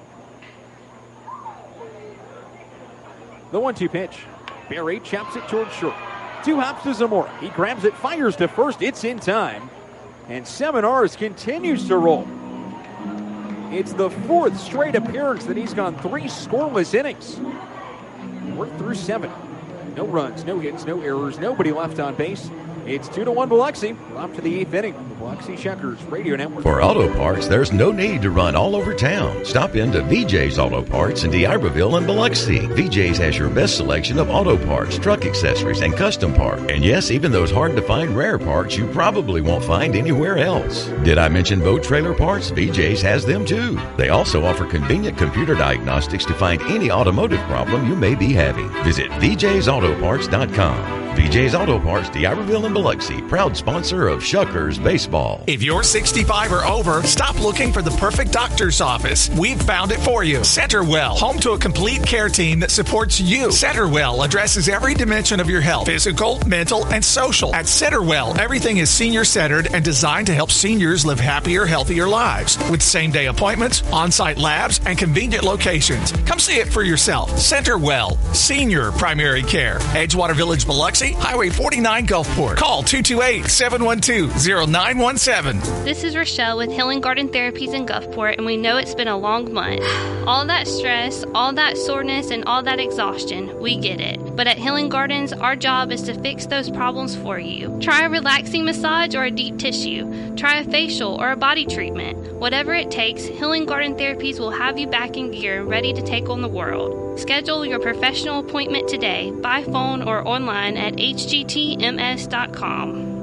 [SPEAKER 2] The 1-2 pitch. Berry chops it towards short. 2 hops to Zamora. He grabs it, fires to first. It's in time. And Seminaris continues to roll. It's the 4th straight appearance that he's gone 3 scoreless innings. Worked through 7. No runs, no hits, no errors, nobody left on base. It's 2-1 Biloxi. Off to the 8th inning. The Biloxi Shuckers Radio Network.
[SPEAKER 1] For auto parts, there's no need to run all over town. Stop into VJ's Auto Parts in D'Iberville and Biloxi. VJ's has your best selection of auto parts, truck accessories, and custom parts. And yes, even those hard-to-find rare parts you probably won't find anywhere else. Did I mention boat trailer parts? VJ's has them too. They also offer convenient computer diagnostics to find any automotive problem you may be having. Visit VJ'sAutoparts.com. VJ's Auto Parts, D'Iberville and Biloxi, proud sponsor of Shuckers Baseball.
[SPEAKER 8] If you're 65 or over, stop looking for the perfect doctor's office. We've found it for you. Centerwell, home to a complete care team that supports you. Centerwell addresses every dimension of your health, physical, mental, and social. At Centerwell, everything is senior-centered and designed to help seniors live happier, healthier lives. With same-day appointments, on-site labs, and convenient locations. Come see it for yourself. Centerwell, senior primary care. Edgewater Village, Biloxi, Highway 49 Gulfport. Call 228-712-0917.
[SPEAKER 10] This is Rochelle with Healing Garden Therapies in Gulfport, and we know it's been a long month. All that stress, all that soreness, and all that exhaustion, we get it. But at Healing Gardens, our job is to fix those problems for you. Try a relaxing massage or a deep tissue. Try a facial or a body treatment. Whatever it takes, Healing Garden Therapies will have you back in gear and ready to take on the world. Schedule your professional appointment today by phone or online at hgtms.com.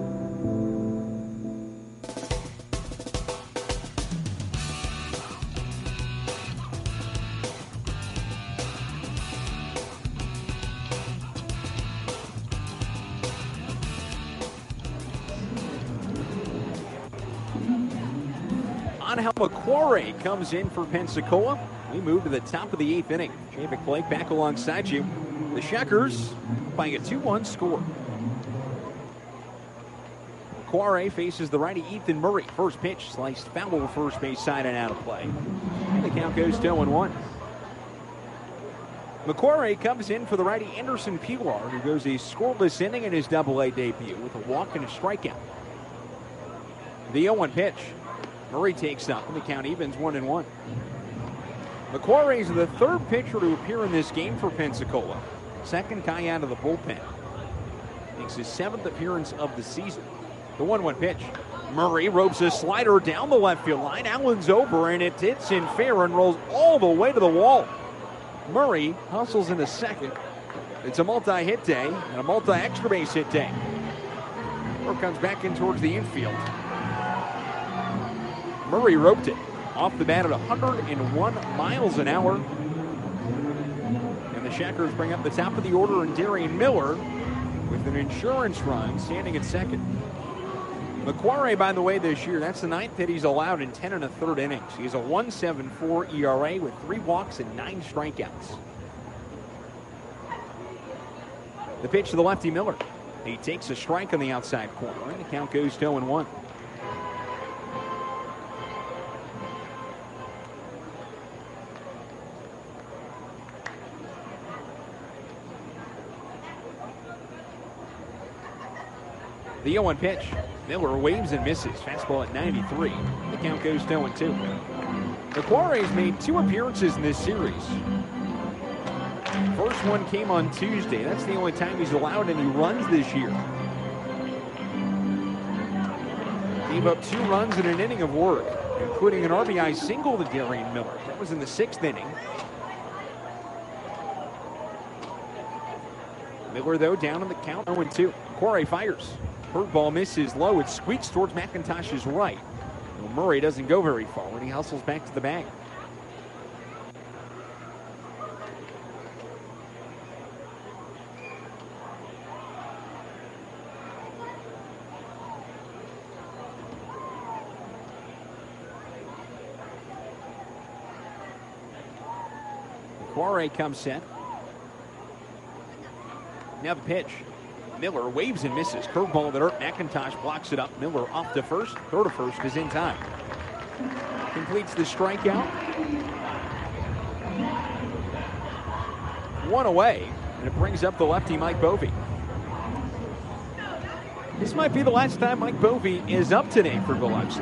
[SPEAKER 2] Angel McQuarrie comes in for Pensacola. We move to the top of the 8th inning. Jay McBlake back alongside you. The Shuckers by a 2-1 score. McQuarrie faces the righty Ethan Murray. First pitch sliced foul first base side and out of play. And the count goes 2-1. McQuarrie comes in for the righty Anderson Pilar, who goes a scoreless inning in his Double-A debut with a walk and a strikeout. The 0-1 pitch. Murray takes up, and the count evens 1-1. McQuarrie is the third pitcher to appear in this game for Pensacola. Second guy out of the bullpen. Makes his 7th appearance of the season. The 1-1 pitch. Murray ropes a slider down the left field line. Allen's over, and it hits in fair and rolls all the way to the wall. Murray hustles into second. It's a multi-hit day and a multi-extra base hit day. Or comes back in towards the infield. Murray roped it off the bat at 101 miles an hour. And the Shuckers bring up the top of the order, and Darian Miller with an insurance run standing at second. McQuarrie, by the way, this year, that's the 9th hit he's allowed in 10 1/3 innings. He has a 1.74 ERA with 3 walks and 9 strikeouts. The pitch to the lefty Miller. He takes a strike on the outside corner, and the count goes 2-1. The 0-1 pitch. Miller waves and misses. Fastball at 93. The count goes 2-2. McQuarrie's made 2 appearances in this series. First one came on Tuesday. That's the only time he's allowed any runs this year. Gave up 2 runs in an inning of work, including an RBI single to Darian Miller. That was in the 6th inning. Miller, though, down on the count, 0-2. McQuarrie fires. Curveball misses low. It squeaks towards McIntosh's right. Well, Murray doesn't go very far when he hustles back to the bag. McQuarrie comes set. Now the pitch. Miller waves and misses. Curveball that hurt. McIntosh blocks it up. Miller off to first. Throw to first is in time. Completes the strikeout. 1 away, and it brings up the lefty Mike Bovee. This might be the last time Mike Bovee is up today for Biloxi.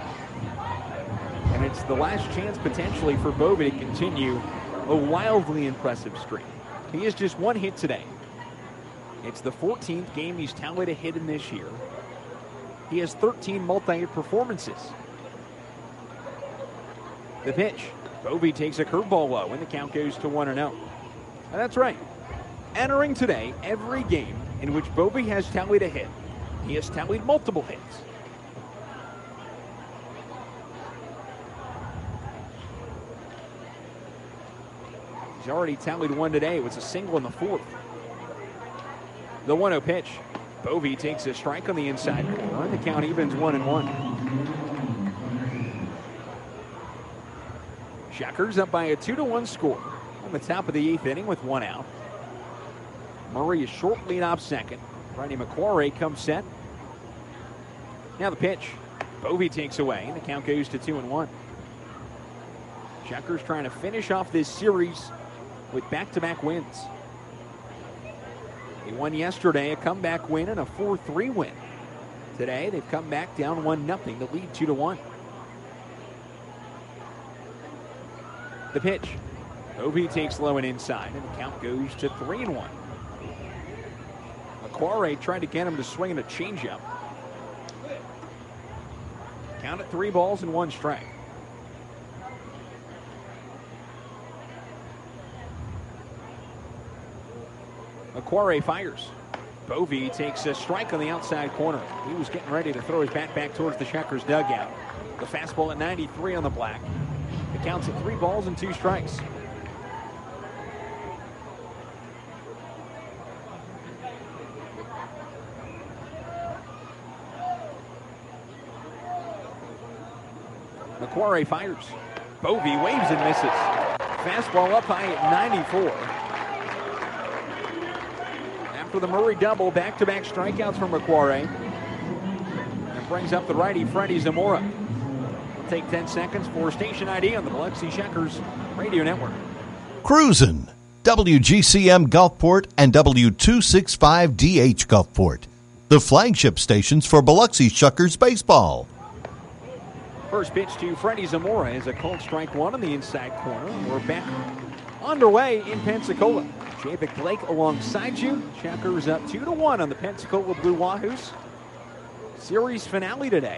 [SPEAKER 2] And it's the last chance potentially for Bovee to continue a wildly impressive streak. He has just 1 hit today. It's the 14th game he's tallied a hit in this year. He has 13 multi-hit performances. The pitch. Bovee takes a curveball low, and the count goes to 1-0. That's right. Entering today, every game in which Bovee has tallied a hit, he has tallied multiple hits. He's already tallied 1 today. It was a single in the 4th. The 1-0 pitch. Bovee takes a strike on the inside corner, and the count evens 1-1. Shuckers up by a 2-1 score on the top of the 8th inning with 1 out. Murray is short lead off second. Righty McQuarrie comes set. Now the pitch. Bovee takes away, and the count goes to 2-1. Shuckers trying to finish off this series with back-to-back wins. They won yesterday, a comeback win and a 4-3 win. Today, they've come back down 1-0 to lead 2-1. The pitch. Bovee takes low and inside, and the count goes to 3-1. McQuarrie tried to get him to swing a changeup. Count at 3 balls and 1 strike. McQuarrie fires. Bovee takes a strike on the outside corner. He was getting ready to throw his bat back towards the Shuckers dugout. The fastball at 93 on the black. It counts at 3 balls and 2 strikes. McQuarrie fires. Bovee waves and misses. Fastball up high at 94. After the Murray double, back-to-back strikeouts from McQuarrie. And brings up the righty, Freddie Zamora. We'll take 10 seconds for station ID on the Biloxi Shuckers Radio Network.
[SPEAKER 7] Cruisin'. WGCM Gulfport and W265DH Gulfport. The flagship stations for Biloxi Shuckers baseball.
[SPEAKER 2] First pitch to Freddie Zamora is a called strike one on the inside corner. We're back underway in Pensacola. Javik Blake alongside you. Shuckers up 2-1 on the Pensacola Blue Wahoos. Series finale today.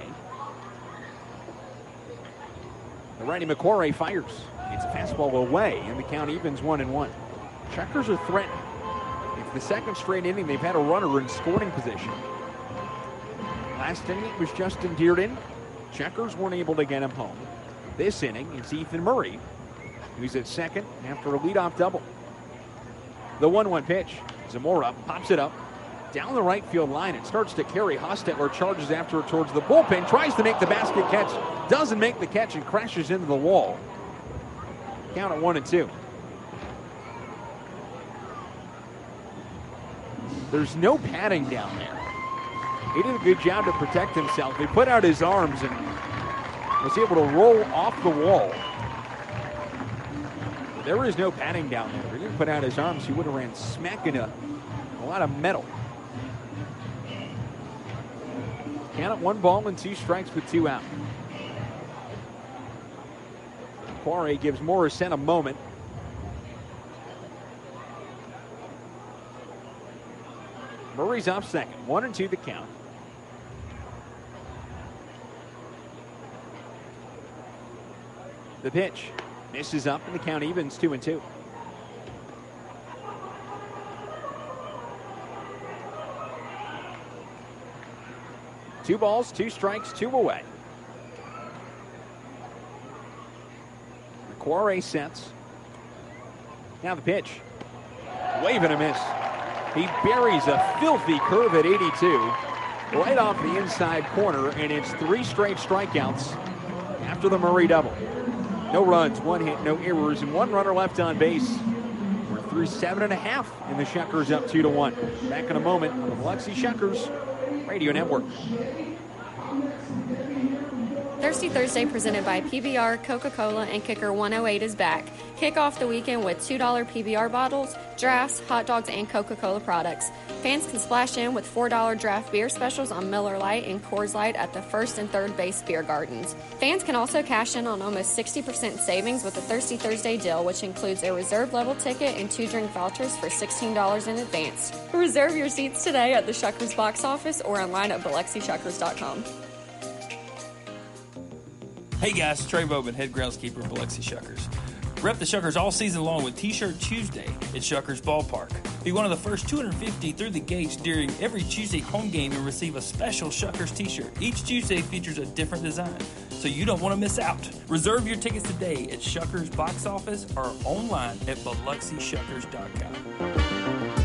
[SPEAKER 2] The righty McQuarrie fires. It's a fastball away, and the count evens 1-1. Shuckers are threatened. It's the second straight inning they've had a runner in scoring position. Last inning it was Justin Dearden. Shuckers weren't able to get him home. This inning it's Ethan Murray, who's at second after a leadoff double. The 1-1 pitch. Zamora pops it up down the right field line. It starts to carry. Hostetler charges after it towards the bullpen, tries to make the basket catch, doesn't make the catch, and crashes into the wall. Count at 1-2. There's no padding down there. He did a good job to protect himself. He put out his arms and was able to roll off the wall. There is no padding down there. If he didn't put out his arms, he would have ran smack into a lot of metal. Count at 1 ball and 2 strikes with 2 out. McQuarrie gives Morrison a moment. Murray's up second. 1-2 the count. The pitch misses up and the count evens 2-2. Two balls, 2 strikes, 2 away. McQuarrie sets. Now the pitch. Wave and a miss. He buries a filthy curve at 82, right off the inside corner, and it's 3 straight strikeouts after the Murray double. No runs, 1 hit, no errors, and 1 runner left on base. We're through 7.5, and the Shuckers up 2-1. Back in a moment on the Biloxi Shuckers Radio Network.
[SPEAKER 9] Thirsty Thursday presented by PBR, Coca-Cola, and Kicker 108 is back. Kick off the weekend with $2 PBR bottles, drafts, hot dogs, and Coca-Cola products. Fans can splash in with $4 draft beer specials on Miller Lite and Coors Light at the first and third base beer gardens. Fans can also cash in on almost 60% savings with the Thirsty Thursday deal, which includes a reserve level ticket and 2 drink vouchers for $16 in advance. Reserve your seats today at the Shuckers box office or online at BiloxiShuckers.com.
[SPEAKER 14] Hey guys, Trey Bowman, head groundskeeper of Biloxi Shuckers. Rep the Shuckers all season long with T-Shirt Tuesday at Shuckers Ballpark. Be one of the first 250 through the gates during every Tuesday home game and receive a special Shuckers T-shirt. Each Tuesday features a different design, so you don't want to miss out. Reserve your tickets today at Shuckers box office or online at BiloxiShuckers.com.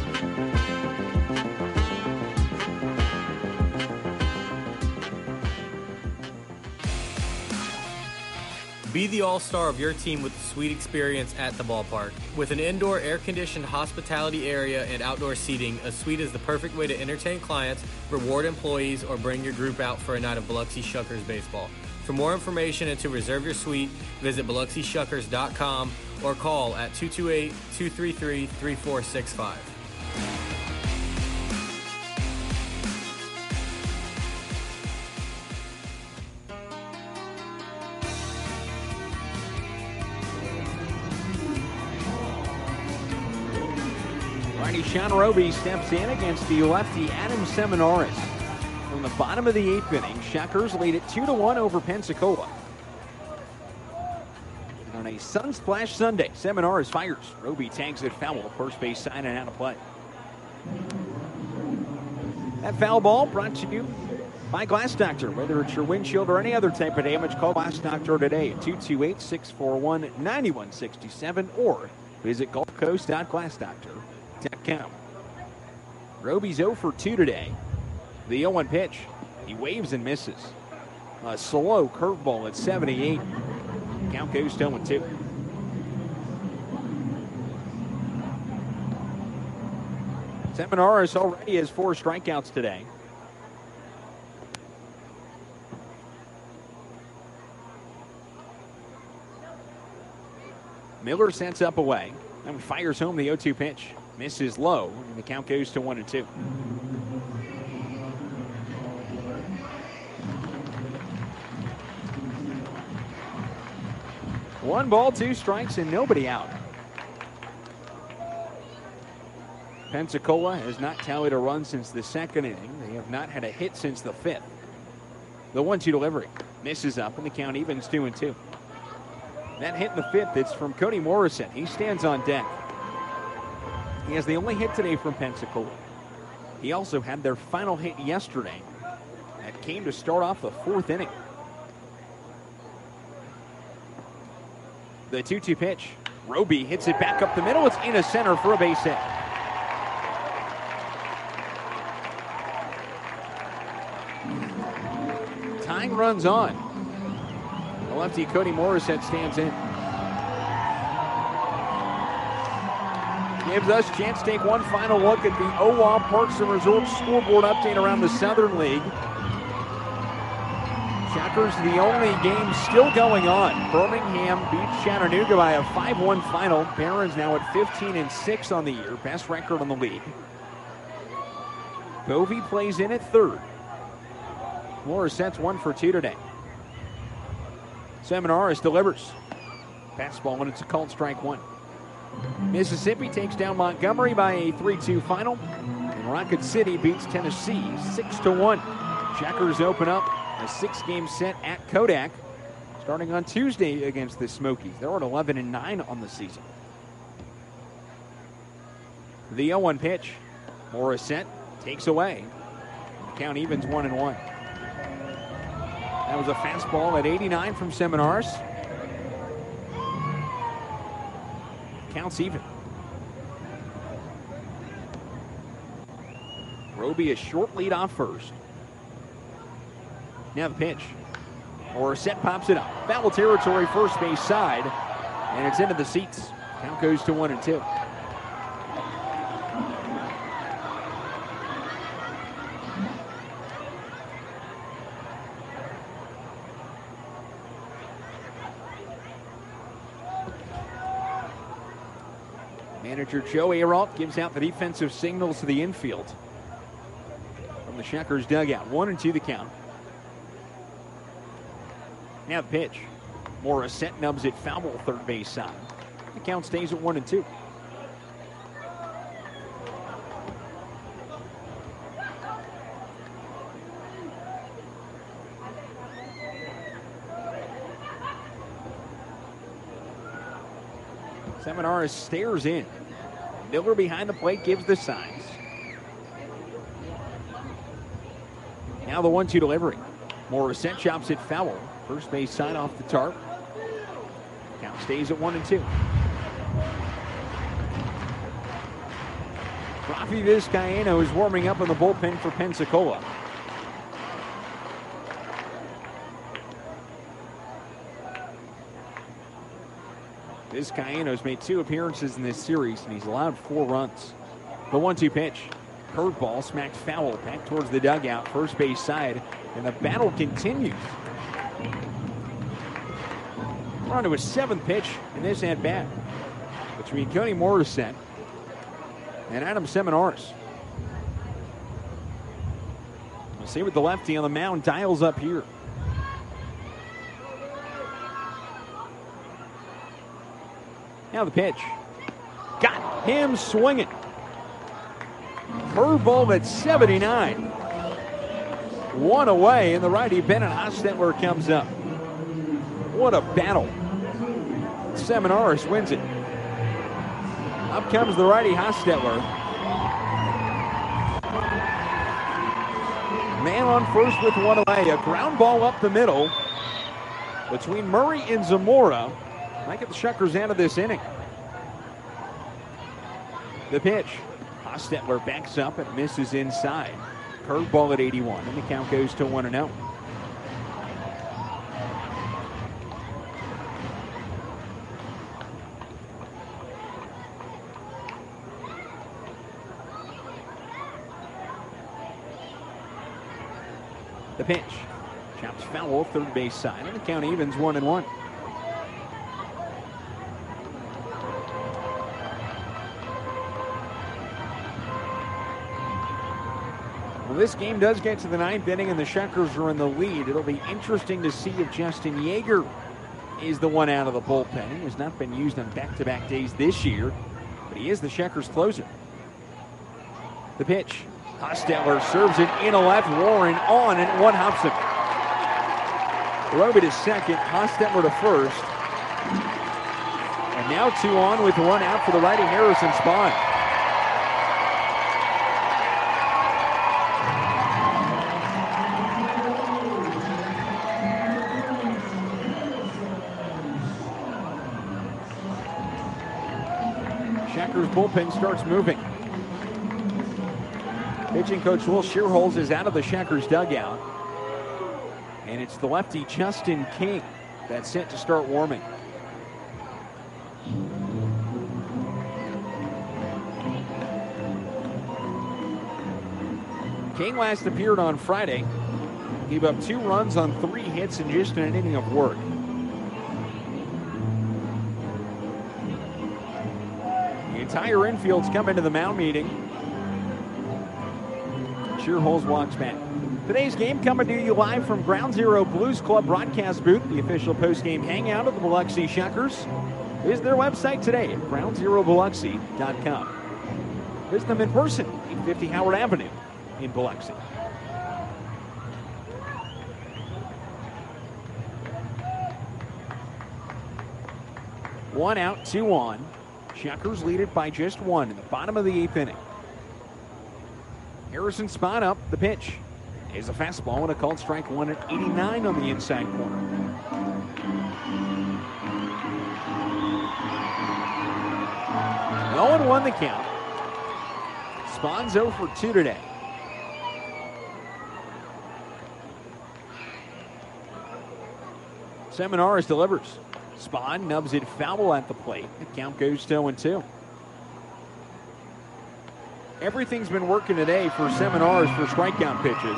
[SPEAKER 19] Be the all-star of your team with a sweet experience at the ballpark. With an indoor air-conditioned hospitality area and outdoor seating, a suite is the perfect way to entertain clients, reward employees, or bring your group out for a night of Biloxi Shuckers baseball. For more information and to reserve your suite, visit BiloxiShuckers.com or call at 228-233-3465.
[SPEAKER 2] Sean Roby steps in against the lefty Adam Seminaris. From the bottom of the 8th inning, Shuckers lead it 2-1 over Pensacola. And on a Sunsplash Sunday, Seminaris fires. Roby tags it foul. First base sign and out of play. That foul ball brought to you by Glass Doctor. Whether it's your windshield or any other type of damage, call Glass Doctor today at 228-641-9167 or visit gulfcoast.glassdoctor.com. Roby's 0 for 2 today. The 0-1 pitch. He waves and misses. A slow curveball at 78. Count goes 0-2. Seminaris already has 4 strikeouts today. Miller sets up away and fires home the 0-2 pitch. Misses low, and the count goes to 1-2. One ball, 2 strikes, and nobody out. Pensacola has not tallied a run since the 2nd inning. They have not had a hit since the 5th. The 1-2 delivery misses up, and the count evens 2-2. That hit in the 5th, it's from Cody Morrison. He stands on deck. He has the only hit today from Pensacola. He also had their final hit yesterday. That came to start off the 4th inning. The 2-2 pitch. Roby hits it back up the middle. It's into center for a base hit. Tying runs on. The lefty Cody Morissette stands in. Gives us a chance to take one final look at the OWA Parks and Resorts scoreboard update around the Southern League. Shockers, the only game still going on. Birmingham beats Chattanooga by a 5-1 final. Barron's now at 15-6 on the year, best record on the league. Bovey plays in at 3rd. Morissette's 1 for 2 today. Seminaris delivers. Fastball, and it's a called strike 1. Mississippi takes down Montgomery by a 3-2 final. And Rocket City beats Tennessee 6-1. Shockers open up a 6-game set at Kodak, starting on Tuesday against the Smokies. They're at 11-9 on the season. The 0-1 pitch. Morissette takes away. The count evens 1-1. That was a fastball at 89 from Seminaris. Counts even. Roby a short lead off first. Now the pitch. Morissette pops it up. Foul territory, first base side. And it's into the seats. Count goes to 1-2. Manager Joe Ayrault gives out the defensive signals to the infield from the Shockers dugout. 1-2 the count. Now the pitch. Morissette nubs it foul ball, third base side. The count stays at 1-2. Seminaris stares in. Miller behind the plate gives the signs. Now the 1-2 delivery. Morissette chops it foul. First base side off the tarp. Count stays at 1-2. Rafi Vizcaino is warming up in the bullpen for Pensacola. Vizcaino's made 2 appearances in this series, and he's allowed 4 runs. The 1-2 pitch. Curveball smacked foul back towards the dugout, first base side, and the battle continues. We're on to a 7th pitch in this at-bat between Cody Morissette and Adam Seminaris. We'll see what the lefty on the mound dials up here. Now the pitch. Got him swinging. Curveball at 79. 1 away, and the righty Bennett Hostetler comes up. What a battle. Seminaris wins it. Up comes the righty Hostetler. Man on first with 1 away. A ground ball up the middle between Murray and Zamora. Might get the Shockers out of this inning. The pitch. Hostetler backs up and misses inside. Curveball at 81, and the count goes to 1-0. The pitch. Chops foul, third base side, and the count evens 1-1. Well, this game does get to the ninth inning, and the Shuckers are in the lead. It'll be interesting to see if Justin Yeager is the one out of the bullpen. He has not been used on back-to-back days this year, but he is the Shuckers closer. The pitch. Hostetler serves it in a left. Warren on, and one hops him. Roby to second, Hostetler to first. And now 2 on with 1 out for the righty Harrison Spahn. Shuckers bullpen starts moving. Pitching coach Will Shearholz is out of the Shuckers dugout. And it's the lefty Justin King that's set to start warming. King last appeared on Friday. Gave up 2 runs on 3 hits in just an inning of work. The entire infield's come into the mound meeting. Shearholz walks back. Today's game coming to you live from Ground Zero Blues Club broadcast booth, the official post-game hangout of the Biloxi Shuckers. Visit their website today at groundzerobiloxi.com. Visit them in person, 850 Howard Avenue in Biloxi. One out, 2 on. Shuckers lead it by just 1 in the bottom of the 8th inning. Harrison Spahn up, the pitch is a fastball and a called strike 1 at 89 on the inside corner. No 1 the count. Spahn's 0 for 2 today. Seminaris delivers. Spahn nubs it foul at the plate. The count goes to 0-2. Everything's been working today for Seminaris for strikeout pitches.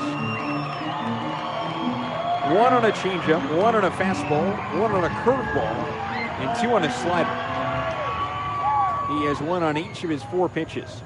[SPEAKER 2] 1 on a changeup, 1 on a fastball, 1 on a curveball, and 2 on a slider. He has 1 on each of his 4 pitches.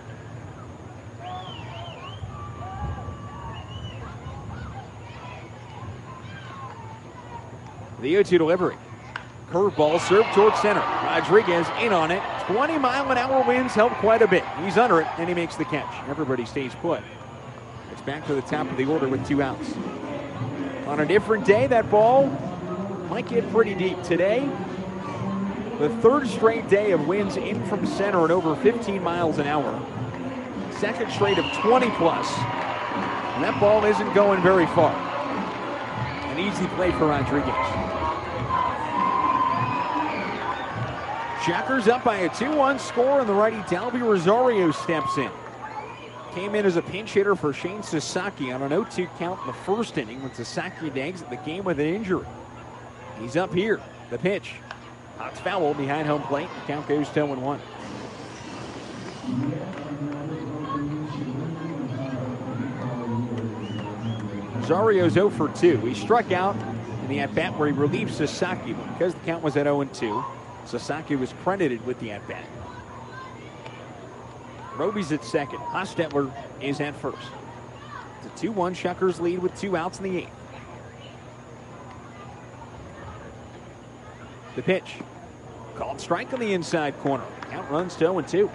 [SPEAKER 2] The 0-2 delivery. Curveball served towards center. Rodriguez in on it. 20-mile-an-hour winds help quite a bit. He's under it, and he makes the catch. Everybody stays put. It's back to the top of the order with 2 outs. On a different day, that ball might get pretty deep. Today, the 3rd straight day of winds in from center at over 15 miles an hour. 2nd straight of 20-plus. And that ball isn't going very far. An easy play for Rodriguez. Shuckers up by a 2-1 score, and the righty Dalby Rosario steps in. Came in as a pinch hitter for Shane Sasaki on an 0-2 count in the 1st inning when Sasaki exits the game with an injury. He's up here. The pitch. Hot's foul behind home plate. The count goes to 0-1. Rosario's 0 for 2. He struck out in the at-bat where he relieved Sasaki, but because the count was at 0-2, Sasaki was credited with the at-bat. Roby's at second. Hostetler is at first. It's a 2-1 Shuckers lead with 2 outs in the 8th. The pitch. Called strike on the inside corner. Count runs to 0-2.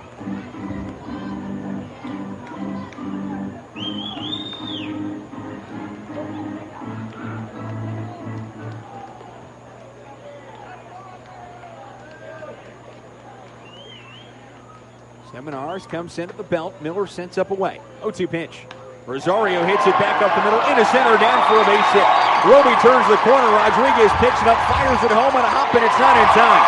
[SPEAKER 2] Seminaris comes in at the belt. Miller sends up away. 0-2 pitch. Rosario hits it back up the middle into center, down for a base hit. Roby turns the corner. Rodriguez picks it up, fires it home on a hop, and it's not in time.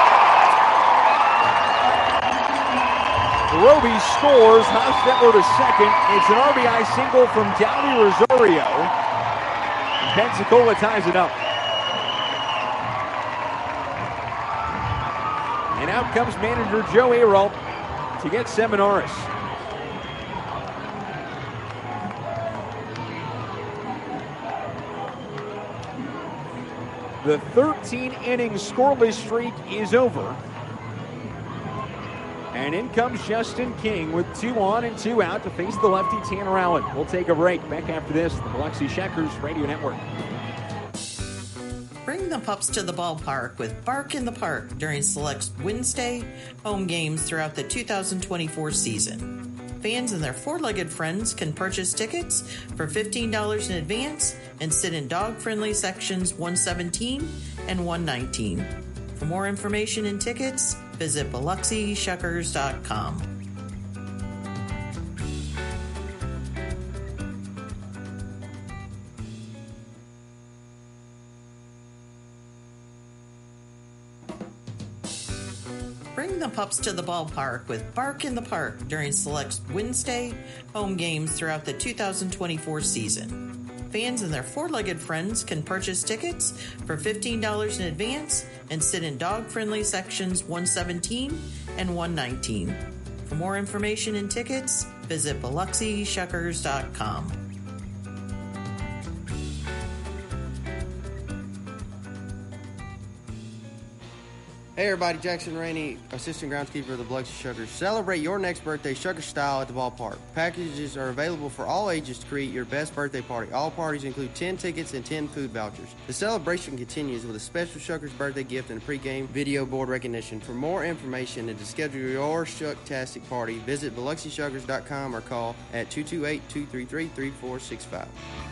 [SPEAKER 2] Roby scores. Hostetler to second. It's an RBI single from Dalby Rosario. Pensacola ties it up. And out comes manager Joe Aralt to get Seminaris. The 13-inning scoreless streak is over. And in comes Justin King with 2 on and 2 out to face the lefty Tanner Allen. We'll take a break. Back after this, the Biloxi Shuckers Radio Network.
[SPEAKER 3] Bring the pups to the ballpark with Bark in the Park during select Wednesday home games throughout the 2024 season. Fans and their four-legged friends can purchase tickets for $15 in advance and sit in dog-friendly sections 117 and 119. For more information and tickets, visit BiloxiShuckers.com. Bring the pups to the ballpark with Bark in the Park during select Wednesday home games throughout the 2024 season. Fans and their four-legged friends can purchase tickets for $15 in advance and sit in dog-friendly sections 117 and 119. For more information and tickets, visit BiloxiShuckers.com.
[SPEAKER 15] Hey everybody, Jackson Rainey, assistant groundskeeper of the Biloxi Shuckers. Celebrate your next birthday Shucker style at the ballpark. Packages are available for all ages to create your best birthday party. All parties include 10 tickets and 10 food vouchers. The celebration continues with a special Shuckers birthday gift and a pregame video board recognition. For more information and to schedule your Shucktastic party, visit BiloxiShuckers.com or call at 228-233-3465.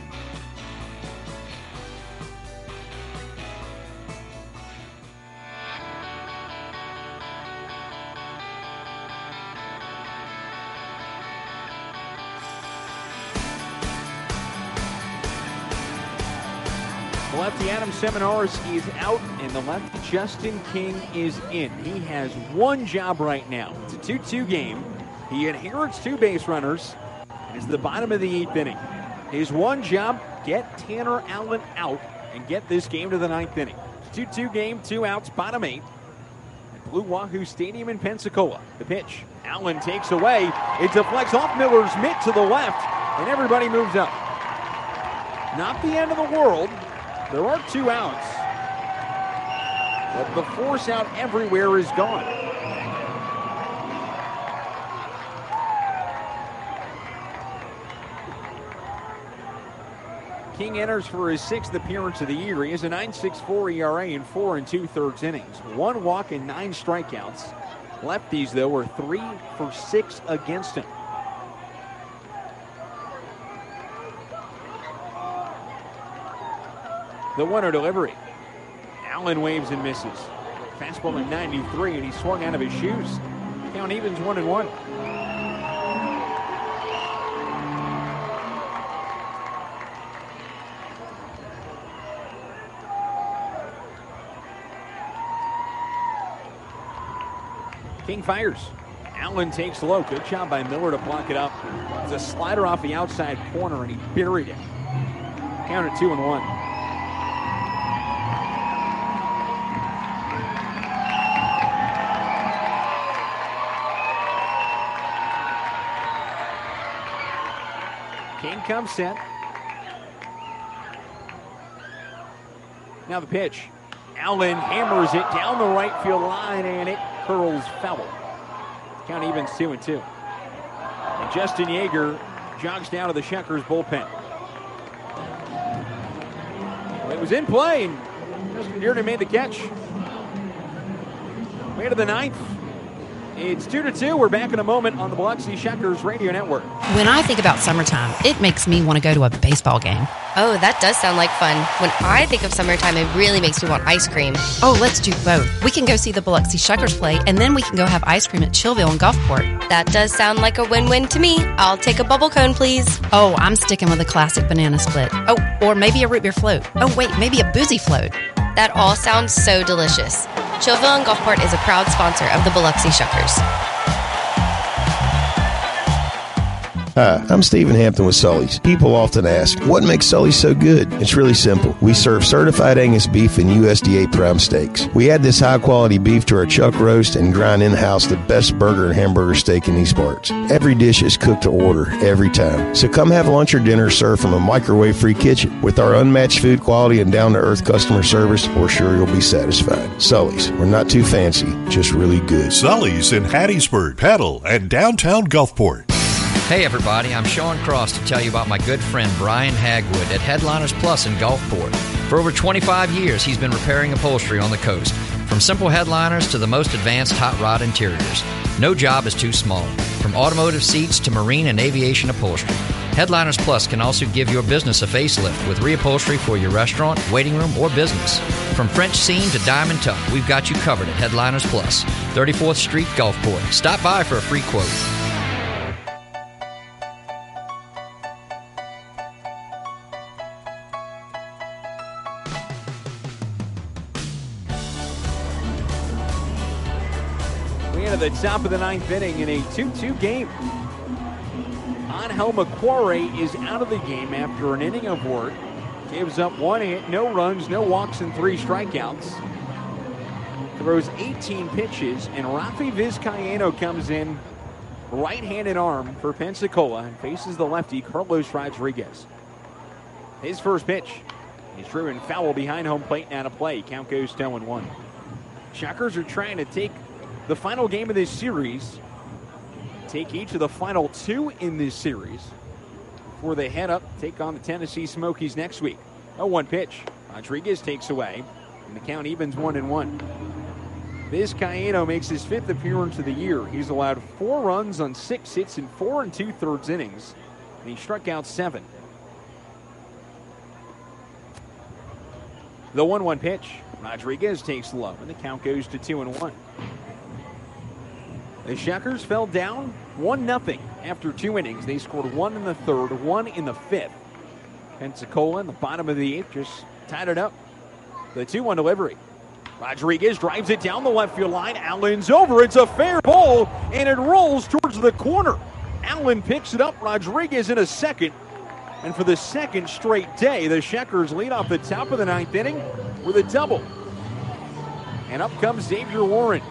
[SPEAKER 2] The lefty Adam Seminars is out, and the lefty Justin King is in. He has one job right now. It's a 2-2 game. He inherits 2 base runners. It's the bottom of the 8th inning. His one job, get Tanner Allen out and get this game to the 9th inning. 2-2 game, 2 outs, bottom 8 at Blue Wahoo Stadium in Pensacola. The pitch, Allen takes away. It deflects off Miller's mitt to the left, and everybody moves up. Not the end of the world. There are 2 outs, but the force out everywhere is gone. King enters for his 6th appearance of the year. He has a 9.64 ERA in 4 2/3 innings. 1 walk and 9 strikeouts. Lefties, though, are 3 for 6 against him. The 1-0 delivery. Allen waves and misses. Fastball at 93, and he swung out of his shoes. Count evens 1-1. King fires. Allen takes low. Good job by Miller to block it up. It's a slider off the outside corner, and he buried it. Count at 2-1. King comes set. Now the pitch. Allen hammers it down the right field line, and it curls foul. Count evens 2-2. And Justin Yeager jogs down to the Shuckers bullpen. It was in play, and Justin Dearden made the catch. Way to the 9th. It's 2-2. We're back in a moment on the Biloxi Shuckers Radio Network.
[SPEAKER 17] When I think about summertime, it makes me want to go to a baseball game.
[SPEAKER 18] Oh, that does sound like fun. When I think of summertime, it really makes me want ice cream.
[SPEAKER 17] Oh, let's do both. We can go see the Biloxi Shuckers play, and then we can go have ice cream at Chillville and Gulfport.
[SPEAKER 18] That does sound like a win-win to me. I'll take a bubble cone, please.
[SPEAKER 17] Oh, I'm sticking with a classic banana split. Oh, or maybe a root beer float. Oh, wait, maybe a boozy float.
[SPEAKER 18] That all sounds so delicious. Chillville and Gulfport is a proud sponsor of the Biloxi Shuckers.
[SPEAKER 4] Hi, I'm Stephen Hampton with Sully's. People often ask, what makes Sully's so good? It's really simple. We serve certified Angus beef and USDA prime steaks. We add this high-quality beef to our chuck roast and grind in-house the best burger and hamburger steak in these parts. Every dish is cooked to order, every time. So come have lunch or dinner served from a microwave-free kitchen. With our unmatched food quality and down-to-earth customer service, we're sure you'll be satisfied. Sully's, we're not too fancy, just really good.
[SPEAKER 11] Sully's in Hattiesburg, Petal, and downtown Gulfport.
[SPEAKER 13] Hey everybody, I'm Sean Cross to tell you about my good friend Brian Hagwood at Headliners Plus in Gulfport. For over 25 years, he's been repairing upholstery on the coast, from simple headliners to the most advanced hot rod interiors. No job is too small, from automotive seats to marine and aviation upholstery. Headliners Plus can also give your business a facelift with reupholstery for your restaurant, waiting room, or business. From French seam to diamond tuck, we've got you covered at Headliners Plus, 34th Street, Gulfport. Stop by for a free quote.
[SPEAKER 2] At the top of the ninth inning in a 2-2 game. Angel McQuarrie is out of the game after an inning of work. Gives up 1 hit, no runs, no walks, and 3 strikeouts. Throws 18 pitches, and Rafi Vizcaino comes in right-handed arm for Pensacola and faces the lefty Carlos Rodriguez. His first pitch is driven foul behind home plate and out of play. Count goes 2-1. Shockers are trying to take the final game of this series, take each of the final 2 in this series before they head up, take on the Tennessee Smokies next week. 0-1 pitch. Rodriguez takes away, and the count evens 1-1. Vizcaino makes his 5th appearance of the year. He's allowed 4 runs on 6 hits in 4 2/3 innings, and he struck out 7. The 1-1 pitch. Rodriguez takes low, and the count goes to 2-1. The Shockers fell down 1-0 after 2 innings. They scored 1 in the 3rd, 1 in the 5th. Pensacola in the bottom of the 8th just tied it up. The 2-1 delivery. Rodriguez drives it down the left field line. Allen's over. It's a fair ball, and it rolls towards the corner. Allen picks it up. Rodriguez in a second. And for the second straight day, the Shockers lead off the top of the 9th inning with a double. And up comes Xavier Warren.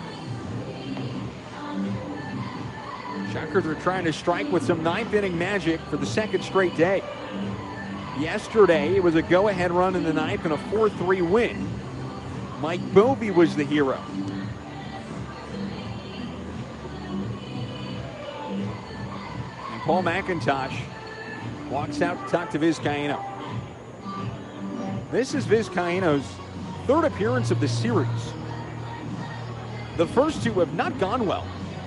[SPEAKER 2] Shockers are trying to strike with some 9th inning magic for the second straight day. Yesterday, it was a go-ahead run in the 9th and a 4-3 win. Mike Bovee was the hero. And Paul McIntosh walks out to talk to Vizcaino. This is Vizcaino's 3rd appearance of the series. The first 2 have not gone well.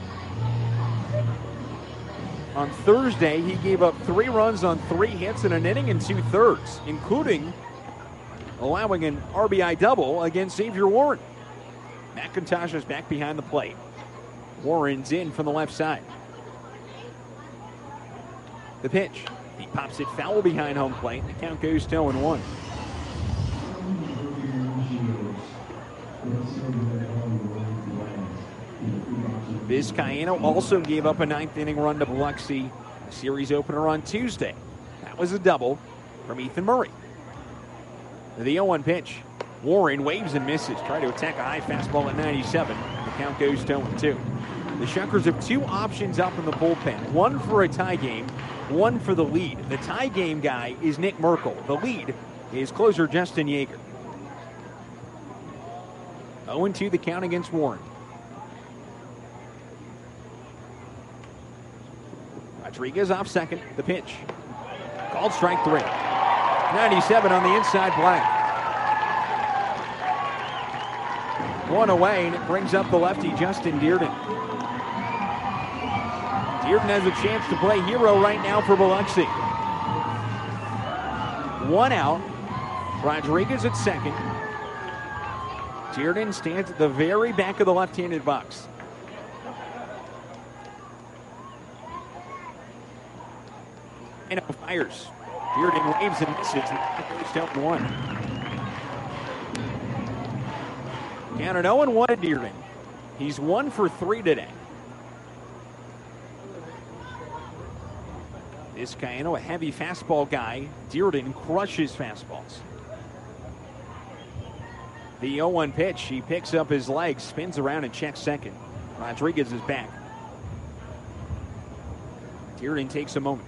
[SPEAKER 2] On Thursday, he gave up 3 runs on 3 hits in an inning and 2/3, including allowing an RBI double against Xavier Warren. McIntosh is back behind the plate. Warren's in from the left side. The pitch. He pops it foul behind home plate. The count goes 2-1. Vizcaino also gave up a 9th inning run to Biloxi, series opener on Tuesday. That was a double from Ethan Murray. The 0-1 pitch. Warren waves and misses. Try to attack a high fastball at 97. The count goes 2-2. The Shockers have 2 options up in the bullpen. One for a tie game, one for the lead. The tie game guy is Nick Merkel. The lead is closer Justin Yeager. 0-2 the count against Warren. Rodriguez off second. The pitch. Called strike 3. 97 on the inside black. 1 away, and it brings up the lefty Justin Dearden. Dearden has a chance to play hero right now for Biloxi. 1 out. Rodriguez at second. Dearden stands at the very back of the left-handed box. And fires. Dearden waves and misses. And goes 1. Count an 0-1 to Dearden. He's 1 for 3 today. Vizcaino, a heavy fastball guy. Dearden crushes fastballs. The 0-1 pitch. He picks up his legs, spins around, and checks second. Rodriguez is back. Dearden takes a moment.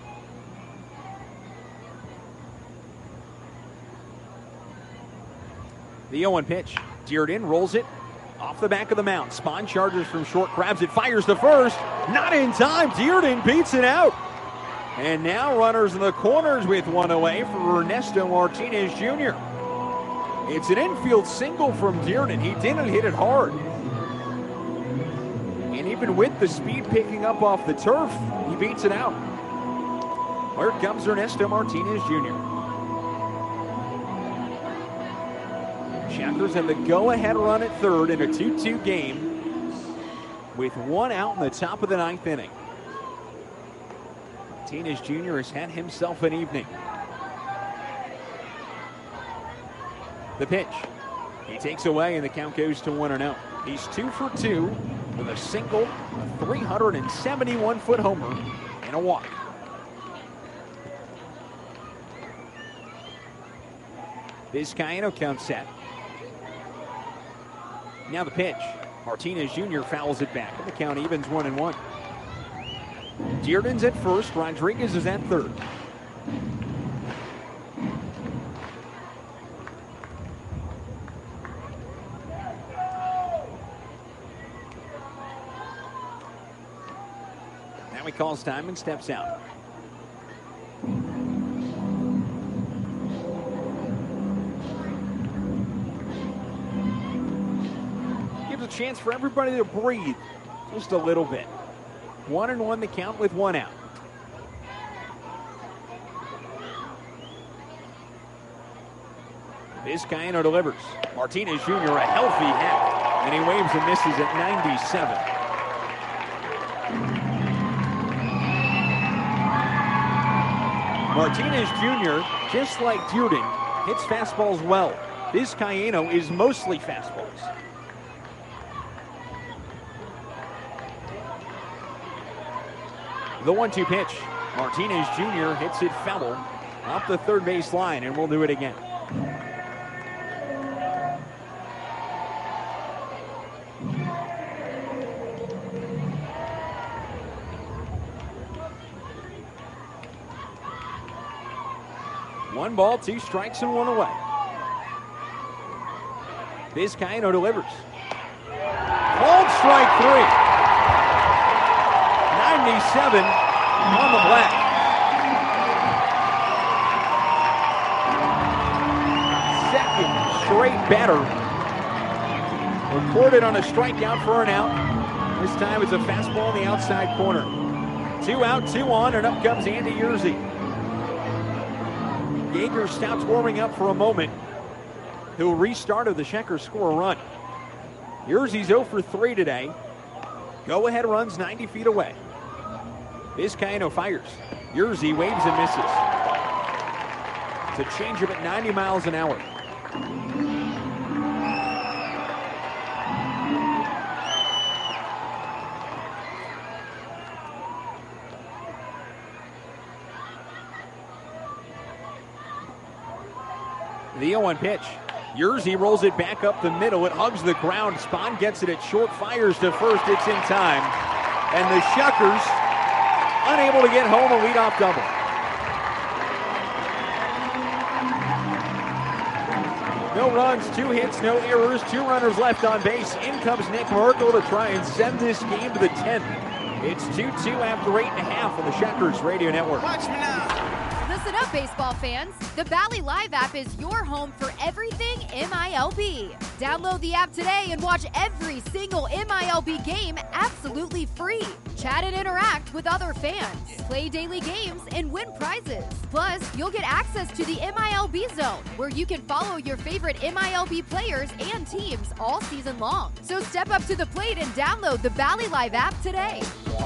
[SPEAKER 2] The 0-1 pitch. Dearden rolls it off the back of the mound. Spahn charges from short, grabs it, fires to first. Not in time. Dearden beats it out. And now runners in the corners with one away for Ernesto Martinez Jr. It's an infield single from Dearden. He didn't hit it hard. And even with the speed picking up off the turf, he beats it out. Here comes Ernesto Martinez Jr. Shockers have the go-ahead run at third in a 2-2 game with one out in the top of the 9th inning. Martinez Jr. has had himself an evening. The pitch. He takes away, and the count goes to 1-0. He's 2 for 2 with a single, a 371-foot homer, and a walk. Vizcaino counts set. Now the pitch. Martinez Jr. fouls it back, and the count evens 1-1. Dearden's at first. Rodriguez is at third. Now he calls time and steps out. Gives a chance for everybody to breathe just a little bit. 1-1 the count with one out. Vizcaino delivers. Martinez Jr. a healthy hit, and he waves and misses at 97. Martinez Jr., just like Dearden, hits fastballs well. Vizcaino is mostly fastballs. The 1-2 pitch. Martinez Jr. hits it foul off the third base line, and we'll do it again. One ball, 2 strikes, and 1 away. Vizcaino delivers. Called strike 3. 97 on the black. Second straight batter. Recorded on a strikeout for an out. This time it's a fastball in the outside corner. 2 out, 2 on, and up comes Andy Yerzy. Yeager stops warming up for a moment. He'll restart if the Checkers score a run. Yerzy's 0 for 3 today. Go-ahead runs 90 feet away. Vizcaino fires. Yerzy waves and misses. It's a changeup at 90 miles an hour. The 0-1 pitch. Yerzy rolls it back up the middle. It hugs the ground. Spahn gets it at short, fires to first. It's in time. And the Shuckers unable to get home, a leadoff double. No runs, 2 hits, no errors, 2 runners left on base. In comes Nick Merkel to try and send this game to the 10th. It's 2-2 after 8.5 on the Shuckers Radio Network.
[SPEAKER 6] Watch me now. Listen up, baseball fans. The Bally Live app is your home for everything MILB. Download the app today and watch every single MILB game absolutely free. Chat and interact with other fans. Play daily games and win prizes. Plus, you'll get access to the MILB Zone, where you can follow your favorite MILB players and teams all season long. So step up to the plate and download the Bally Live app today.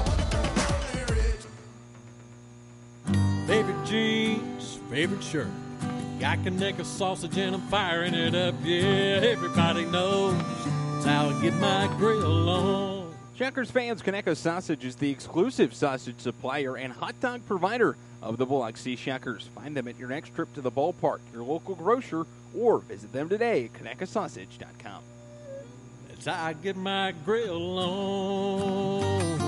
[SPEAKER 16] Favorite jeans, favorite shirt. Got Conecuh sausage and I'm firing it up. Yeah, everybody knows that's how I get my grill on.
[SPEAKER 2] Checkers fans, Conecuh Sausage is the exclusive sausage supplier and hot dog provider of the Biloxi Shuckers. Find them at your next trip to the ballpark, your local grocer, or visit them today at ConecuhSausage.com.
[SPEAKER 16] As I get my grill on.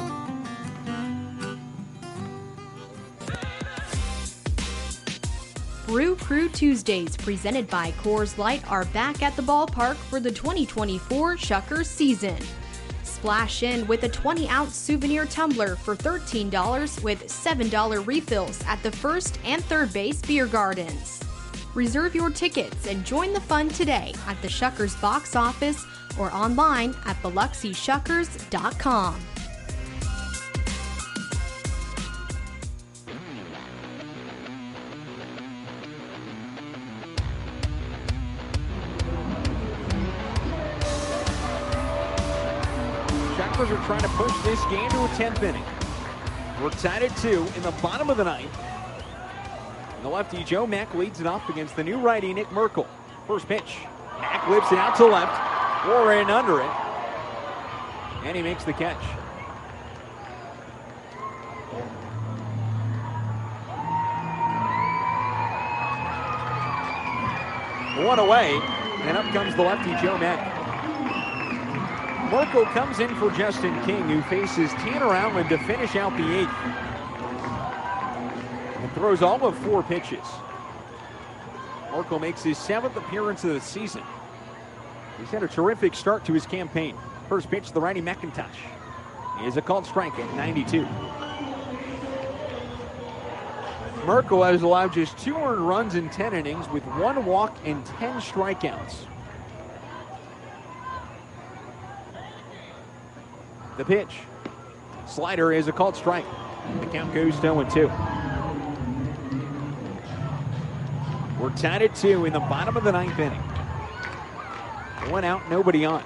[SPEAKER 12] Brew Crew Tuesdays, presented by Coors Light, are back at the ballpark for the 2024 Shuckers season. Splash in with a 20-ounce souvenir tumbler for $13 with $7 refills at the first and third base beer gardens. Reserve your tickets and join the fun today at the Shuckers box office or online at BiloxiShuckers.com.
[SPEAKER 2] Are trying to push this game to a 10th inning. We're tied at 2 in the bottom of the ninth. And the lefty Joe Mack leads it off against the new righty Nick Merkel. First pitch. Mack lifts it out to left. Or in under it. And he makes the catch. One away. And up comes the lefty Joe Mack. Merkel comes in for Justin King, who faces Tanner Allen to finish out the 8th. And throws all but 4 pitches. Merkel makes his 7th appearance of the season. He's had a terrific start to his campaign. First pitch to the righty McIntosh. Is a called strike at 92. Merkel has allowed just 2 earned runs in 10 innings with 1 walk and 10 strikeouts. The pitch. Slider is a called strike. The count goes 0-2. We're tied at 2 in the bottom of the 9th inning. 1 out, nobody on.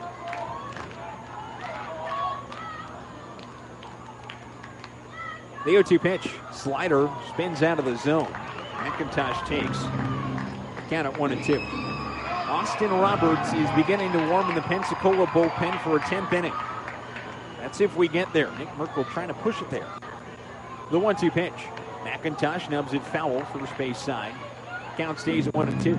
[SPEAKER 2] The 0-2 pitch. Slider spins out of the zone. McIntosh takes. Count at 1-2. Austin Roberts is beginning to warm in the Pensacola bullpen for a 10th inning. That's if we get there. Nick Merkel trying to push it there. The 1-2 pitch. McIntosh nubs it foul, first base side. Count stays at 1-2.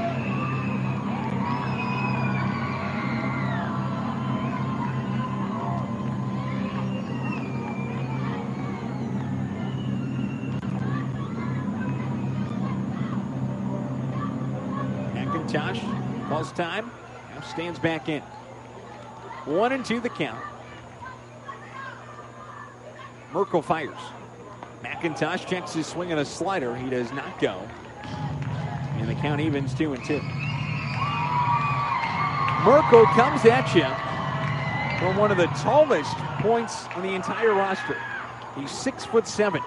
[SPEAKER 2] McIntosh calls time. Now stands back in. 1-2 the count. Merkel fires. McIntosh checks his swing on a slider. He does not go. And the count evens 2-2. Merkel comes at you from one of the tallest points on the entire roster. He's 6'7".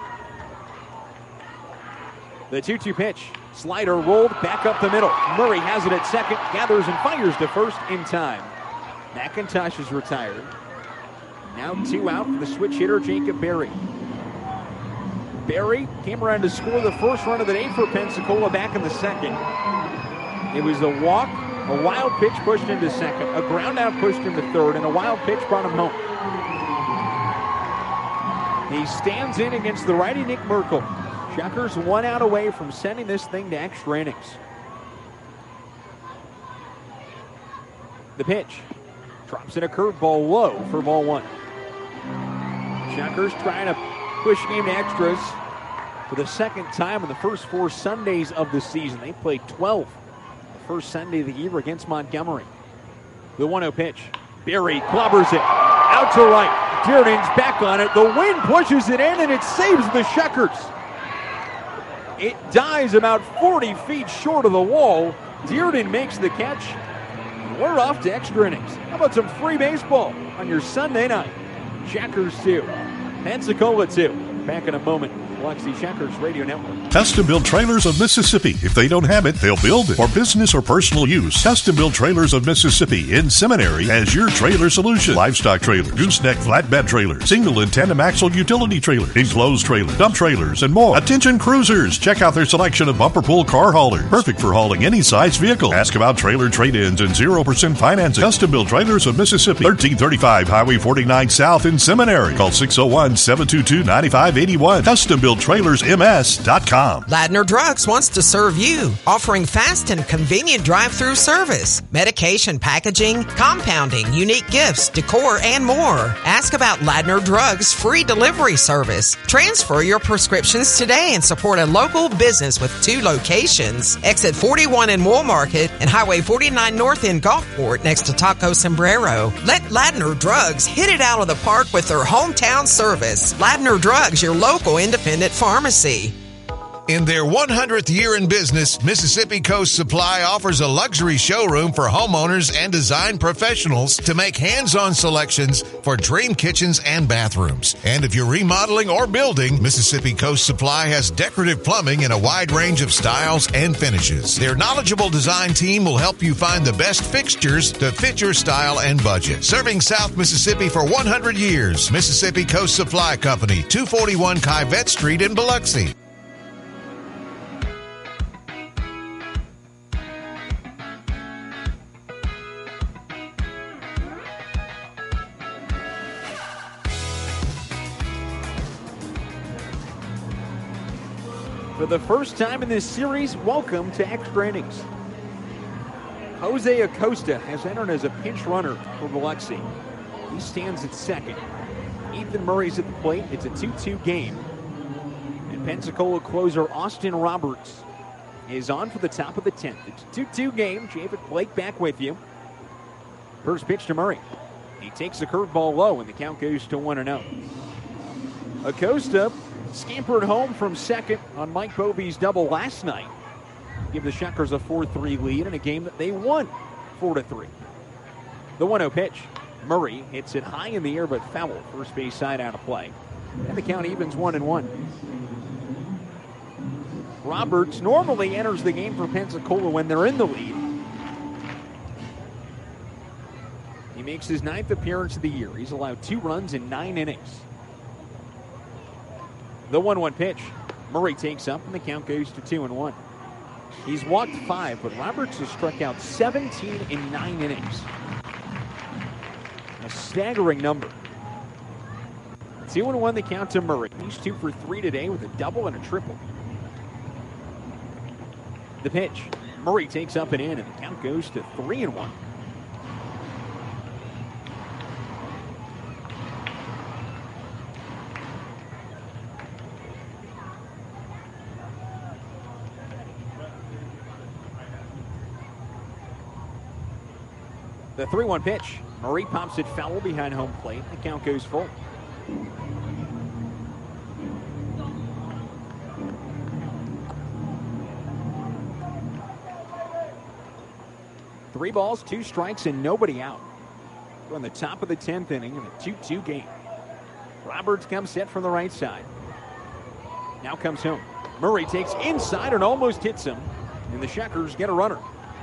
[SPEAKER 2] The 2-2 pitch. Slider rolled back up the middle. Murray has it at second, gathers and fires to first in time. McIntosh is retired. Now 2 out for the switch hitter, Jacob Berry. Berry came around to score the first run of the day for Pensacola back in the second. It was a walk, a wild pitch pushed into second, a ground out pushed into third, and a wild pitch brought him home. He stands in against the righty Nick Merkel. Shuckers 1 out away from sending this thing to extra innings. The pitch. Drops in a curveball low for ball 1. Shuckers trying to push game to extras for the second time in the first 4 Sundays of the season. They played 12 the first Sunday of the year against Montgomery. The 1-0 pitch. Berry clobbers it out to right. Dearden's back on it. The wind pushes it in and it saves the Shuckers. It dies about 40 feet short of the wall. Dearden makes the catch. We're off to extra innings. How about some free baseball on your Sunday night? Shuckers 2, Pensacola 2. Back in a moment. Biloxi Checkers Radio Network.
[SPEAKER 11] Custom Built Trailers of Mississippi. If they don't have it, they'll build it. For business or personal use, Custom Built Trailers of Mississippi in Seminary has your trailer solution. Livestock trailer, gooseneck flatbed trailer, single and tandem axle utility trailer, enclosed trailer, dump trailers, and more. Attention cruisers, check out their selection of bumper pull car haulers. Perfect for hauling any size vehicle. Ask about trailer trade-ins and 0% financing. Custom Built Trailers of Mississippi, 1335 Highway 49 South in Seminary. Call 601-722-9581. CustomBuiltTrailersMS.com.
[SPEAKER 20] Ladner Drugs wants to serve you, offering fast and convenient drive-through service, medication packaging, compounding, unique gifts, decor, and more. Ask about Ladner Drugs' free delivery service. Transfer your prescriptions today and support a local business with 2 locations. Exit 41 in Wool Market and Highway 49 North in Gulfport next to Taco Sombrero. Let Ladner Drugs hit it out of the park with their hometown service. Ladner Drugs, your local independent pharmacy.
[SPEAKER 21] In their 100th year in business, Mississippi Coast Supply offers a luxury showroom for homeowners and design professionals to make hands-on selections for dream kitchens and bathrooms. And if you're remodeling or building, Mississippi Coast Supply has decorative plumbing in a wide range of styles and finishes. Their knowledgeable design team will help you find the best fixtures to fit your style and budget. Serving South Mississippi for 100 years, Mississippi Coast Supply Company, 241 Kyvette Street in Biloxi.
[SPEAKER 2] For the first time in this series, welcome to extra innings. Jose Acosta has entered as a pinch runner for Biloxi. He stands at second. Ethan Murray's at the plate. It's a 2-2 game. And Pensacola closer Austin Roberts is on for the top of the 10th. It's a 2-2 game. Javid Blake back with you. First pitch to Murray. He takes the curveball low, and the count goes to 1-0. Acosta scampered home from second on Mike Bovey's double last night. Give the Shuckers a 4-3 lead in a game that they won 4-3. The 1-0 pitch. Murray hits it high in the air but foul. First base side out of play. And the count evens 1-1. Roberts normally enters the game for Pensacola when they're in the lead. He makes his 9th appearance of the year. He's allowed 2 runs in 9 innings. The 1-1 pitch. Murray takes up, and the count goes to 2-1. He's walked 5, but Roberts has struck out 17 in 9 innings. A staggering number. 2-1 the count to Murray. He's 2 for 3 today with a double and a triple. The pitch. Murray takes up and in, and the count goes to 3-1. The 3-1 pitch. Murray pops it foul behind home plate. The count goes full. Three balls, 2 strikes, and nobody out. We're on the top of the 10th inning in a 2-2 game. Roberts comes set from the right side. Now comes home. Murray takes inside and almost hits him. And the Shuckers get a runner.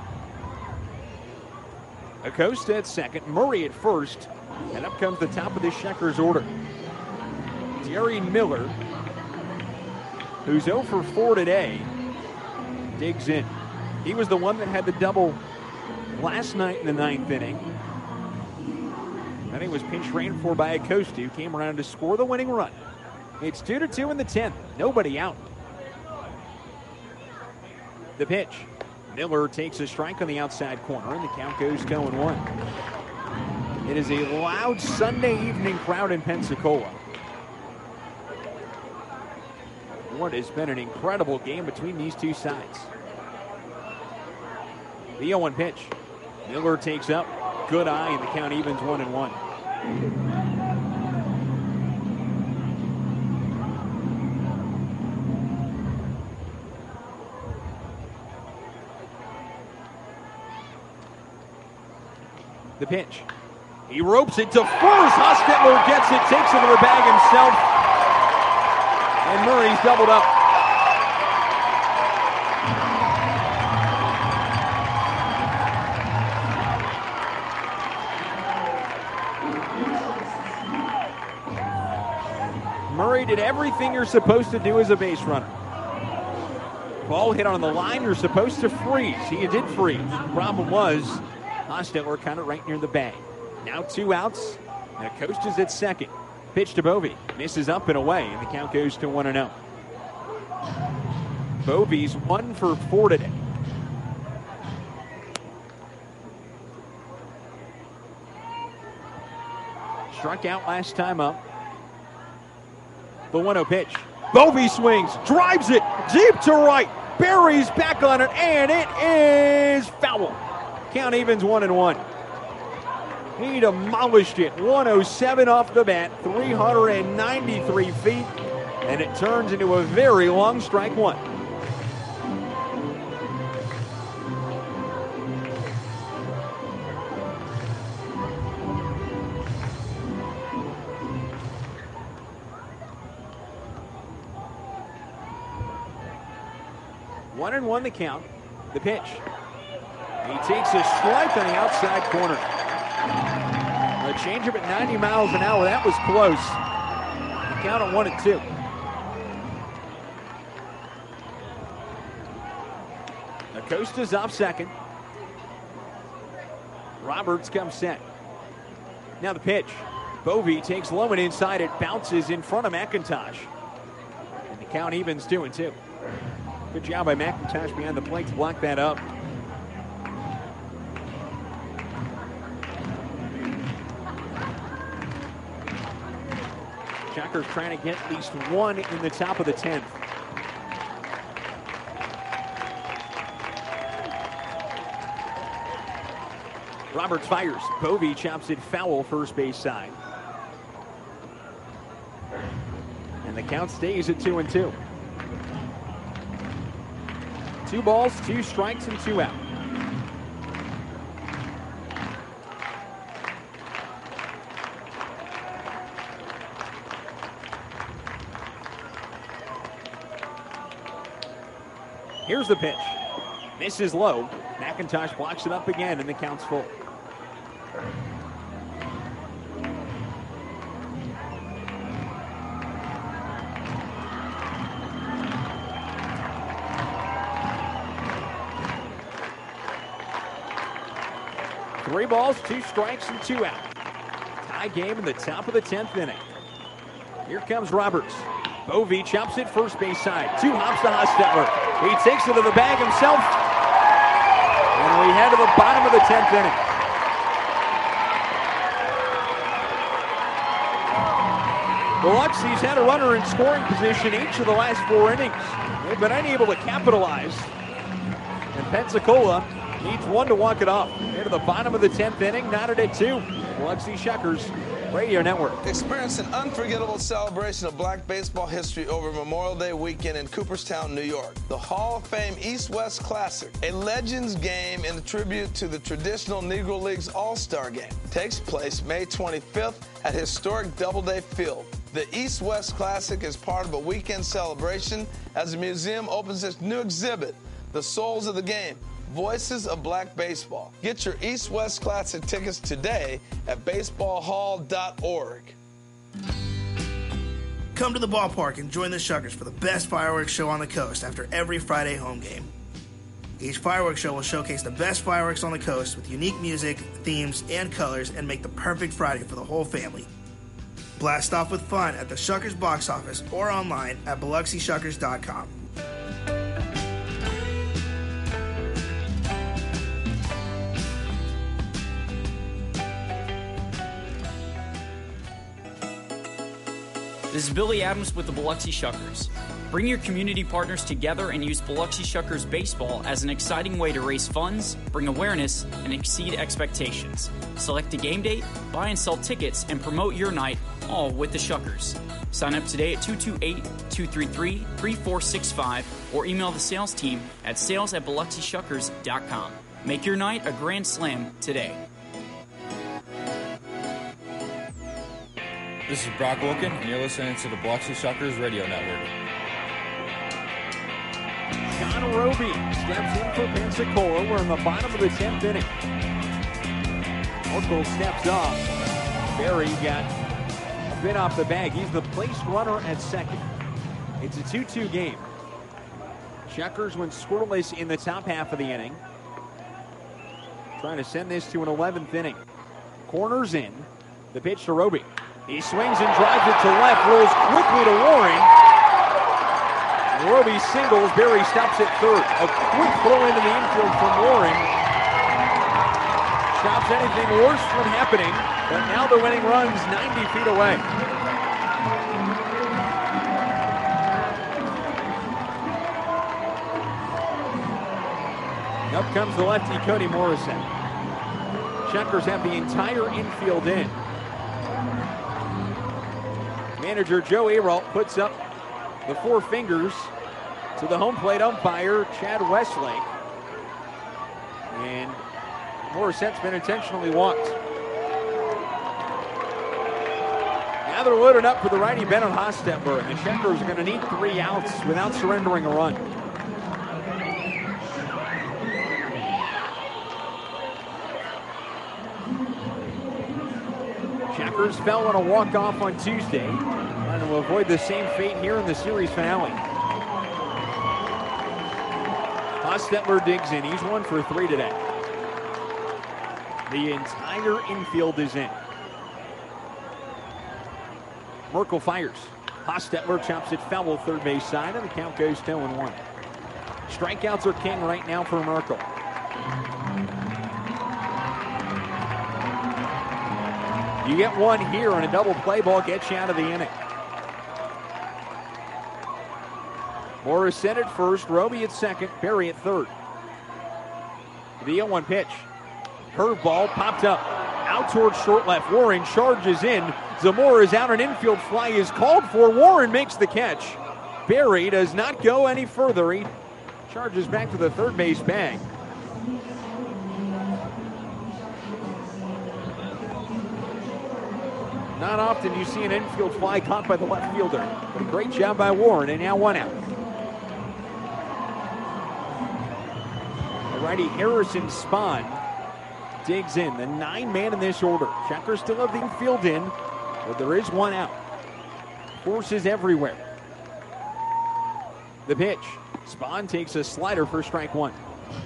[SPEAKER 2] Acosta at second, Murray at first, and up comes the top of this Shuckers order. Jerry Miller, who's 0 for 4 today, digs in. He was the one that had the double last night in the 9th inning. Then he was pinch ran for by Acosta, who came around to score the winning run. It's 2-2 in the 10th, nobody out. The pitch. Miller takes a strike on the outside corner, and the count goes to 0-1. It is a loud Sunday evening crowd in Pensacola. What has been an incredible game between these two sides. The 0-1 pitch. Miller takes up. Good eye, and the count evens 1-1. The pitch. He ropes it to first. Hostetler gets it, takes it to the bag himself. And Murray's doubled up. Murray did everything you're supposed to do as a base runner. Ball hit on the line, you're supposed to freeze. He did freeze. The problem was, Hostetler kind of right near the bag. Now 2 outs, and Acosta is at second. Pitch to Bovee. Misses up and away, and the count goes to 1-0. Bovee's 1 for 4 today. Struck out last time up. The 1-0 pitch. Bovee swings, drives it deep to right. Berry's back on it, and it is foul. Count evens 1-1. He demolished it. 107 off the bat, 393 feet, and it turns into a very long strike one. One and one the count. The pitch. He takes a strike on the outside corner. A changeup at 90 miles an hour. That was close. The count at 1-2. Acosta's off second. Roberts comes set. Now the pitch. Bovee takes low and inside. It bounces in front of McIntosh. And the count evens 2-2. Good job by McIntosh behind the plate to block that up. Chuckers trying to get at least one in the top of the 10th. Roberts fires. Bovee chops it foul first base side. And the count stays at 2-2. 2 balls, 2 strikes, and 2 out. Here's the pitch. Misses low. McIntosh blocks it up again, and the count's full. Three balls, 2 strikes, and 2 out. Tie game in the top of the 10th inning. Here comes Roberts. Bovee chops it first base side. 2 hops to Hostetler. He takes it to the bag himself. And we head to the bottom of the 10th inning. Biloxi's had a runner in scoring position each of the last 4 innings. They've been unable to capitalize. And Pensacola needs one to walk it off. They're to the bottom of the 10th inning, knotted at 2. Biloxi Shuckers Radio Network.
[SPEAKER 5] Experience an unforgettable celebration of black baseball history over Memorial Day weekend in Cooperstown, New York. The Hall of Fame East-West Classic, a Legends game in tribute to the traditional Negro Leagues All-Star Game, takes place May 25th at historic Doubleday Field. The East-West Classic is part of a weekend celebration as the museum opens its new exhibit, The Souls of the Game, Voices of Black Baseball. Get your East-West Classic tickets today at baseballhall.org.
[SPEAKER 22] Come to the ballpark and join the Shuckers for the best fireworks show on the coast after every Friday home game. Each fireworks show will showcase the best fireworks on the coast with unique music, themes, and colors and make the perfect Friday for the whole family. Blast off with fun at the Shuckers box office or online at BiloxiShuckers.com.
[SPEAKER 23] This is Billy Adams with the Biloxi Shuckers. Bring your community partners together and use Biloxi Shuckers Baseball as an exciting way to raise funds, bring awareness, and exceed expectations. Select a game date, buy and sell tickets, and promote your night, all with the Shuckers. Sign up today at 228-233-3465 or email the sales team at sales@BiloxiShuckers.com. Make your night a grand slam today.
[SPEAKER 22] The
[SPEAKER 1] This is Brock Wilkin, and you're listening to the Biloxi Shuckers Radio Network.
[SPEAKER 2] John Roby steps in for Pensacola. We're in the bottom of the 10th inning. Merkel steps off. Barry got a bit off the bag. He's the placed runner at second. It's a 2-2 game. Shuckers went scoreless in the top half of the inning. Trying to send this to an 11th inning. Corners in. The pitch to Roby. He swings and drives it to left. Rolls quickly to Warren. Roby singles. Barry stops at third. A quick throw into the infield from Warren. Stops anything worse from happening. But now the winning run's 90 feet away. Up comes the lefty, Cody Morrison. Shuckers have the entire infield in. Manager Joe Aralt puts up the four fingers to the home plate umpire, Chad Westlake. And Morissette's been intentionally walked. Now they're loaded up for the righty Bennett Hostetler, and the Shuckers are going to need 3 outs without surrendering a run. Shuckers fell on a walk-off on Tuesday, trying to avoid the same fate here in the series finale. Hostetler digs in. He's 1 for 3 today. The entire infield is in. Merkel fires. Hostetler chops it foul third base side, and the count goes 2-1. Strikeouts are king right now for Merkel. You get one here, and a double play ball gets you out of the inning. Morissette at first, Roby at second, Barry at third. The 0-1 pitch. Curveball popped up. Out towards short left. Warren charges in. Zamora is out. An infield fly is called for. Warren makes the catch. Barry does not go any further. He charges back to the third base bag. Not often you see an infield fly caught by the left fielder. But a great job by Warren, and now 1 out. The righty Harrison Spahn digs in, the 9-man in this order. Shuckers still have the infield in, but there is 1 out. Forces everywhere. The pitch. Spahn takes a slider for strike 1.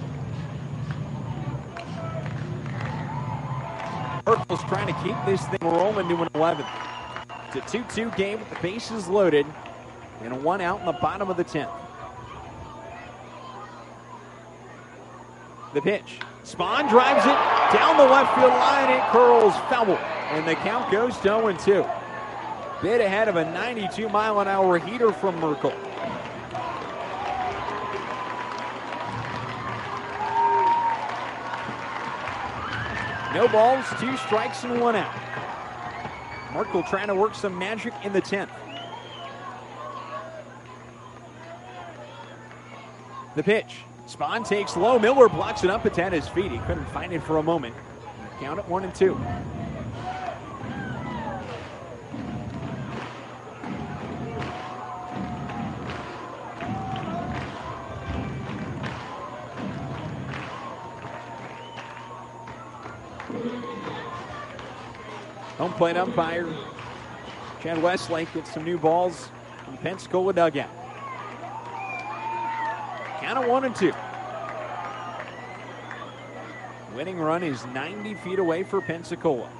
[SPEAKER 2] Merkel's trying to keep this thing rolling to an 11th. It's a 2-2 game with the bases loaded and 1 out in the bottom of the 10th. The pitch. Spahn drives it down the left field line. It curls foul, and the count goes to 0-2. Bit ahead of a 92-mile-an-hour heater from Merkel. No balls, 2 strikes, and 1 out. Merkel trying to work some magic in the 10th. The pitch. Spahn takes low. Miller blocks it up. It's at his feet. He couldn't find it for a moment. Count at 1-2. Home plate umpire Chad Westlake gets some new balls from the Pensacola dugout. Count of 1-2. Winning run is 90 feet away for Pensacola.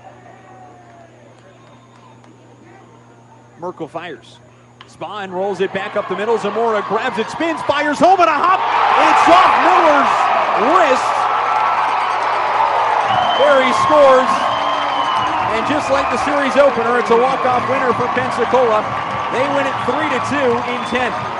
[SPEAKER 2] Merkel fires. Spahn rolls it back up the middle. Zamora grabs it, spins, fires home, and a hop. It's off Miller's wrist. There he scores. And just like the series opener, it's a walk-off winner for Pensacola. They win it 3-2 in 10th.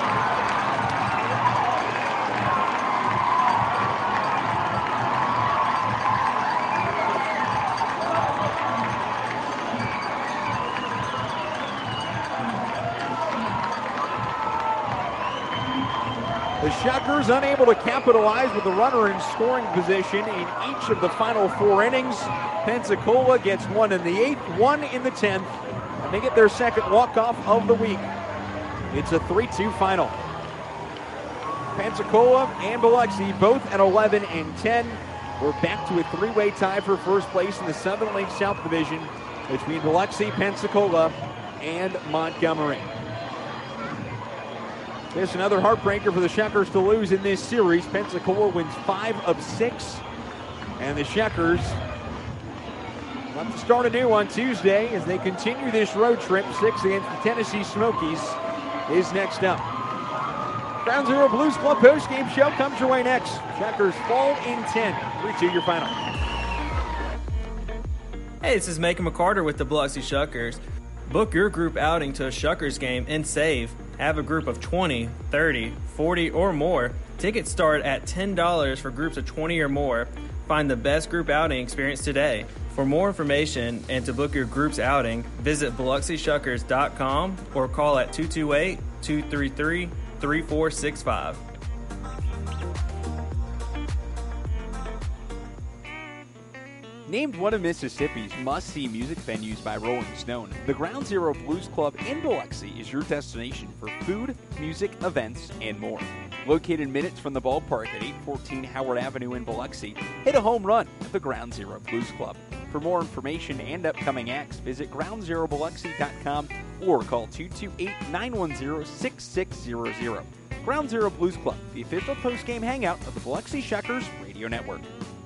[SPEAKER 2] The Shuckers unable to capitalize with the runner in scoring position in each of the final 4 innings. Pensacola gets 1 in the 8th, 1 in the 10th. They get their second walk-off of the week. It's a 3-2 final. Pensacola and Biloxi both at 11 and 10. We're back to a three-way tie for first place in the Southern League South Division between Biloxi, Pensacola, and Montgomery. There's another heartbreaker for the Shuckers to lose in this series. Pensacola wins 5 of 6, and the Shuckers will have to start anew on Tuesday as they continue this road trip. 6 against the Tennessee Smokies is next up. Ground Zero Blues Club post-game show comes your way next. Shuckers fall in 10. 3-2 your final.
[SPEAKER 7] Hey, this is Macon McCarter with the Biloxi Shuckers. Book your group outing to a Shuckers game and save. Have a group of 20, 30, 40, or more. Tickets start at $10 for groups of 20 or more. Find the best group outing experience today. For more information and to book your group's outing, visit BiloxiShuckers.com or call at 228-233-3465.
[SPEAKER 2] Named one of Mississippi's must-see music venues by Rolling Stone, the Ground Zero Blues Club in Biloxi is your destination for food, music, events, and more. Located minutes from the ballpark at 814 Howard Avenue in Biloxi, hit a home run at the Ground Zero Blues Club. For more information and upcoming acts, visit groundzerobiloxi.com or call 228-910-6600. Ground Zero Blues Club, the official post-game hangout of the Biloxi Shuckers Radio Network.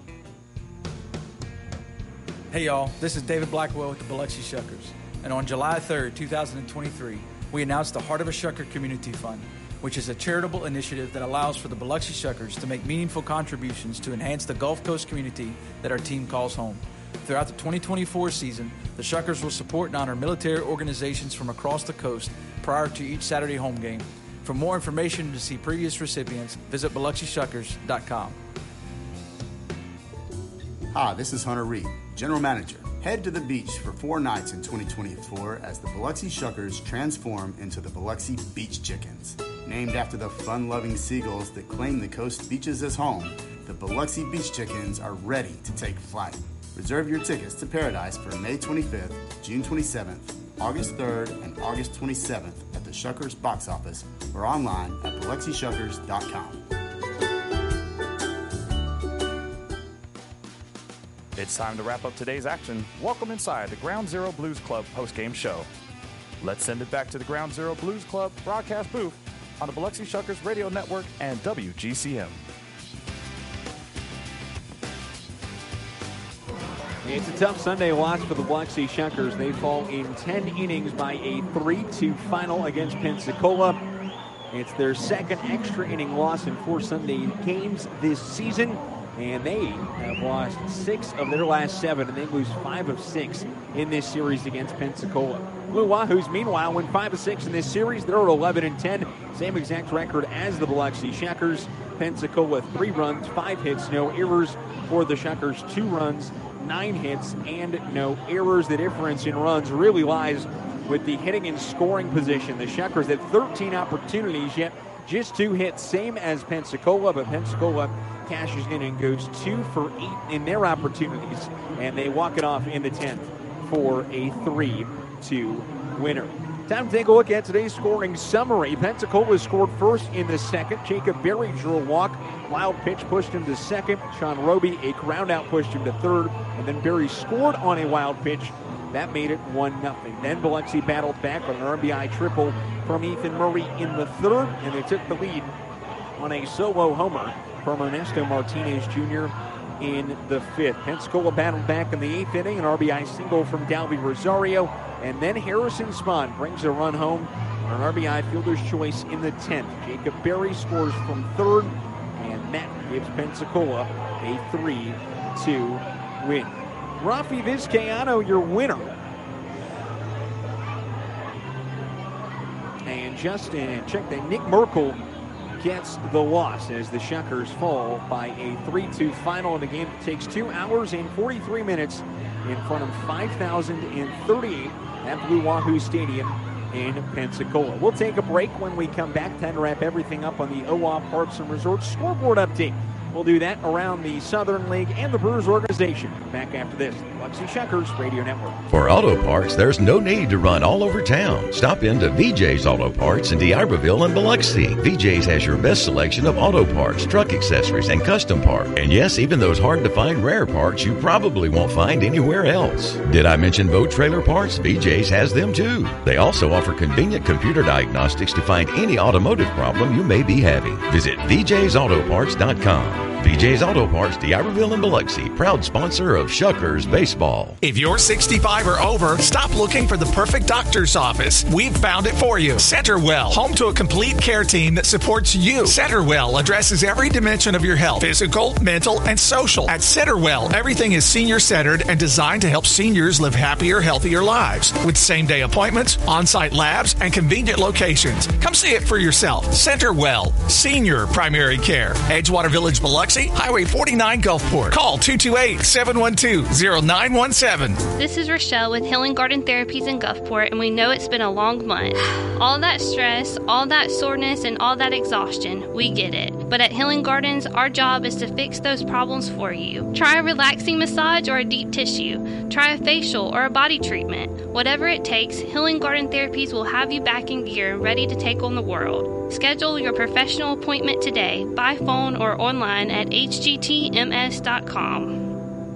[SPEAKER 8] Hey y'all, this is David Blackwell with the Biloxi Shuckers. And on July 3rd, 2023, we announced the Heart of a Shucker Community Fund, which is a charitable initiative that allows for the Biloxi Shuckers to make meaningful contributions to enhance the Gulf Coast community that our team calls home. Throughout the 2024 season, the Shuckers will support and honor military organizations from across the coast prior to each Saturday home game. For more information and to see previous recipients, visit BiloxiShuckers.com.
[SPEAKER 10] Hi, this is Hunter Reed, General Manager. Head to the beach for 4 nights in 2024 as the Biloxi Shuckers transform into the Biloxi Beach Chickens. Named after the fun-loving seagulls that claim the coast beaches as home, the Biloxi Beach Chickens are ready to take flight. Reserve your tickets to Paradise for May 25th, June 27th, August 3rd, and August 27th at the Shuckers box office or online at BiloxiShuckers.com.
[SPEAKER 24] It's time to wrap up today's action. Welcome inside the Ground Zero Blues Club postgame show. Let's send it back to the Ground Zero Blues Club broadcast booth on the Biloxi Shuckers Radio Network and WGCM.
[SPEAKER 2] It's a tough Sunday loss for the Biloxi Shuckers. They fall in 10 innings by a 3-2 final against Pensacola. It's their second extra inning loss in 4 Sunday games this season. And they have lost 6 of their last 7, and they lose 5 of 6 in this series against Pensacola. Blue Wahoos, meanwhile, win 5 of 6 in this series. They're at 11 and 10, same exact record as the Biloxi Shuckers. Pensacola 3 runs, 5 hits, no errors. For the Shuckers, 2 runs, 9 hits, and no errors. The difference in runs really lies with the hitting and scoring position. The Shuckers had 13 opportunities, yet just 2 hits, same as Pensacola, but Pensacola cashes in and goes 2 for 8 in their opportunities, and they walk it off in the 10th for a 3-2 winner. Time to take a look at today's scoring summary. Pensacola scored first in the second. Jacob Berry drew a walk. Wild pitch pushed him to second. Sean Roby, a ground out, pushed him to third, and then Berry scored on a wild pitch. That made it 1-0. Then Biloxi battled back with an RBI triple from Ethan Murray in the third, and they took the lead on a solo homer from Ernesto Martinez Jr. in the 5th. Pensacola battled back in the 8th inning, an RBI single from Dalby Rosario, and then Harrison Spahn brings a run home on an RBI fielder's choice in the 10th. Jacob Berry scores from third, and that gives Pensacola a 3-2 win. Rafi Vizcaino, your winner. And Justin, check that Nick Merkel gets the loss as the Shuckers fall by a 3-2 final in a game that takes 2 hours and 43 minutes in front of 5,038 at Blue Wahoo Stadium in Pensacola. We'll take a break. When we come back, time to wrap everything up on the OWA Parks and Resorts scoreboard update We'll do that around the Southern League and the Brewers organization. Back after this, Biloxi Shuckers Radio Network.
[SPEAKER 3] For auto parts, there's no need to run all over town. Stop into VJ's Auto Parts in D'Iberville and Biloxi. VJ's has your best selection of auto parts, truck accessories, and custom parts. And yes, even those hard-to-find rare parts you probably won't find anywhere else. Did I mention boat trailer parts? VJ's has them too. They also offer convenient computer diagnostics to find any automotive problem you may be having. Visit VJ'sAutoparts.com. VJ's Auto Parts, D'Iberville and Biloxi, proud sponsor of Shuckers Baseball.
[SPEAKER 9] If you're 65 or over, stop looking for the perfect doctor's office. We've found it for you. Centerwell, home to a complete care team that supports you. Centerwell addresses every dimension of your health, physical, mental, and social. At Centerwell, everything is senior-centered and designed to help seniors live happier, healthier lives. With same-day appointments, on-site labs, and convenient locations. Come see it for yourself. Centerwell, Senior Primary Care. Edgewater Village, Biloxi, Highway 49, Gulfport. Call 228-712-0917.
[SPEAKER 14] This is Rochelle with Healing Garden Therapies in Gulfport, and we know it's been a long month. All that stress, all that soreness, and all that exhaustion, we get it. But at Healing Gardens, our job is to fix those problems for you. Try a relaxing massage or a deep tissue. Try a facial or a body treatment. Whatever it takes, Healing Garden Therapies will have you back in gear and ready to take on the world. Schedule your professional appointment today by phone or online at hgtms.com.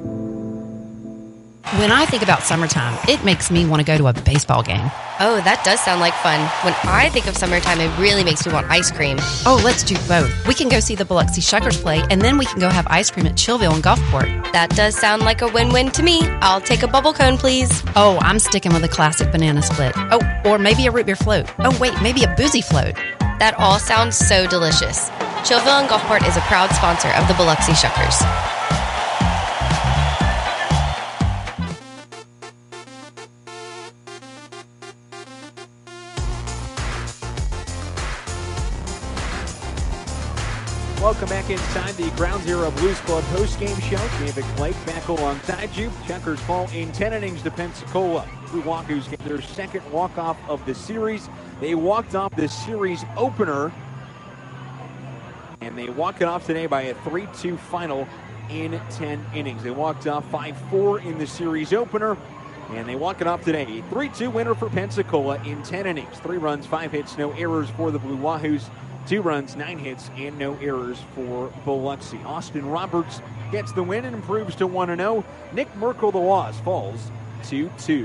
[SPEAKER 17] When I think about summertime, it makes me want to go to a baseball game.
[SPEAKER 18] Oh, that does sound like fun. When I think of summertime, it really makes me want ice cream.
[SPEAKER 17] Oh, let's do both. We can go see the Biloxi Shuckers play, and then we can go have ice cream at Chillville and Gulfport.
[SPEAKER 18] That does sound like a win-win to me. I'll take a bubble cone, please.
[SPEAKER 17] Oh, I'm sticking with a classic banana split. Oh, or maybe a root beer float. Oh, wait, maybe a boozy float.
[SPEAKER 18] That all sounds so delicious. Chillville and Gulfport is a proud sponsor of the Biloxi Shuckers.
[SPEAKER 2] Welcome back inside the Ground Zero Blues Club post-game show. David Blake back alongside you. Shuckers fall in 10 innings to Pensacola. Blue Wahoos get their second walk-off of the series. They walked off the series opener, and they walk it off today by a 3-2 final in 10 innings. They walked off 5-4 in the series opener, and they walk it off today. A 3-2 winner for Pensacola in 10 innings. 3 runs, 5 hits, no errors for the Blue Wahoos. 2 runs, 9 hits, and no errors for Biloxi. Austin Roberts gets the win and improves to 1-0. Nick Merkel, the loss, falls to 2-2.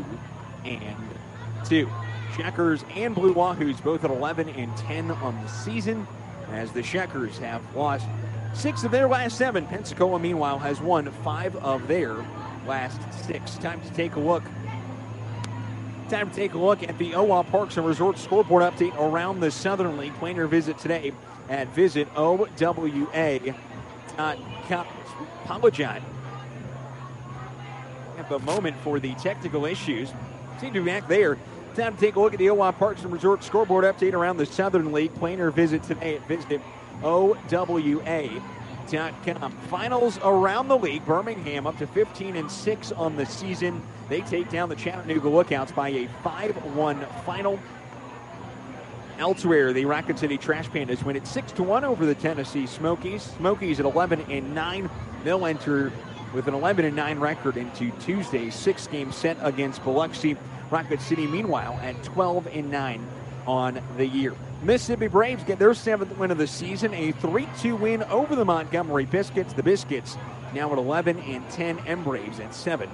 [SPEAKER 2] Shuckers and Blue Wahoos both at 11-10 on the season, as the Shuckers have lost 6 of their last 7. Pensacola, meanwhile, has won 5 of their last 6. Time to take a look at the OWA Parks and Resorts scoreboard update around the Southern League. Plan your visit today at visitowa.com. Apologize at the moment for the technical issues. Seem to be back there. Time to take a look at the OWA Parks and Resorts scoreboard update around the Southern League. Plan your visit today at visitowa.com. Finals around the league. Birmingham up to 15-6 on the season. They take down the Chattanooga Lookouts by a 5-1 final. Elsewhere, the Rocket City Trash Pandas win it 6-1 over the Tennessee Smokies. Smokies at 11-9. They'll enter with an 11-9 record into Tuesday's 6-game set against Biloxi. Rocket City, meanwhile, at 12-9 on the year. Mississippi Braves get their 7th win of the season, a 3-2 win over the Montgomery Biscuits. The Biscuits now at 11-10, and Braves at 7-14.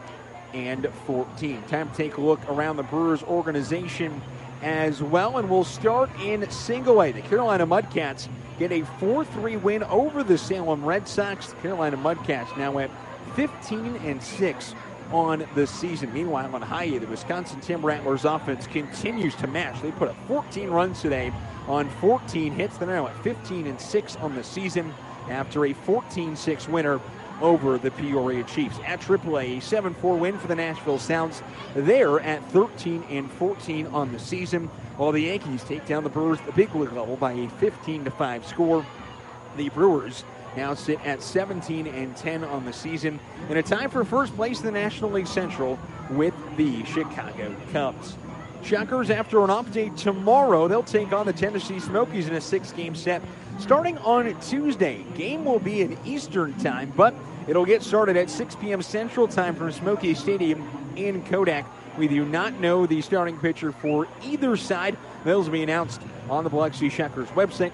[SPEAKER 2] Time to take a look around the Brewers organization as well, and we'll start in single A. The Carolina Mudcats get a 4-3 win over the Salem Red Sox. The Carolina Mudcats now at 15-6 on the season. Meanwhile, on high A, the Wisconsin Tim Rattlers offense continues to match. They put up 14 runs today on 14 hits. They're now at 15-6 on the season after a 14-6 winner over the Peoria Chiefs. At AAA, a 7-4 win for the Nashville Sounds. They're at 13-14 on the season, while the Yankees take down the Brewers at the big league level by a 15-5 score. The Brewers now sit at 17-10 on the season, in a tie for first place in the National League Central with the Chicago Cubs. Shuckers, after an off day tomorrow, they'll take on the Tennessee Smokies in a 6-game set. starting on Tuesday. Game will be at Eastern time, but it'll get started at 6 p.m. Central Time from Smoky Stadium in Kodak. We do not know the starting pitcher for either side. Those will be announced on the Biloxi Shuckers website,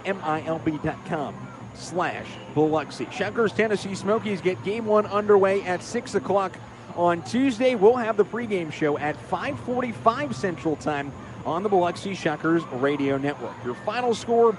[SPEAKER 2] milb.com/Biloxi. Shuckers Tennessee Smokies get game one underway at 6 o'clock on Tuesday. We'll have the pregame show at 5:45 Central Time on the Biloxi Shuckers Radio Network. Your final score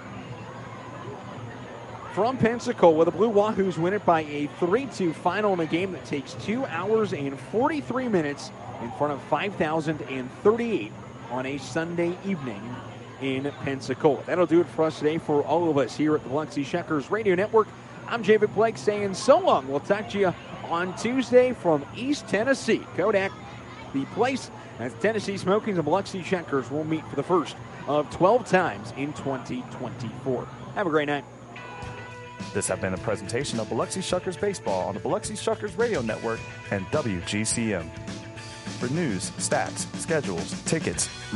[SPEAKER 2] from Pensacola, the Blue Wahoos win it by a 3-2 final in a game that takes 2 hours and 43 minutes in front of 5,038 on a Sunday evening in Pensacola. That'll do it for us today for all of us here at the Biloxi Shuckers Radio Network. I'm David Blake saying so long. We'll talk to you on Tuesday from East Tennessee. Kodak, the place as Tennessee Smokies and Biloxi Shuckers will meet for the first of 12 times in 2024. Have a great night.
[SPEAKER 24] This has been a presentation of Biloxi Shuckers Baseball on the Biloxi Shuckers Radio Network and WGCM. For news, stats, schedules, tickets,